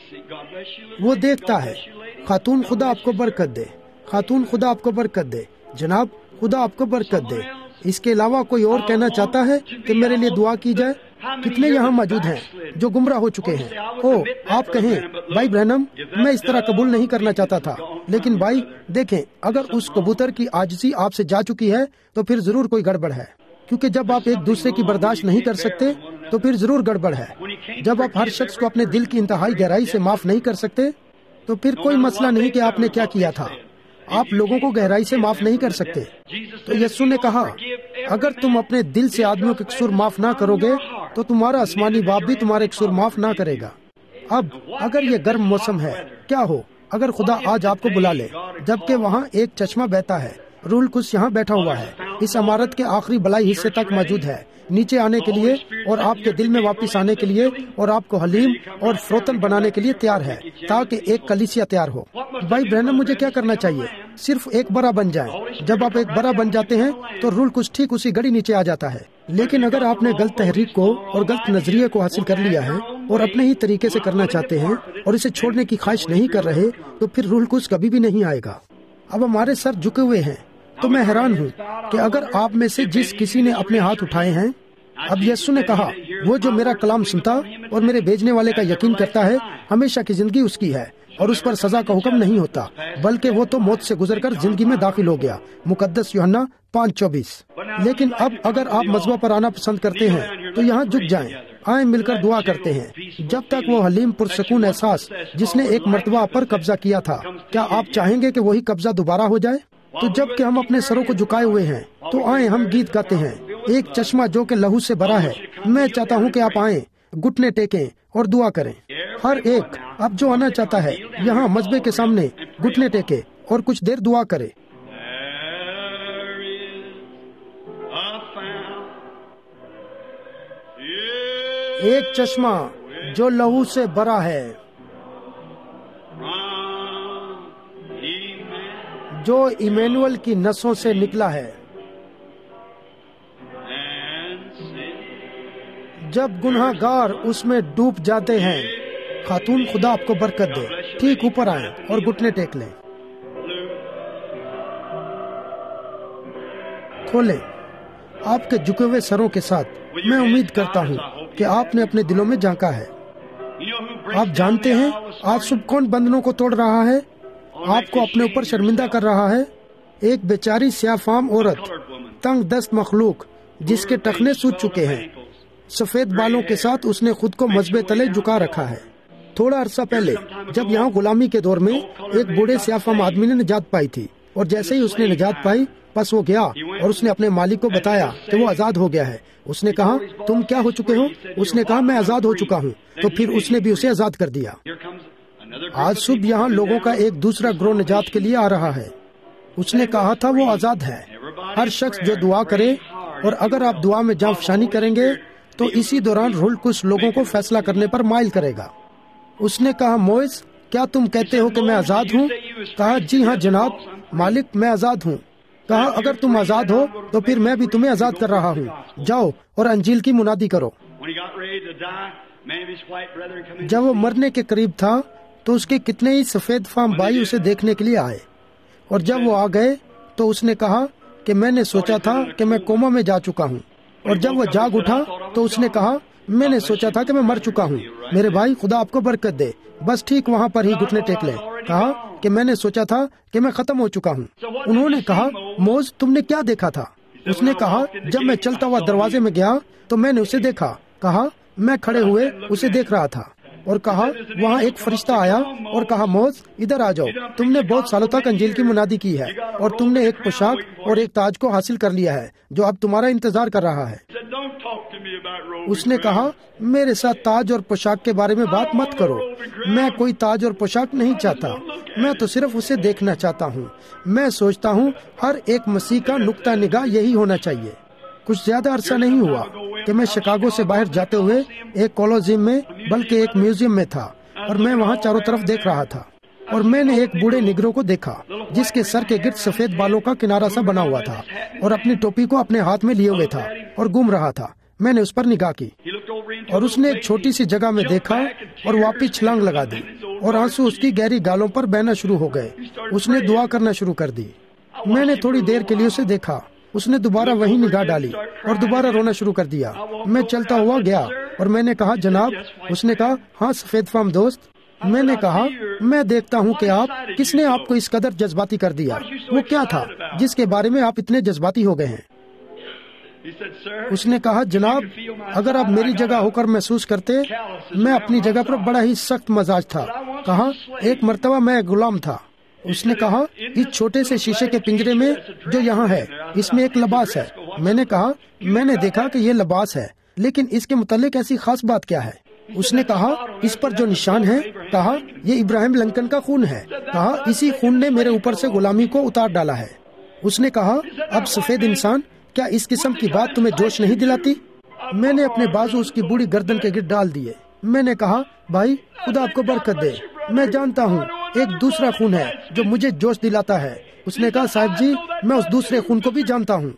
وہ دیکھتا ہے۔ خاتون، خدا آپ کو برکت دے۔ خاتون، خدا آپ کو برکت دے۔ جناب، خدا آپ کو برکت دے۔ اس کے علاوہ کوئی اور کہنا چاہتا ہے کہ میرے لیے دعا کی جائے؟ کتنے یہاں موجود ہیں جو گمراہ ہو چکے ہیں؟ او، آپ کہیں، بھائی برہنم، میں اس طرح قبول نہیں کرنا چاہتا تھا، لیکن بھائی دیکھیں، اگر اس کبوتر کی عاجزی آپ سے جا چکی ہے تو پھر ضرور کوئی گڑبڑ ہے، کیونکہ جب آپ ایک دوسرے کی برداشت نہیں کر سکتے تو پھر ضرور گڑبڑ ہے۔ جب آپ ہر شخص کو اپنے دل کی انتہائی گہرائی سے معاف نہیں کر سکتے تو پھر کوئی مسئلہ نہیں کہ آپ نے کیا کیا تھا، آپ لوگوں کو گہرائی سے معاف نہیں کر سکتے۔ تو یسوع نے کہا، اگر تم اپنے دل سے آدمیوں کے قصور معاف نہ کرو گے تو تمہارا آسمانی باپ بھی تمہارے قصور معاف نہ کرے گا۔ اب اگر یہ گرم موسم ہے، کیا ہو اگر خدا آج آپ کو بلا لے جبکہ وہاں ایک چشمہ بہتا ہے، روح القدس یہاں بیٹھا ہوا ہے، اس عمارت کے آخری بلائی حصے تک موجود ہے، نیچے آنے کے لیے اور آپ کے دل میں واپس آنے کے لیے اور آپ کو حلیم اور فروتن بنانے کے لیے تیار ہے تاکہ ایک کلیسیا تیار ہو۔ بھائی برہنم، مجھے کیا کرنا چاہیے؟ صرف ایک برا بن جائیں۔ جب آپ ایک برا بن جاتے ہیں تو روح القدس ٹھیک اسی گھڑی نیچے آ جاتا ہے، لیکن اگر آپ نے غلط تحریک کو اور غلط نظریے کو حاصل کر لیا ہے اور اپنے ہی طریقے سے کرنا چاہتے ہیں اور اسے چھوڑنے کی خواہش نہیں کر رہے تو پھر روح القدس کبھی بھی نہیں آئے گا۔ اب ہمارے سر جھکے ہوئے ہیں تو میں حیران ہوں کہ اگر آپ میں سے جس کسی نے اپنے ہاتھ اٹھائے ہیں، اب یسوع نے کہا، وہ جو میرا کلام سنتا اور میرے بھیجنے والے کا یقین کرتا ہے ہمیشہ کی زندگی اس کی ہے، اور اس پر سزا کا حکم نہیں ہوتا، بلکہ وہ تو موت سے گزر کر زندگی میں داخل ہو گیا۔ مقدس یوحنا پانچ چوبیس۔ لیکن اب اگر آپ مذبح پر آنا پسند کرتے ہیں تو یہاں جھک جائیں، آئیں مل کر دعا کرتے ہیں، جب تک وہ حلیم پرسکون احساس جس نے ایک مرتبہ آپ پر قبضہ کیا تھا، کیا آپ چاہیں گے کہ وہی قبضہ دوبارہ ہو جائے؟ تو جب کہ ہم اپنے سروں کو جھکائے ہوئے ہیں تو آئیں ہم گیت گاتے ہیں، ایک چشمہ جو کہ لہو سے بھرا ہے۔ میں چاہتا ہوں کہ آپ آئیں، گھٹنے ٹیکیں اور دعا کریں۔ ہر ایک اب جو آنا چاہتا ہے یہاں مذبح کے سامنے گھٹنے ٹیکے اور کچھ دیر دعا کرے۔ ایک چشمہ جو لہو سے بھرا ہے، جو ایمینول کی نسوں سے نکلا ہے۔ جب گناہ گار اس میں ڈوب جاتے ہیں، خاتون خدا آپ کو برکت دے، ٹھیک اوپر آئیں اور گھٹنے ٹیک لیں۔ کھولیں آپ کے جھکے ہوئے سروں کے ساتھ۔ میں امید کرتا ہوں کہ آپ نے اپنے دلوں میں جھانکا ہے۔ آپ جانتے ہیں آج صبح کون بندنوں کو توڑ رہا ہے، آپ کو اپنے اوپر شرمندہ کر رہا ہے؟ ایک بیچاری سیاہ فام عورت، تنگ دست مخلوق جس کے ٹخنے سوج چکے ہیں، سفید بالوں کے ساتھ اس نے خود کو مذبح تلے جھکا رکھا ہے۔ تھوڑا عرصہ پہلے جب یہاں غلامی کے دور میں ایک بوڑھے سیاہ فام آدمی نے نجات پائی تھی، اور جیسے ہی اس نے نجات پائی پس وہ گیا اور اس نے اپنے مالک کو بتایا کہ وہ آزاد ہو گیا ہے۔ اس نے کہا تم کیا ہو چکے ہو؟ اس نے کہا میں آزاد ہو چکا ہوں، تو پھر اس نے بھی اسے آزاد کر دیا۔ آج صبح یہاں لوگوں کا ایک دوسرا گروہ نجات کے لیے آ رہا ہے۔ اس نے کہا تھا وہ آزاد ہے۔ ہر شخص جو دعا کرے، اور اگر آپ دعا میں جان فشانی کریں گے تو اسی دوران رول کچھ لوگوں کو فیصلہ کرنے پر مائل کرے گا۔ اس نے کہا موئز کیا تم کہتے ہو کہ میں آزاد ہوں؟ کہا جی ہاں جناب مالک میں آزاد ہوں۔ کہا اگر تم آزاد ہو تو پھر میں بھی تمہیں آزاد کر رہا ہوں، جاؤ اور انجیل کی منادی کرو۔ جب وہ مرنے کے قریب تھا تو اس کے کتنے ہی سفید فام بھائی اسے دیکھنے کے لیے آئے، اور جب وہ آ گئے تو اس نے کہا کہ میں نے سوچا تھا کہ میں کوما میں جا چکا ہوں، اور جب وہ جاگ اٹھا تو اس نے کہا میں نے سوچا تھا کہ میں مر چکا ہوں۔ میرے بھائی خدا آپ کو برکت دے، بس ٹھیک وہاں پر ہی گھٹنے ٹیک لیں۔ کہا کہ میں نے سوچا تھا کہ میں ختم ہو چکا ہوں۔ انہوں نے کہا موز تم نے کیا دیکھا تھا؟ اس نے کہا جب میں چلتا ہوا دروازے میں گیا تو میں نے اسے دیکھا۔ کہا میں کھڑے ہوئے اسے دیکھ رہا تھا، اور کہا وہاں ایک فرشتہ آیا اور کہا موز ادھر آ جاؤ، تم نے بہت سالوں تک انجیل کی منادی کی ہے اور تم نے ایک پوشاک اور ایک تاج کو حاصل کر لیا ہے جو اب تمہارا انتظار کر رہا ہے۔ اس نے کہا میرے ساتھ تاج اور پوشاک کے بارے میں بات مت کرو، میں کوئی تاج اور پوشاک نہیں چاہتا، میں تو صرف اسے دیکھنا چاہتا ہوں۔ میں سوچتا ہوں ہر ایک مسیح کا نقطہ نگاہ یہی ہونا چاہیے۔ کچھ زیادہ عرصہ نہیں ہوا کہ میں شکاگو سے باہر جاتے ہوئے ایک کولوزیم میں بلکہ ایک میوزیم میں تھا، اور میں وہاں چاروں طرف دیکھ رہا تھا، اور میں نے ایک بوڑھے نگرو کو دیکھا جس کے سر کے گرد سفید بالوں کا کنارہ سا بنا ہوا تھا اور اپنی ٹوپی کو اپنے ہاتھ میں لیے ہوئے تھا اور گھوم رہا تھا۔ میں نے اس پر نگاہ کی اور اس نے ایک چھوٹی سی جگہ میں دیکھا اور واپس چھلانگ لگا دی، اور آنسو اس کی گہری گالوں پر بہنا شروع ہو گئے۔ اس نے دعا کرنا شروع کر دی۔ میں نے تھوڑی دیر کے لیے اسے دیکھا، اس نے دوبارہ وہی نگاہ ڈالی اور دوبارہ رونا شروع کر دیا۔ میں چلتا ہوا گیا اور میں نے کہا جناب؟ اس نے کہا ہاں سفید فام دوست۔ میں نے کہا میں دیکھتا ہوں کہ آپ کس نے آپ کو اس قدر جذباتی کر دیا؟ وہ کیا تھا جس کے بارے میں آپ اتنے جذباتی ہو گئے ہیں؟ اس نے کہا جناب اگر آپ میری جگہ ہو کر محسوس کرتے، میں اپنی جگہ پر بڑا ہی سخت مزاج تھا۔ کہا ایک مرتبہ میں ایک غلام تھا۔ اس نے کہا اس چھوٹے سے شیشے کے پنجرے میں جو یہاں ہے اس میں ایک لباس ہے۔ میں نے کہا میں نے دیکھا کہ یہ لباس ہے، لیکن اس کے متعلق ایسی خاص بات کیا ہے؟ اس نے کہا اس پر جو نشان ہے، کہا یہ ابراہیم لنکن کا خون ہے۔ کہا اسی خون نے میرے اوپر سے غلامی کو اتار ڈالا ہے۔ اس نے کہا اب سفید انسان کیا اس قسم کی بات تمہیں جوش نہیں دلاتی؟ میں نے اپنے بازو اس کی بوڑھی گردن کے گرد ڈال دیے۔ میں نے کہا بھائی خدا آپ کو برکت دے، میں جانتا ہوں ایک دوسرا خون ہے جو مجھے جوش دلاتا ہے۔ اس نے کہا صاحب جی میں اس دوسرے خون کو بھی جانتا ہوں۔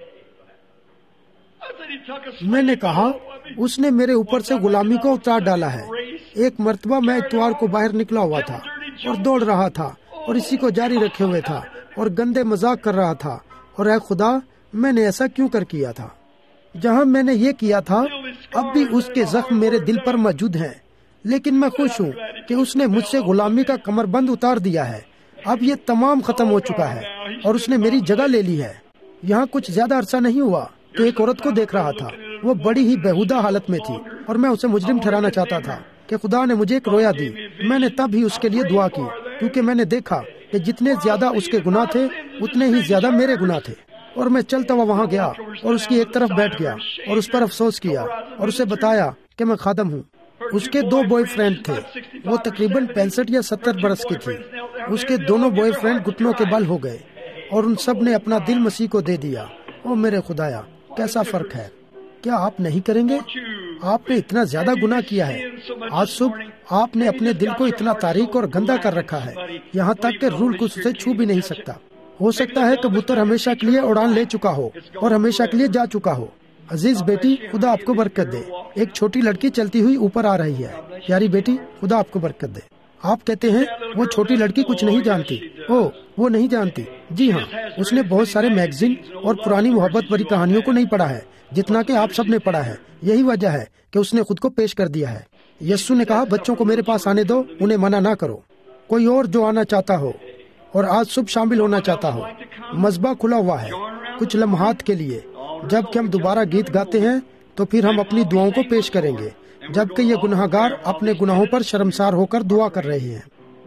میں نے کہا اس نے میرے اوپر سے غلامی کو اتار ڈالا ہے۔ ایک مرتبہ میں اتوار کو باہر نکلا ہوا تھا اور دوڑ رہا تھا اور اسی کو جاری رکھے ہوئے تھا اور گندے مذاق کر رہا تھا، اور اے خدا میں نے ایسا کیوں کر کیا تھا؟ جہاں میں نے یہ کیا تھا اب بھی اس کے زخم میرے دل پر موجود ہیں، لیکن میں خوش ہوں کہ اس نے مجھ سے غلامی کا کمر بند اتار دیا ہے. اب یہ تمام ختم ہو چکا ہے اور اس نے میری جگہ لے لی ہے. یہاں کچھ زیادہ عرصہ نہیں ہوا کہ ایک عورت کو دیکھ رہا تھا. وہ بڑی ہی بےہودہ حالت میں تھی اور میں اسے مجرم ٹھہرانا چاہتا تھا کہ خدا نے مجھے ایک رویا دی. میں نے تب ہی اس کے لیے دعا کی کیونکہ میں نے دیکھا کہ جتنے زیادہ اس کے گناہ تھے اتنے ہی زیادہ میرے گناہ تھے. اور میں چلتا ہوا وہاں گیا اور اس کی ایک طرف بیٹھ گیا اور اس پر افسوس کیا اور اسے بتایا کہ میں خادم ہوں. اس کے دو بوائے فرینڈ تھے. وہ تقریباً پینسٹھ یا ستر برس کی تھی. اس کے دونوں بوائے فرینڈ گھٹنوں کے بل ہو گئے اور ان سب نے اپنا دل مسیح کو دے دیا. او میرے خدایا، کیسا فرق ہے. کیا آپ نہیں کریں گے؟ آپ نے اتنا زیادہ گناہ کیا ہے. آج صبح آپ نے اپنے دل کو اتنا تاریک اور گندا کر رکھا ہے یہاں تک کہ روح القدس اسے چھو بھی نہیں سکتا. ہو سکتا ہے کبوتر ہمیشہ کے لیے اڑان لے چکا ہو اور ہمیشہ کے لیے جا چکا ہو. عزیز بیٹی، خدا آپ کو برکت دے. ایک چھوٹی لڑکی چلتی ہوئی اوپر آ رہی ہے. پیاری بیٹی، خدا آپ کو برکت دے. آپ کہتے ہیں وہ چھوٹی لڑکی کچھ نہیں جانتی. او وہ نہیں جانتی. جی ہاں، اس نے بہت سارے میگزین اور پرانی محبت بھری کہانیوں کو نہیں پڑھا ہے جتنا کہ آپ سب نے پڑھا ہے. یہی وجہ ہے کہ اس نے خود کو پیش کر دیا ہے. یسوع نے کہا بچوں کو میرے پاس آنے دو، انہیں منع نہ کرو. کوئی اور جو آنا چاہتا ہو اور آج صبح شامل ہونا چاہتا ہو، مذبح کھلا ہوا ہے کچھ لمحات کے لیے. جب کہ ہم دوبارہ گیت گاتے ہیں تو پھر ہم اپنی دعاؤں کو پیش کریں گے جبکہ یہ گناہ گار اپنے گناہوں پر شرمسار ہو کر دعا کر رہے ہیں.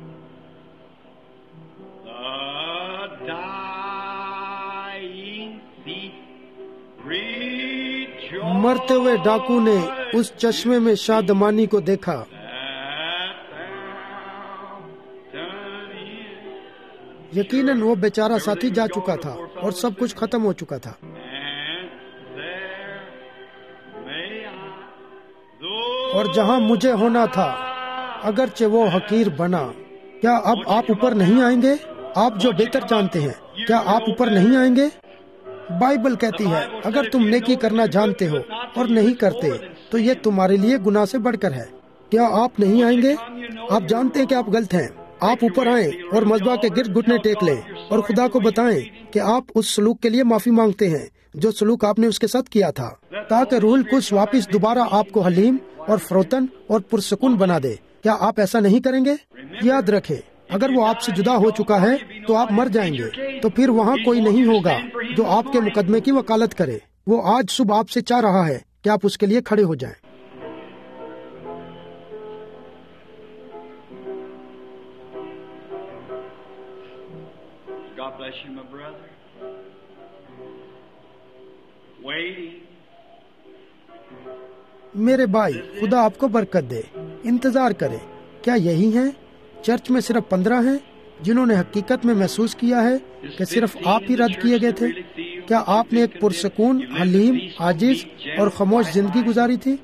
مرتے ہوئے ڈاکو نے اس چشمے میں شادمانی کو دیکھا. یقیناً وہ بیچارہ ساتھی جا چکا تھا اور سب کچھ ختم ہو چکا تھا. اور جہاں مجھے ہونا تھا اگرچہ وہ حقیر بنا. کیا اب آپ اوپر نہیں آئیں گے؟ آپ جو بہتر جانتے ہیں، کیا آپ اوپر نہیں آئیں گے؟ بائبل کہتی ہے اگر تم نیکی کرنا جانتے ہو اور نہیں کرتے تو یہ تمہارے لیے گناہ سے بڑھ کر ہے. کیا آپ نہیں آئیں گے؟ آپ جانتے ہیں کہ آپ غلط ہیں. آپ اوپر آئیں اور مذبح کے گرد گھٹنے ٹیک لیں اور خدا کو بتائیں کہ آپ اس سلوک کے لیے معافی مانگتے ہیں جو سلوک آپ نے اس کے ساتھ کیا تھا، تاکہ روح القدس واپس دوبارہ آپ کو حلیم اور فروتن اور پرسکون بنا دے. کیا آپ ایسا نہیں کریں گے؟ یاد رکھیں، اگر وہ آپ سے جدا ہو چکا ہے تو آپ مر جائیں گے. تو پھر وہاں کوئی نہیں ہوگا جو آپ کے مقدمے کی وکالت کرے. وہ آج صبح آپ سے چاہ رہا ہے کہ آپ اس کے لیے کھڑے ہو جائیں. God bless you, my brother. Waiting. میرے بھائی، خدا آپ کو برکت دے. انتظار کرے. کیا یہی ہیں؟ چرچ میں صرف پندرہ ہیں جنہوں نے حقیقت میں محسوس کیا ہے کہ صرف آپ ہی رد کیے گئے تھے. کیا آپ نے ایک پرسکون، حلیم، عاجز اور خاموش زندگی گزاری تھی؟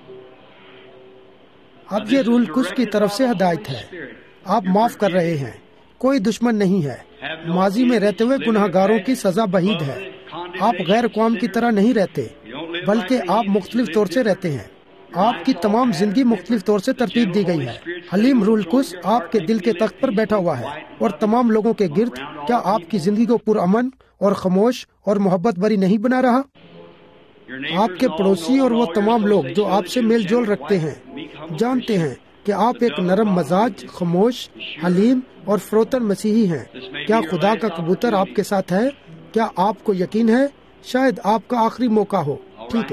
اب یہ روح القدس کی طرف سے ہدایت ہے. آپ معاف کر رہے ہیں. کوئی دشمن نہیں ہے. ماضی میں رہتے ہوئے گناہ گاروں کی سزا بعید ہے. آپ غیر قوم کی طرح نہیں رہتے بلکہ آپ مختلف طور سے رہتے ہیں. آپ کی تمام زندگی مختلف طور سے ترتیب دی گئی ہے. حلیم روح القدس آپ کے دل کے تخت پر بیٹھا ہوا ہے اور تمام لوگوں کے گرد. کیا آپ کی زندگی کو پرامن اور خاموش اور محبت بھری نہیں بنا رہا؟ آپ کے پڑوسی اور وہ تمام لوگ جو آپ سے میل جول رکھتے ہیں جانتے ہیں کہ آپ ایک نرم مزاج، خاموش، حلیم اور فروتن مسیحی ہیں. کیا خدا کا کبوتر آپ کے ساتھ ہے؟ کیا آپ کو یقین ہے شاید آپ کا آخری موقع ہو؟ ٹھیک ہے.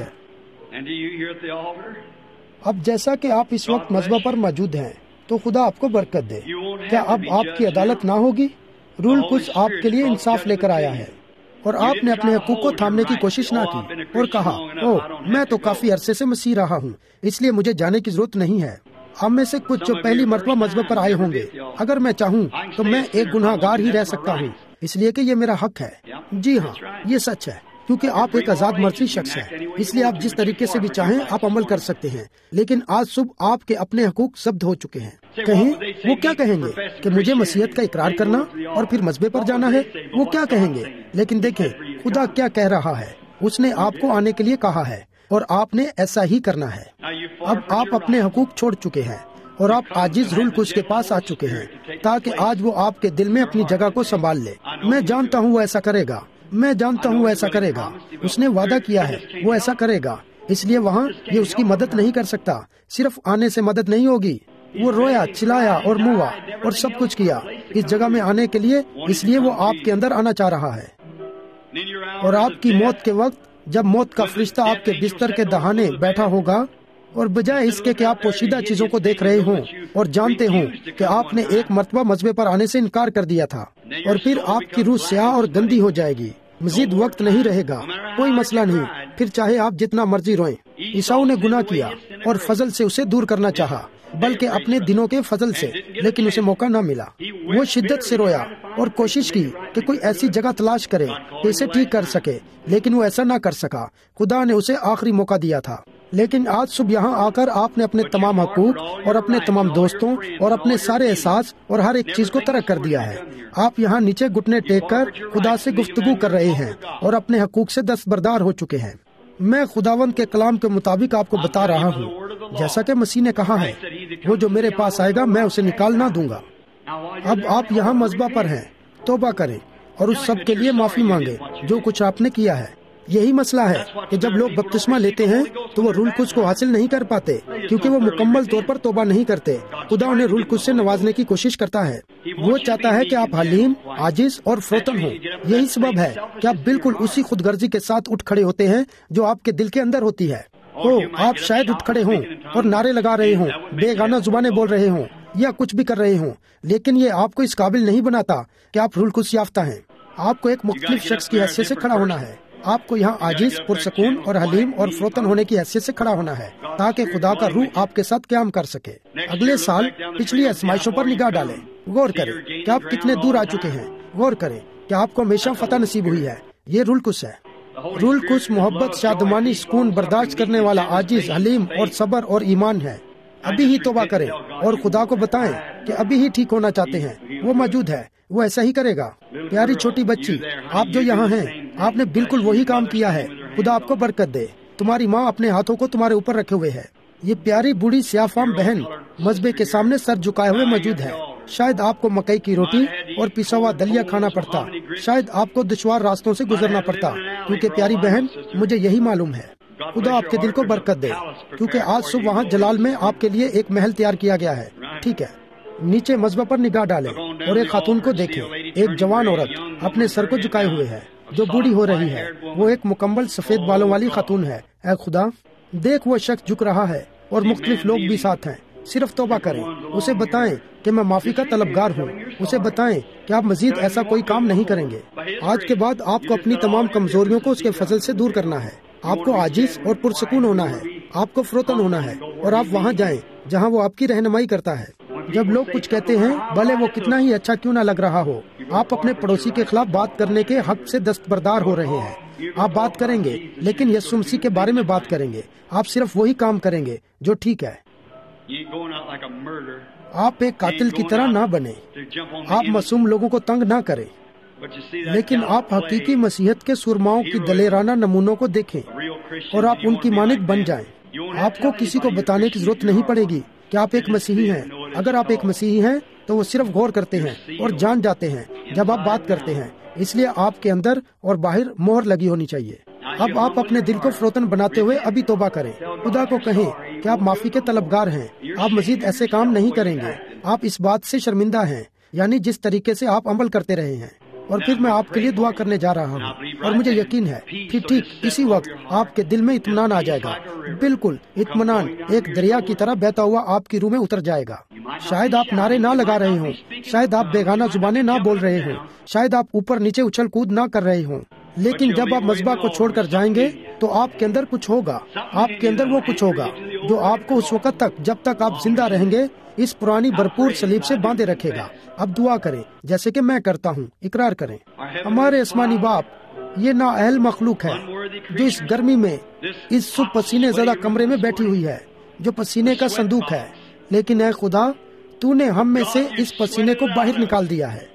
اب جیسا کہ آپ اس وقت مذبح پر موجود ہیں تو خدا آپ کو برکت دے. کیا اب آپ کی عدالت نہ ہوگی؟ روح القدس آپ کے لیے انصاف لے کر آیا ہے اور آپ نے اپنے حقوق کو تھامنے کی کوشش نہ کی اور کہا او میں تو کافی عرصے سے مسیح رہا ہوں اس لیے مجھے جانے کی ضرورت نہیں ہے. ہم میں سے کچھ جو پہلی مرتبہ مذہب پر آئے ہوں گے، اگر میں چاہوں تو میں ایک گناہ گار ہی رہ سکتا ہوں اس لیے کہ یہ میرا حق ہے. جی ہاں، یہ سچ ہے کیونکہ آپ ایک آزاد مرضی شخص ہیں، اس لیے آپ جس طریقے سے بھی چاہیں آپ عمل کر سکتے ہیں. لیکن آج صبح آپ کے اپنے حقوق ضبط ہو چکے ہیں. کہیں وہ کیا کہیں گے کہ مجھے مسیحیت کا اقرار کرنا اور پھر مذہب پر جانا ہے؟ وہ کیا کہیں گے؟ لیکن دیکھیں خدا کیا کہہ رہا ہے. اس نے آپ کو آنے کے لیے کہا ہے اور آپ نے ایسا ہی کرنا ہے. اب آپ اپنے حقوق چھوڑ چکے ہیں اور آپ عاجز روح القدس کے پاس آ چکے ہیں تاکہ آج وہ آپ کے دل میں اپنی جگہ کو سنبھال لے. میں جانتا ہوں وہ ایسا کرے گا. میں جانتا ہوں وہ ایسا کرے گا. اس نے وعدہ کیا ہے وہ ایسا کرے گا. اس لیے وہاں یہ اس کی مدد نہیں کر سکتا. صرف آنے سے مدد نہیں ہوگی. وہ رویا، چلایا اور موا اور سب کچھ کیا اس جگہ میں آنے کے لیے، اس لیے وہ آپ کے اندر آنا چاہ رہا ہے۔ اور آپ کی موت کے وقت جب موت کا فرشتہ آپ کے بستر کے دہانے بیٹھا ہوگا، اور بجائے اس کے کہ آپ پوشیدہ چیزوں کو دیکھ رہے ہوں اور جانتے ہوں کہ آپ نے ایک مرتبہ مذہب پر آنے سے انکار کر دیا تھا، اور پھر آپ کی روح سیاہ اور گندی ہو جائے گی، مزید وقت نہیں رہے گا، کوئی مسئلہ نہیں، پھر چاہے آپ جتنا مرضی روئیں۔ عیسیٰ نے گناہ کیا اور فضل سے اسے دور کرنا چاہا، بلکہ اپنے دنوں کے فضل سے، لیکن اسے موقع نہ ملا۔ وہ شدت سے رویا اور کوشش کی کہ کوئی ایسی جگہ تلاش کرے کہ اسے ٹھیک کر سکے، لیکن وہ ایسا نہ کر سکا۔ خدا نے اسے آخری موقع دیا تھا، لیکن آج صبح یہاں آ کر آپ نے اپنے تمام حقوق اور اپنے تمام دوستوں اور اپنے سارے احساس اور ہر ایک چیز کو ترک کر دیا ہے۔ آپ یہاں نیچے گھٹنے ٹیک کر خدا سے گفتگو کر رہے ہیں اور اپنے حقوق سے دستبردار ہو چکے ہیں۔ میں خداوند کے کلام کے مطابق آپ کو بتا رہا ہوں، جیسا کہ مسیح نے کہا ہے، وہ جو میرے پاس آئے گا میں اسے نکال نہ دوں گا۔ اب آپ یہاں مذبح پر ہیں، توبہ کریں اور اس سب کے لیے معافی مانگیں جو کچھ آپ نے کیا ہے۔ یہی مسئلہ ہے کہ جب لوگ بپتسمہ لیتے ہیں تو وہ روح القدس کو حاصل نہیں کر پاتے، کیونکہ وہ مکمل طور پر توبہ نہیں کرتے۔ خدا انہیں روح القدس سے نوازنے کی کوشش کرتا ہے۔ وہ چاہتا ہے کہ آپ حلیم، عاجز اور فروتن ہوں۔ یہی سبب ہے کہ آپ بالکل اسی خود غرضی کے ساتھ اٹھ کھڑے ہوتے ہیں جو آپ کے دل کے اندر ہوتی ہے۔ او آپ شاید اٹھ کھڑے ہوں اور نعرے لگا رہے ہوں، بے گانا زبانیں بول رہے ہوں یا کچھ بھی کر رہے ہوں، لیکن یہ آپ کو اس قابل نہیں بناتا کہ آپ روح القدس یافتہ ہیں۔ آپ کو ایک مختلف شخص کی حیثیت سے کھڑا ہونا ہے۔ آپ کو یہاں عاجز، پرسکون اور حلیم اور فروتن ہونے کی حیثیت سے کھڑا ہونا ہے تاکہ خدا کا روح آپ کے ساتھ قیام کر سکے۔ اگلے سال پچھلی آزمائشوں پر نگاہ ڈالیں، غور کریں کہ آپ کتنے دور آ چکے ہیں، غور کریں کہ آپ کو ہمیشہ فتح نصیب ہوئی ہے۔ یہ روح القدس ہے۔ روح القدس محبت، شادمانی، سکون، برداشت کرنے والا، عاجز، حلیم اور صبر اور ایمان ہے۔ ابھی ہی توبہ کریں اور خدا کو بتائیں کہ ابھی ہی ٹھیک ہونا چاہتے ہیں۔ وہ موجود ہے، وہ ایسا ہی کرے گا۔ پیاری چھوٹی بچی، آپ جو یہاں ہیں، آپ نے بالکل وہی کام کیا ہے۔ خدا آپ کو برکت دے۔ تمہاری ماں اپنے ہاتھوں کو تمہارے اوپر رکھے ہوئے ہے۔ یہ پیاری بوڑھی سیاہ فام بہن مذبح کے سامنے سر جھکائے ہوئے موجود ہے۔ شاید آپ کو مکئی کی روٹی اور پسا ہوا دلیا کھانا پڑتا، شاید آپ کو دشوار راستوں سے گزرنا پڑتا، کیونکہ پیاری بہن مجھے یہی معلوم ہے۔ خدا آپ کے دل کو برکت دے، کیونکہ آج صبح وہاں جلال میں آپ کے لیے ایک محل تیار کیا گیا ہے۔ ٹھیک ہے، نیچے مذبح پر نگاہ ڈالیں اور ایک خاتون کو دیکھیں، ایک جوان عورت اپنے سر کو جھکائے ہوئے ہے جو بوڑھی ہو رہی ہے۔ وہ ایک مکمل سفید بالوں والی خاتون ہے۔ اے خدا، دیکھ وہ شخص جھک رہا ہے اور مختلف لوگ بھی ساتھ ہیں۔ صرف توبہ کریں، اسے بتائیں کہ میں معافی کا طلبگار ہوں، اسے بتائیں کہ آپ مزید ایسا کوئی کام نہیں کریں گے۔ آج کے بعد آپ کو اپنی تمام کمزوریوں کو اس کے فضل سے دور کرنا ہے۔ آپ کو عاجز اور پرسکون ہونا ہے، آپ کو فروتن ہونا ہے، اور آپ وہاں جائیں جہاں وہ آپ کی رہنمائی کرتا ہے۔ جب لوگ کچھ کہتے ہیں، بھلے وہ کتنا ہی اچھا کیوں نہ لگ رہا ہو، آپ اپنے پڑوسی کے خلاف بات کرنے کے حق سے دستبردار ہو رہے ہیں۔ آپ بات کریں گے، لیکن یسوع مسیح کے بارے میں بات کریں گے۔ آپ صرف وہی کام کریں گے جو ٹھیک ہے۔ آپ ایک قاتل کی طرح نہ بنیں، آپ معصوم لوگوں کو تنگ نہ کریں، لیکن آپ حقیقی مسیحیت کے سرماؤں کی دلیرانہ نمونوں کو دیکھیں اور آپ ان کی مانند بن جائیں۔ آپ کو کسی کو بتانے کی ضرورت نہیں پڑے گی کہ آپ ایک مسیحی ہیں۔ اگر آپ ایک مسیحی ہیں تو وہ صرف غور کرتے ہیں اور جان جاتے ہیں جب آپ بات کرتے ہیں، اس لیے آپ کے اندر اور باہر مہر لگی ہونی چاہیے۔ اب آپ اپنے دل کو فروتن بناتے ہوئے ابھی توبہ کریں۔ خدا کو کہیں کہ آپ معافی کے طلبگار ہیں، آپ مزید ایسے کام نہیں کریں گے۔ آپ اس بات سے شرمندہ ہیں، یعنی جس طریقے سے آپ عمل کرتے رہے ہیں۔ اور پھر میں آپ کے لیے دعا کرنے جا رہا ہوں، اور مجھے یقین ہے پھر ٹھیک اسی وقت آپ کے دل میں اطمینان آ جائے گا۔ بالکل اطمینان ایک دریا کی طرح بہتا ہوا آپ کی روح میں اتر جائے گا۔ شاید آپ نعرے نہ لگا رہے ہوں، شاید آپ بیگانہ زبانیں نہ بول رہے ہوں، شاید آپ اوپر نیچے اچھل کود نہ کر رہے ہوں، لیکن جب آپ مذبح کو چھوڑ کر جائیں گے تو آپ کے اندر کچھ ہوگا۔ آپ کے اندر وہ کچھ ہوگا جو آپ کو اس وقت تک، جب تک آپ زندہ رہیں گے، اس پرانی بھرپور صلیب سے باندھے رکھے گا۔ اب دعا کریں جیسے کہ میں کرتا ہوں، اقرار کریں۔ ہمارے آسمانی باپ، یہ نااہل مخلوق ہے جو اس گرمی میں اس صبح پسینے زدہ کمرے میں بیٹھی ہوئی ہے، جو پسینے کا صندوق ہے، لیکن اے خدا، تو نے ہم میں سے اس پسینے کو باہر نکال دیا ہے۔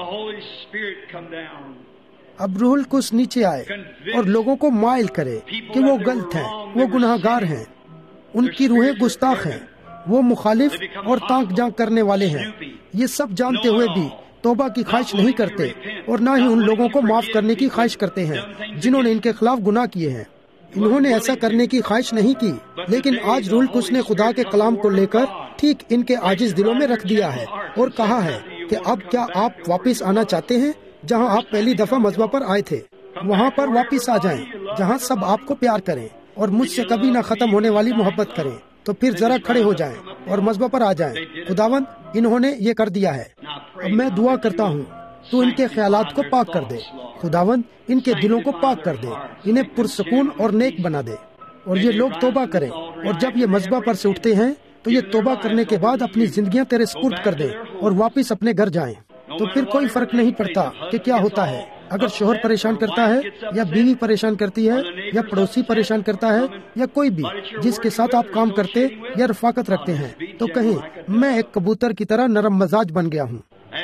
اب روح القدس نیچے آئے اور لوگوں کو مائل کرے کہ وہ غلط ہیں، وہ گناہ گار ہیں، ان کی روحیں گستاخ ہیں، وہ مخالف اور تانک جانک کرنے والے ہیں۔ یہ سب جانتے ہوئے بھی توبہ کی خواہش نہیں کرتے، اور نہ ہی ان لوگوں کو معاف کرنے کی خواہش کرتے ہیں جنہوں نے ان کے خلاف گناہ کیے ہیں۔ انہوں نے ایسا کرنے کی خواہش نہیں کی، لیکن آج روح القدس نے خدا کے کلام کو لے کر ٹھیک ان کے عاجز دلوں میں رکھ دیا ہے اور کہا ہے کہ اب کیا آپ واپس آنا چاہتے ہیں جہاں آپ پہلی دفعہ مذبح پر آئے تھے؟ وہاں پر واپس آ جائیں جہاں سب آپ کو پیار کریں اور مجھ سے کبھی نہ ختم ہونے والی محبت کریں۔ تو پھر ذرا کھڑے ہو جائیں اور مذبح پر آ جائیں۔ خداوند انہوں نے یہ کر دیا ہے۔ اب میں دعا کرتا ہوں تو ان کے خیالات کو پاک کر دے۔ خداوند ان کے دلوں کو پاک کر دے، انہیں پرسکون اور نیک بنا دے، اور یہ لوگ توبہ کریں، اور جب یہ مذبح پر سے اٹھتے ہیں تو یہ توبہ کرنے کے بعد اپنی زندگیاں تیرے سپرد کر دیں اور واپس اپنے گھر جائیں۔ تو پھر کوئی فرق نہیں پڑتا کہ کیا ہوتا ہے، اگر شوہر پریشان کرتا ہے یا بیوی پریشان کرتی ہے یا پڑوسی پریشان کرتا ہے یا کوئی بھی جس کے ساتھ آپ کام کرتے یا رفاقت رکھتے ہیں، تو کہیں میں ایک کبوتر کی طرح نرم مزاج بن گیا ہوں۔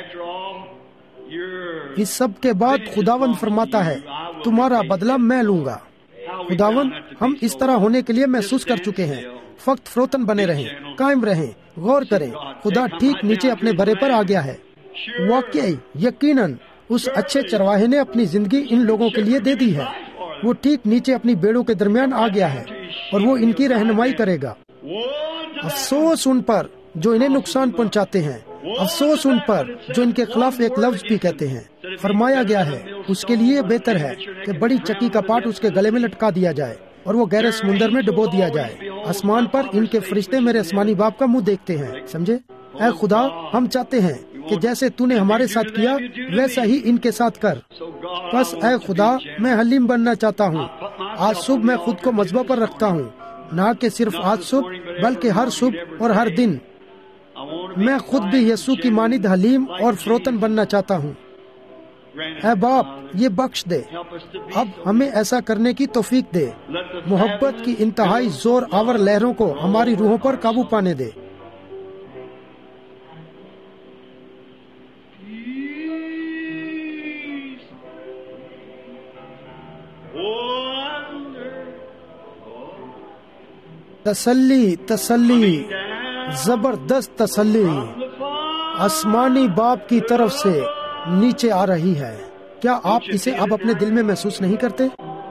اس سب کے بعد خداوند فرماتا ہے تمہارا بدلہ میں لوں گا۔ خداوند ہم اس طرح ہونے کے لیے محسوس کر چکے ہیں۔ فقط فروتن بنے رہیں، قائم رہیں، غور کریں۔ خدا ٹھیک نیچے اپنے بھرے پر آ گیا ہے۔ واقعی یقیناً اس اچھے چرواہے نے اپنی زندگی ان لوگوں کے لیے دے دی ہے۔ وہ ٹھیک نیچے اپنی بیڑوں کے درمیان آ گیا ہے اور وہ ان کی رہنمائی کرے گا۔ افسوس ان پر جو انہیں نقصان پہنچاتے ہیں، افسوس ان پر جو ان کے خلاف ایک لفظ بھی کہتے ہیں۔ فرمایا گیا ہے اس کے لیے بہتر ہے کہ بڑی چکی کا پاٹ اس کے گلے میں لٹکا دیا جائے اور وہ گہرے سمندر میں ڈبو دیا جائے۔ آسمان پر ان کے فرشتے میرے آسمانی باپ کا منہ دیکھتے ہیں، سمجھے؟ اے خدا، ہم چاہتے ہیں کہ جیسے تو نے ہمارے ساتھ کیا ویسا ہی ان کے ساتھ کر۔ بس اے خدا، میں حلیم بننا چاہتا ہوں۔ آج صبح میں خود کو مذبح پر رکھتا ہوں، نہ کہ صرف آج صبح بلکہ ہر صبح اور ہر دن۔ میں خود بھی یسوع کی مانند حلیم اور فروتن بننا چاہتا ہوں۔ اے باپ، یہ بخش دے، اب ہمیں ایسا کرنے کی توفیق دے۔ محبت کی انتہائی زور آور لہروں کو ہماری روحوں پر قابو پانے دے۔ تسلی، تسلی، زبردست تسلی آسمانی باپ کی طرف سے نیچے آ رہی ہے۔ کیا آپ اسے اب اپنے دل میں محسوس نہیں کرتے؟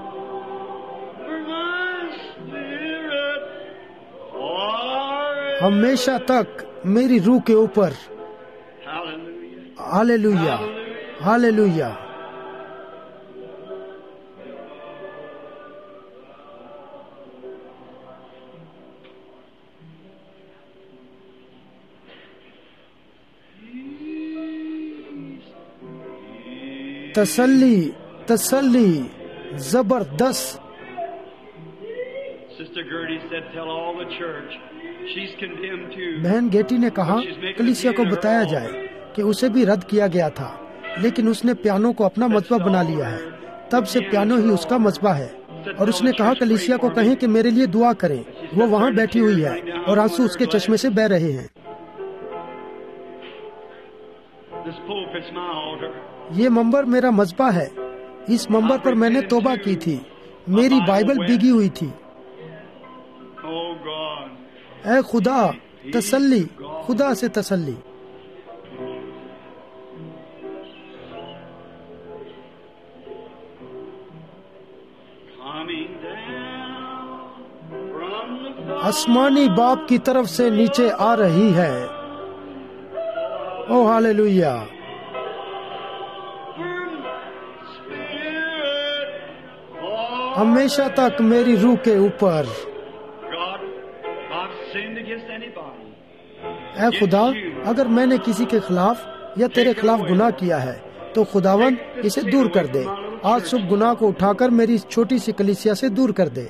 ہمیشہ تک میری روح کے اوپر۔ Hallelujah, hallelujah. تسلی، تسلی، زبردست۔ بہن گیٹی نے کہا کلیسیا کو بتایا جائے کہ اسے بھی رد کیا گیا تھا، لیکن اس نے پیانو کو اپنا مذبح بنا لیا ہے۔ تب سے پیانو ہی اس کا مذبح ہے۔ اور اس نے کہا کلیسیا کو کہیں کہ میرے لیے دعا کریں۔ وہ وہاں بیٹھی ہوئی ہے اور آنسو اس کے چشمے سے بہہ رہے ہیں۔ یہ منبر میرا مذبح ہے۔ اس منبر پر میں نے توبہ کی تھی، میری بائبل بھیگی ہوئی تھی۔ اے خدا، تسلی، خدا سے تسلی۔ آسمانی باپ کی طرف سے نیچے آ رہی ہے۔ Oh hallelujah. ہمیشہ تک میری روح کے اوپر۔ اے خدا، اگر میں نے کسی کے خلاف یا تیرے خلاف گناہ کیا ہے تو خداوند اسے دور کر دے۔ آج صبح گناہ کو اٹھا کر میری اس چھوٹی سی کلیسیا سے دور کر دے۔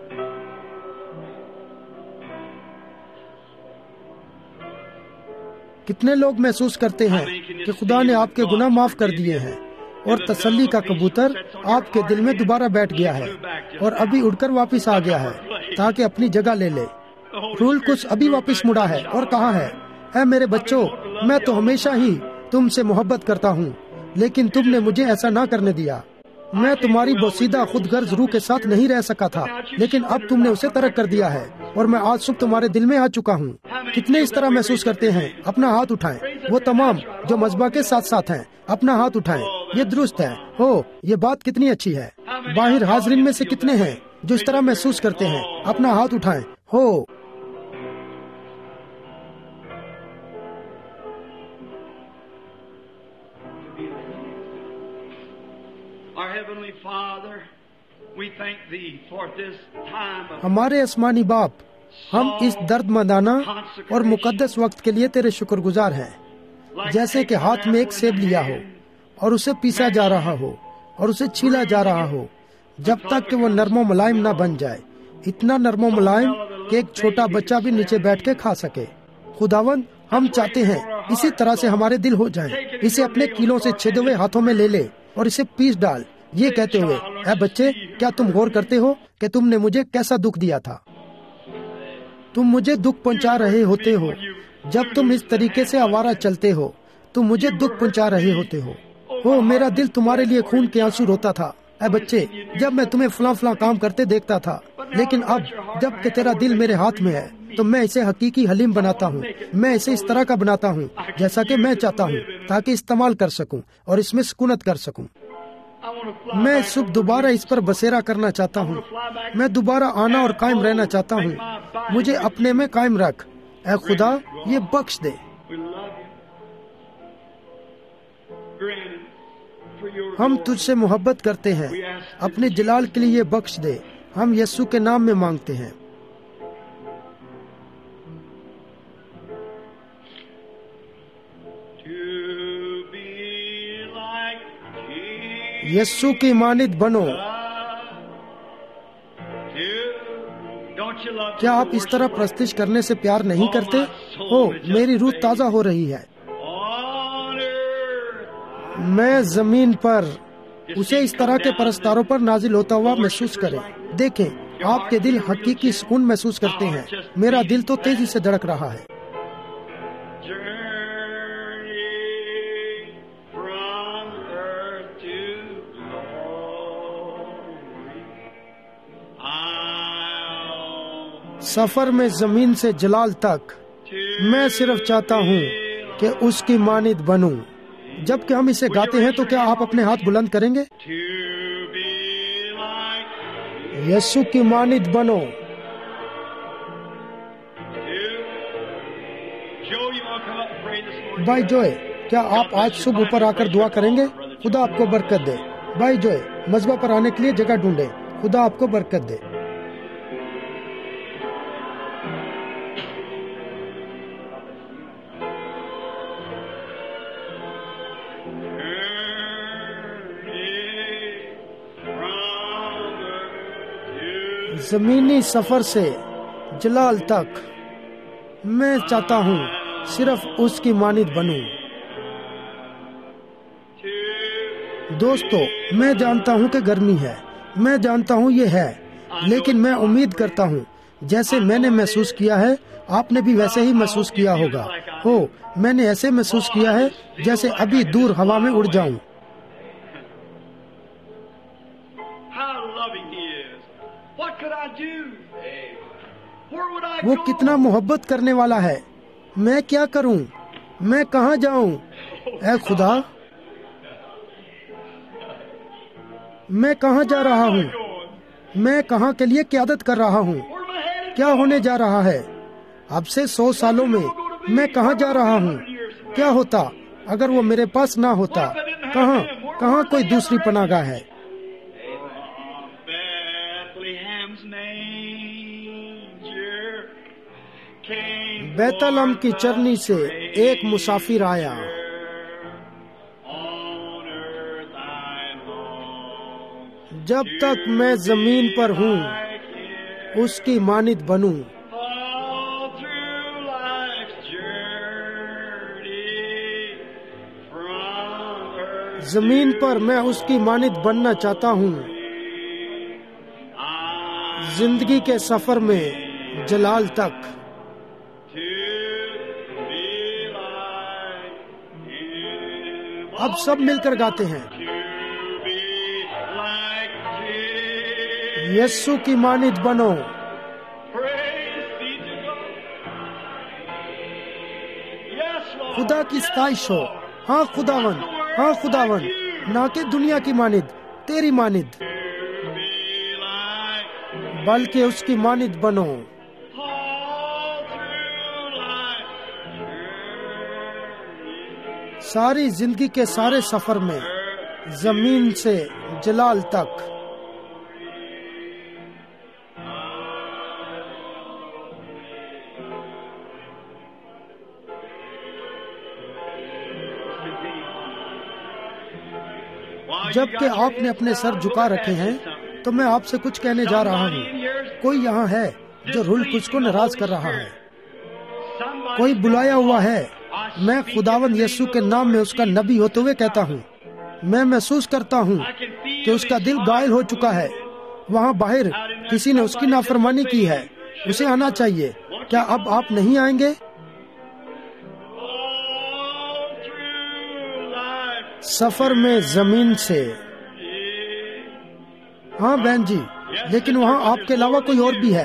کتنے لوگ محسوس کرتے ہیں کہ خدا نے آپ کے گناہ معاف کر دیے ہیں اور تسلی کا کبوتر آپ کے دل میں دوبارہ بیٹھ گیا ہے اور ابھی اڑ کر واپس آ گیا ہے تاکہ اپنی جگہ لے لے۔ رول کچھ ابھی واپس مڑا ہے اور کہا ہے، اے میرے بچوں، میں تو ہمیشہ ہی تم سے محبت کرتا ہوں، لیکن تم نے مجھے ایسا نہ کرنے دیا۔ میں تمہاری بوسیدہ خود غرض روح کے ساتھ نہیں رہ سکا تھا، لیکن اب تم نے اسے ترک کر دیا ہے اور میں آج صبح تمہارے دل میں آ چکا ہوں۔ کتنے اس طرح محسوس کرتے ہیں؟ اپنا ہاتھ اٹھائیں۔ وہ تمام جو مذبح کے ساتھ ساتھ ہیں اپنا ہاتھ اٹھائیں۔ یہ درست ہے۔ ہو، یہ بات کتنی اچھی ہے۔ باہر حاضرین میں سے کتنے ہیں جو اس طرح محسوس کرتے ہیں؟ اپنا ہاتھ اٹھائیں۔ ہو، we thank thee for this time of ہمارے آسمانی باپ، ہم اس درد مندانہ اور مقدس وقت کے لیے تیرے شکر گزار ہیں، جیسے کہ ہاتھ میں ایک سیب لیا ہو اور اسے پیسا جا رہا ہو اور اسے چھیلا جا رہا ہو جب تک کہ وہ نرم و ملائم نہ بن جائے، اتنا نرم و ملائم کہ ایک چھوٹا بچہ بھی نیچے بیٹھ کے کھا سکے۔ خداوند، ہم چاہتے ہیں اسی طرح سے ہمارے دل ہو جائیں۔ اسے اپنے کیلوں سے چھیدے ہوئے ہاتھوں میں لے لے اور اسے پیس ڈال، یہ کہتے ہوئے، اے بچے، کیا تم غور کرتے ہو کہ تم نے مجھے کیسا دکھ دیا تھا؟ تم مجھے دکھ پہنچا رہے ہوتے ہو جب تم اس طریقے سے آوارہ چلتے ہو، تم مجھے دکھ پہنچا رہے ہوتے ہو۔ او میرا دل تمہارے لیے خون کے آنسو روتا تھا، اے بچے، جب میں تمہیں فلاں فلاں کام کرتے دیکھتا تھا، لیکن اب جب کہ تیرا دل میرے ہاتھ میں ہے تو میں اسے حقیقی حلیم بناتا ہوں، میں اسے اس طرح کا بناتا ہوں جیسا کہ میں چاہتا ہوں، تاکہ استعمال کر سکوں اور اس میں سکونت کر سکوں۔ میں صبح دوبارہ اس پر بسیرا کرنا چاہتا ہوں، میں دوبارہ آنا اور قائم رہنا چاہتا ہوں، مجھے اپنے میں قائم رکھ، اے خدا، یہ بخش دے۔ ہم تجھ سے محبت کرتے ہیں، اپنے جلال کے لیے بخش دے، ہم یسوع کے نام میں مانگتے ہیں۔ یسوع کی مانند بنو۔ کیا آپ اس طرح پرستش کرنے سے پیار نہیں کرتے؟ او میری روح تازہ ہو رہی ہے۔ میں زمین پر اسے اس طرح کے پرستاروں پر نازل ہوتا ہوا محسوس کریں۔ دیکھیں، آپ کے دل حقیقی سکون محسوس کرتے ہیں، میرا دل تو تیزی سے دھڑک رہا ہے۔ سفر میں زمین سے جلال تک میں صرف چاہتا ہوں کہ اس کی مانند بنوں۔ جب کہ ہم اسے گاتے ہیں تو کیا آپ اپنے ہاتھ بلند کریں گے؟ یسوع کی مانند بنو۔ بھائی جوئے، کیا آپ آج صبح اوپر آ کر دعا کریں گے؟ خدا آپ کو برکت دے۔ بھائی جوئے، مذبح پر آنے کے لیے جگہ ڈھونڈے، خدا آپ کو برکت دے۔ زمینی سفر سے جلال تک میں چاہتا ہوں صرف اس کی مانند بنوں۔ دوستو، میں جانتا ہوں کہ گرمی ہے، میں جانتا ہوں یہ ہے، لیکن میں امید کرتا ہوں جیسے میں نے محسوس کیا ہے آپ نے بھی ویسے ہی محسوس کیا ہوگا۔ ہو میں نے ایسے محسوس کیا ہے جیسے ابھی دور ہوا میں اڑ جاؤں۔ وہ کتنا محبت کرنے والا ہے، میں کیا کروں، میں کہاں جاؤں؟ اے خدا، میں کہاں جا رہا ہوں؟ میں کہاں کے لیے قیادت کر رہا ہوں؟ کیا ہونے جا رہا ہے؟ اب سے سو سالوں میں میں کہاں جا رہا ہوں؟ کیا ہوتا اگر وہ میرے پاس نہ ہوتا؟ کہاں کہاں کوئی دوسری پناہ گاہ ہے؟ بیت لحم کی چرنی سے ایک مسافر آیا، جب تک میں زمین پر ہوں اس کی مانند بنوں۔ زمین پر میں اس کی مانند بننا چاہتا ہوں، زندگی کے سفر میں جلال تک۔ اب سب مل کر گاتے ہیں، یسوع کی مانند بنو۔ خدا کی ستائش ہو۔ ہاں خداوند، ہاں خداوند، نہ کہ دنیا کی مانند، تیری مانند، بلکہ اس کی مانند بنو۔ ساری زندگی کے سارے سفر میں زمین سے جلال تک جب کہ آپ نے اپنے سر جھکا رکھے ہیں تو میں آپ سے کچھ کہنے جا رہا ہوں. کوئی یہاں ہے جو روح القدس کو ناراض کر رہا ہے. کوئی بلایا ہوا ہے. میں خداوند یسوع کے نام میں اس کا نبی ہوتے ہوئے کہتا ہوں، میں محسوس کرتا ہوں کہ اس کا دل گائل ہو چکا ہے. وہاں باہر کسی نے اس کی نافرمانی کی ہے. اسے آنا چاہیے. کیا اب آپ نہیں آئیں گے؟ سفر میں زمین سے. ہاں بہن جی، لیکن وہاں آپ کے علاوہ کوئی اور بھی ہے.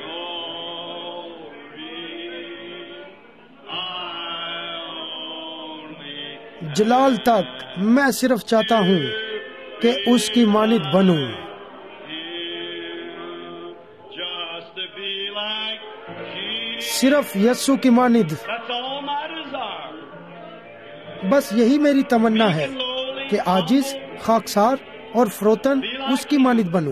جلال تک میں صرف چاہتا ہوں کہ اس کی مانند بنوں. صرف یسوع کی مانند. بس یہی میری تمنا ہے کہ عاجز، خاکسار اور فروتن اس کی مانند بنوں.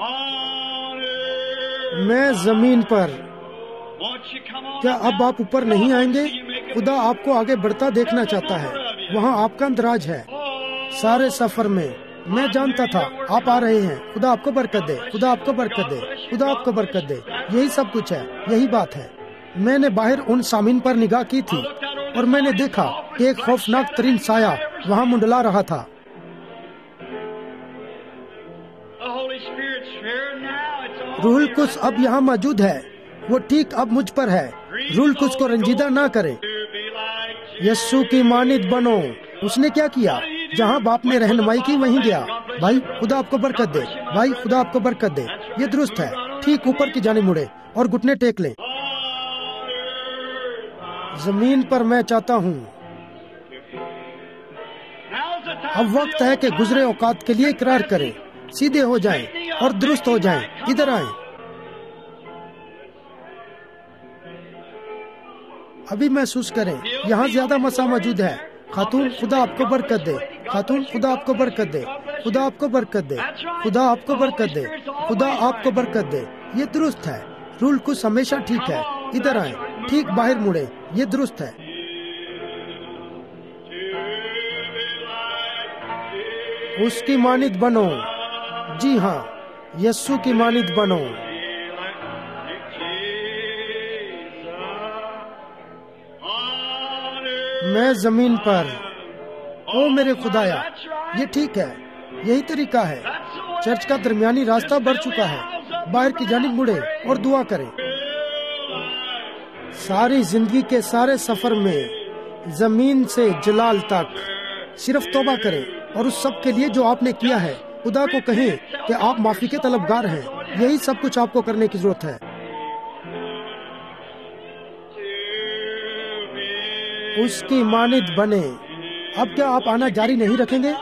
میں زمین پر. کیا اب آپ اوپر نہیں آئیں گے؟ خدا آپ کو آگے بڑھتا دیکھنا چاہتا ہے. وہاں آپ کا اندراج ہے. سارے سفر میں میں جانتا تھا آپ آ رہے ہیں. خدا آپ کو برکت دے. خدا آپ کو برکت دے. خدا آپ کو برکت دے. یہی سب کچھ ہے. یہی بات ہے. میں نے باہر ان سامعین پر نگاہ کی تھی اور میں نے دیکھا کہ ایک خوفناک ترین سایہ وہاں منڈلا رہا تھا. روح القدس اب یہاں موجود ہے. وہ ٹھیک اب مجھ پر ہے. روح القدس کو رنجیدہ نہ کرے. یسوع کی مانند بنو. اس نے کیا کیا؟ جہاں باپ نے رہنمائی کی وہیں گیا. بھائی خدا آپ کو برکت دے. بھائی خدا آپ کو برکت دے. یہ درست ہے. ٹھیک اوپر کی جانب مڑے اور گھٹنے ٹیک لیں. زمین پر میں چاہتا ہوں. اب وقت ہے کہ گزرے اوقات کے لیے اقرار کریں. سیدھے ہو جائیں اور درست ہو جائیں. ادھر آئیں. ابھی محسوس کریں یہاں زیادہ مسا موجود ہے. خاتون خدا آپ کو برکت دے. خاتون خدا آپ کو برکت دے. خدا آپ کو برکت دے. خدا آپ کو برکت دے. خدا آپ کو برکت دے. یہ درست ہے. روح القدس ہمیشہ ٹھیک ہے. ادھر آئیں. ٹھیک باہر مڑے. یہ درست ہے. اس کی مانند بنو. جی ہاں، یسوع کی مانند بنو. میں زمین پر. او میرے خدایا، یہ ٹھیک ہے. یہی طریقہ ہے. چرچ کا درمیانی راستہ بڑھ چکا ہے. باہر کی جانب مڑے اور دعا کریں. ساری زندگی کے سارے سفر میں زمین سے جلال تک صرف توبہ کریں اور اس سب کے لیے جو آپ نے کیا ہے خدا کو کہیں کہ آپ معافی کے طلبگار ہیں. یہی سب کچھ آپ کو کرنے کی ضرورت ہے. اس کی مانند بنے. اب کیا آپ آنا جاری نہیں رکھیں گے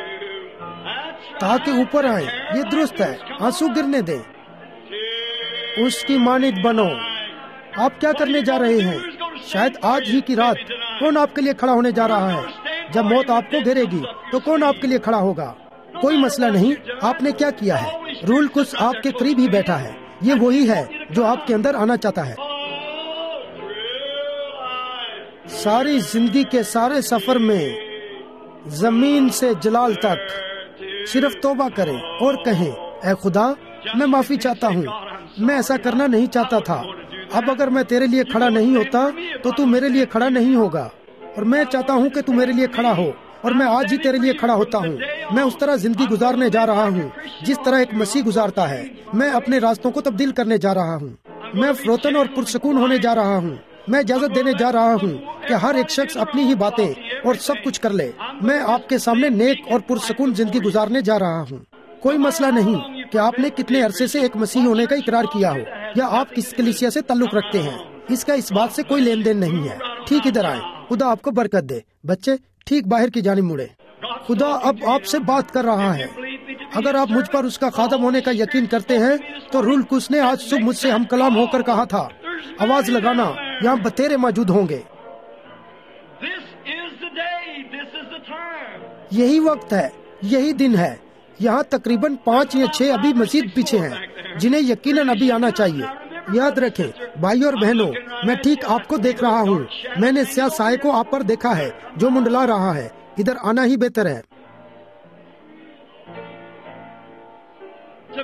تاکہ اوپر آئیں؟ یہ درست ہے. آنسو گرنے دیں. اس کی مانند بنو. آپ کیا کرنے جا رہے ہیں؟ شاید آج ہی کی رات کون آپ کے لیے کھڑا ہونے جا رہا ہے؟ جب موت آپ کو گھیرے گی تو کون آپ کے لیے کھڑا ہوگا؟ کوئی مسئلہ نہیں. آپ نے کیا کیا ہے؟ روح القدس آپ کے قریب ہی بیٹھا ہے. یہ وہی ہے جو آپ کے اندر آنا چاہتا ہے. ساری زندگی کے سارے سفر میں زمین سے جلال تک صرف توبہ کریں اور کہیں، اے خدا میں معافی چاہتا ہوں. میں ایسا کرنا نہیں چاہتا تھا. اب اگر میں تیرے لیے کھڑا نہیں ہوتا تو تو میرے لیے کھڑا نہیں ہوگا، اور میں چاہتا ہوں کہ تو میرے لیے کھڑا ہو، اور میں آج ہی تیرے لیے کھڑا ہوتا ہوں. میں اس طرح زندگی گزارنے جا رہا ہوں جس طرح ایک مسیح گزارتا ہے. میں اپنے راستوں کو تبدیل کرنے جا رہا ہوں. میں فروتن اور پرسکون ہونے جا رہا ہوں. میں اجازت دینے جا رہا ہوں کہ ہر ایک شخص اپنی ہی باتیں اور سب کچھ کر لے. میں آپ کے سامنے نیک اور پرسکون زندگی گزارنے جا رہا ہوں. کوئی مسئلہ نہیں کہ آپ نے کتنے عرصے سے ایک مسیحی ہونے کا اقرار کیا ہو یا آپ کس کلیسیا سے تعلق رکھتے ہیں. اس کا اس بات سے کوئی لین دین نہیں ہے. ٹھیک ادھر آئیں. خدا آپ کو برکت دے. بچے ٹھیک باہر کی جانب مڑے. خدا اب آپ سے بات کر رہا ہے. اگر آپ مجھ پر اس کا خادم ہونے کا یقین کرتے ہیں تو روح القدس نے آج صبح مجھ سے ہم کلام ہو کر کہا تھا، آواز لگانا، یہاں بتیرے موجود ہوں گے. یہی وقت ہے، یہی دن ہے. یہاں تقریباً پانچ یا چھ ابھی مزید پیچھے ہیں جنہیں یقیناً ابھی آنا چاہیے. یاد رکھیں بھائی اور بہنوں، میں ٹھیک آپ کو دیکھ رہا ہوں. میں نے سیاہ سائے کو آپ پر دیکھا ہے جو منڈلا رہا ہے. ادھر آنا ہی بہتر ہے.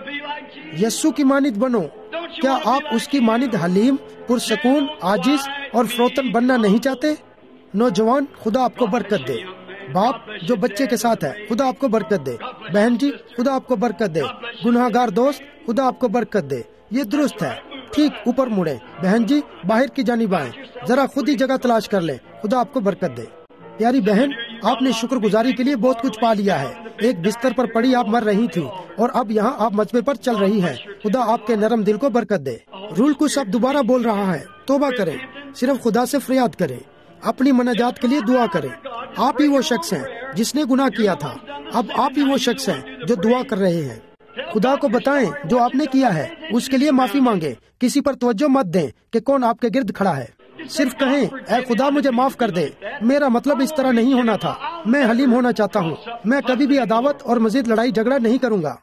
یسوع کی مانند بنو. کیا آپ اس کی مانند حلیم، پرسکون، عاجز اور فروتن بننا نہیں چاہتے؟ نوجوان، خدا آپ کو برکت دے. باپ جو بچے کے ساتھ ہے، خدا آپ کو برکت دے. بہن جی، خدا آپ کو برکت دے. گناہ گار دوست، خدا آپ کو برکت دے. یہ درست ہے. ٹھیک اوپر مڑے. بہن جی، باہر کی جانب آئیں. ذرا خود ہی جگہ تلاش کر لیں. خدا آپ کو برکت دے. پیاری بہن، آپ نے شکر گزاری کے لیے بہت کچھ پا لیا ہے. ایک بستر پر پڑی آپ مر رہی تھی اور اب یہاں آپ مذبے پر چل رہی ہیں. خدا آپ کے نرم دل کو برکت دے. رول کو سب دوبارہ بول رہا ہے. توبہ کریں، صرف خدا سے فریاد کریں، اپنی مناجات کے لیے دعا کریں. آپ ہی وہ شخص ہیں جس نے گناہ کیا تھا. اب آپ ہی وہ شخص ہیں جو دعا کر رہے ہیں. خدا کو بتائیں جو آپ نے کیا ہے، اس کے لیے معافی مانگیں. کسی پر توجہ مت دیں کہ کون آپ کے گرد کھڑا ہے. صرف کہیں، اے خدا مجھے معاف کر دے، میرا مطلب اس طرح نہیں ہونا تھا. میں حلیم ہونا چاہتا ہوں. میں کبھی بھی عداوت اور مزید لڑائی جھگڑا نہیں کروں گا.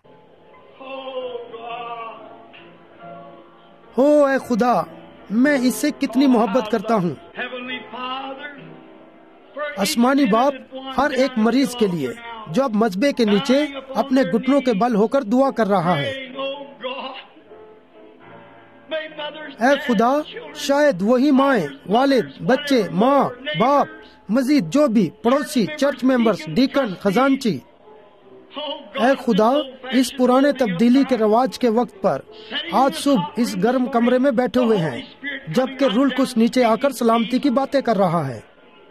ہو اے خدا، میں اس سے کتنی محبت کرتا ہوں. آسمانی باپ، ہر ایک مریض کے لیے جو اب مذبے کے نیچے اپنے گھٹنوں کے بل ہو کر دعا کر رہا ہے، اے خدا، شاید وہی مائیں، والد، بچے، ماں، باپ، مزید جو بھی پڑوسی، چرچ ممبرز، ڈیکن، خزانچی، اے خدا، اس پرانے تبدیلی کے رواج کے وقت پر آج صبح اس گرم کمرے میں بیٹھے ہوئے ہیں جبکہ رول کس نیچے آ کر سلامتی کی باتیں کر رہا ہے.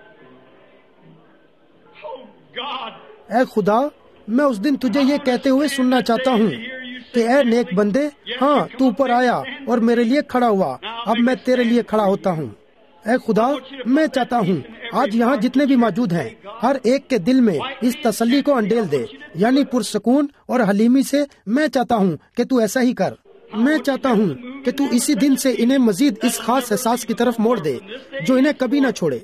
اے خدا، میں اس دن تجھے یہ کہتے ہوئے سننا چاہتا ہوں کہ اے نیک بندے، ہاں تو اوپر آیا اور میرے لیے کھڑا ہوا، اب میں تیرے لیے کھڑا ہوتا ہوں. اے خدا، میں چاہتا ہوں آج یہاں جتنے بھی موجود ہیں ہر ایک کے دل میں اس تسلی کو انڈیل دے، یعنی پرسکون اور حلیمی سے. میں چاہتا ہوں کہ تو ایسا ہی کر. میں چاہتا ہوں کہ تو اسی دن سے انہیں مزید اس خاص احساس کی طرف موڑ دے جو انہیں کبھی نہ چھوڑے.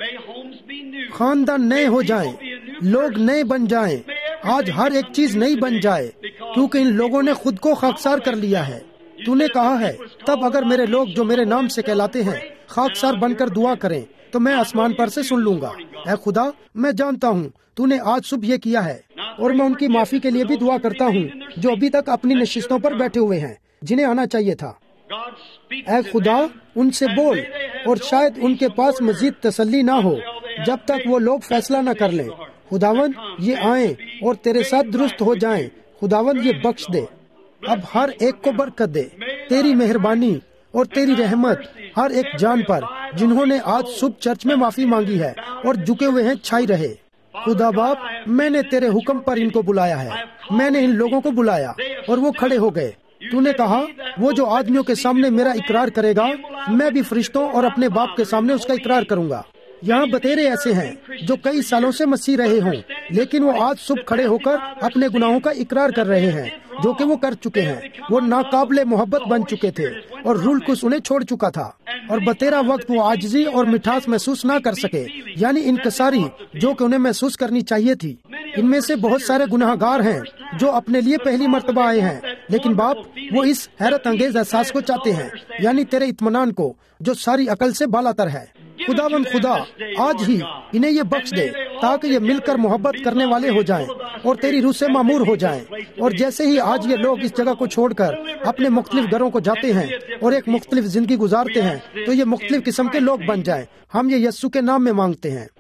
خاندان نئے ہو جائیں، لوگ نئے بن جائیں. آج ہر ایک چیز نئی بن جائے کیونکہ ان لوگوں نے خود کو خاکسار کر لیا ہے. تو نے کہا ہے، تب اگر میرے لوگ جو میرے نام سے کہلاتے ہیں خاکسار بن کر دعا کریں تو میں آسمان پر سے سن لوں گا. اے خدا، میں جانتا ہوں تو نے آج صبح یہ کیا ہے، اور میں ان کی معافی کے لیے بھی دعا کرتا ہوں جو ابھی تک اپنی نشستوں پر بیٹھے ہوئے ہیں جنہیں آنا چاہیے تھا. اے خدا، ان سے بول، اور شاید ان کے پاس مزید تسلی نہ ہو جب تک وہ لوگ فیصلہ نہ کر لیں. خداوند، یہ آئیں اور تیرے ساتھ درست ہو جائیں. خداوند، یہ بخش دے. اب ہر ایک کو برکت دے. تیری مہربانی اور تیری رحمت ہر ایک جان پر جنہوں نے آج صبح چرچ میں معافی مانگی ہے اور جھکے ہوئے ہیں چھائی رہے. خدا باپ، میں نے تیرے حکم پر ان کو بلایا ہے. میں نے ان لوگوں کو بلایا اور وہ کھڑے ہو گئے. تو نے کہا، وہ جو آدمیوں کے سامنے میرا اقرار کرے گا، میں بھی فرشتوں اور اپنے باپ کے سامنے اس کا اقرار کروں گا. یہاں بتیرے ایسے ہیں جو کئی سالوں سے مسیح رہے ہوں، لیکن وہ آج صبح کھڑے ہو کر اپنے گناہوں کا اقرار کر رہے ہیں جو کہ وہ کر چکے ہیں. وہ ناقابل محبت بن چکے تھے اور رول کس انہیں چھوڑ چکا تھا، اور بتیرا وقت وہ عاجزی اور مٹھاس محسوس نہ کر سکے، یعنی انکساری جو کہ انہیں محسوس کرنی چاہیے تھی. ان میں سے بہت سارے گناہ گار ہیں جو اپنے لیے پہلی مرتبہ آئے ہیں، لیکن باپ، وہ اس حیرت انگیز احساس کو چاہتے ہیں، یعنی تیرے اطمینان کو جو ساری عقل سے بالا تر ہے. خداوند خدا، آج ہی انہیں یہ بخش دے تاکہ یہ مل کر محبت کرنے والے ہو جائیں اور تیری روح سے معمور ہو جائیں. اور جیسے ہی آج یہ لوگ اس جگہ کو چھوڑ کر اپنے مختلف گھروں کو جاتے ہیں اور ایک مختلف زندگی گزارتے ہیں تو یہ مختلف قسم کے لوگ بن جائیں. ہم یہ یسوع کے نام میں مانگتے ہیں.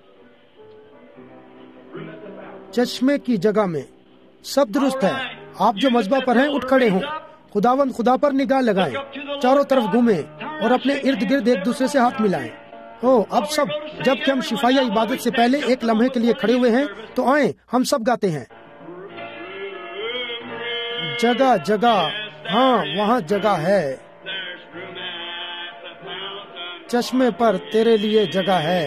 چشمے کی جگہ میں سب درست ہے. آپ جو مذبح پر ہیں اٹھ کھڑے ہوں. خداوند خدا پر نگاہ لگائیں، چاروں طرف گھومیں اور اپنے ارد گرد ایک دوسرے سے ہاتھ ملائیں. او اب سب، جب کہ ہم شفائیہ عبادت سے پہلے ایک لمحے کے لیے کھڑے ہوئے ہیں تو آئیں ہم سب گاتے ہیں. جگہ جگہ، ہاں وہاں جگہ ہے، چشمے پر تیرے لیے جگہ ہے.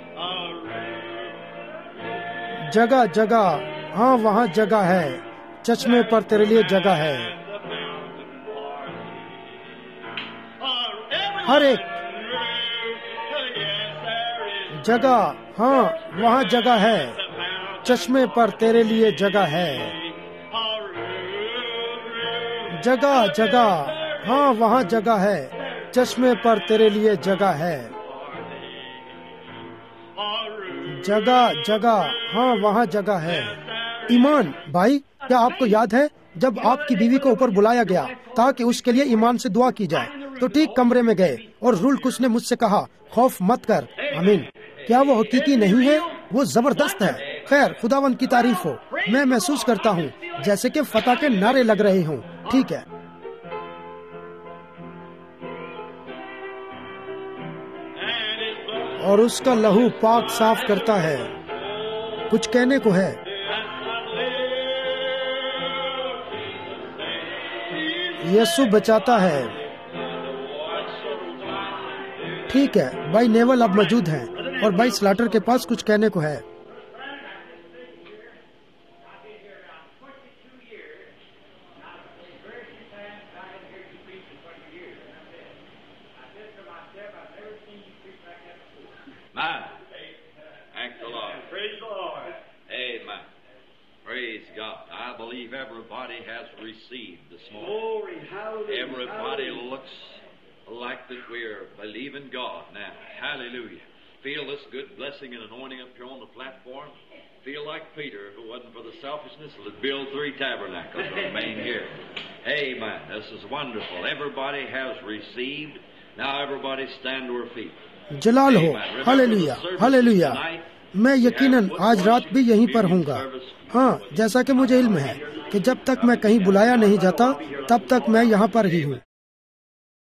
جگہ جگہ، ہاں وہاں جگہ ہے، چشمے پر تیرے لیے جگہ ہے. ہر ایک جگہ، ہاں وہاں جگہ ہے، چشمے پر تیرے لیے جگہ ہے. جگہ جگہ، ہاں وہاں جگہ ہے، چشمے پر تیرے لیے جگہ ہے. جگہ جگہ، ہاں وہاں جگہ ہے. ایمان بھائی، کیا آپ کو یاد ہے جب آپ کی بیوی کو اوپر بلایا گیا تاکہ اس کے لیے ایمان سے دعا کی جائے تو ٹھیک کمرے میں گئے اور روح القدس نے مجھ سے کہا خوف مت کر. آمین. کیا وہ حقیقی نہیں ہے؟ وہ زبردست ہے. خیر خداوند کی تعریف ہو. میں محسوس کرتا ہوں جیسے کہ فتح کے نعرے لگ رہے ہوں. ٹھیک ہے. اور اس کا لہو پاک صاف کرتا ہے. کچھ کہنے کو ہے. یسوع بچاتا ہے. ٹھیک ہے. بھائی نیول اب موجود ہیں اور بھائی سلاٹر کے پاس کچھ کہنے کو ہے. Everybody has received this morning. Everybody looks like that we're believing God now. Hallelujah. Feel this good blessing and anointing up here on the platform. Feel like Peter, who wasn't for the selfishness, would build three tabernacles and remain here. Amen. This is wonderful. Everybody has received. Now everybody stand to our feet. جلال ہو. Hallelujah hallelujah. میں یقیناً آج رات بھی یہیں پر ہوں گا. ہاں جیسا کہ مجھے علم ہے کہ جب تک میں کہیں بلایا نہیں جاتا تب تک میں یہاں پر ہی ہوں.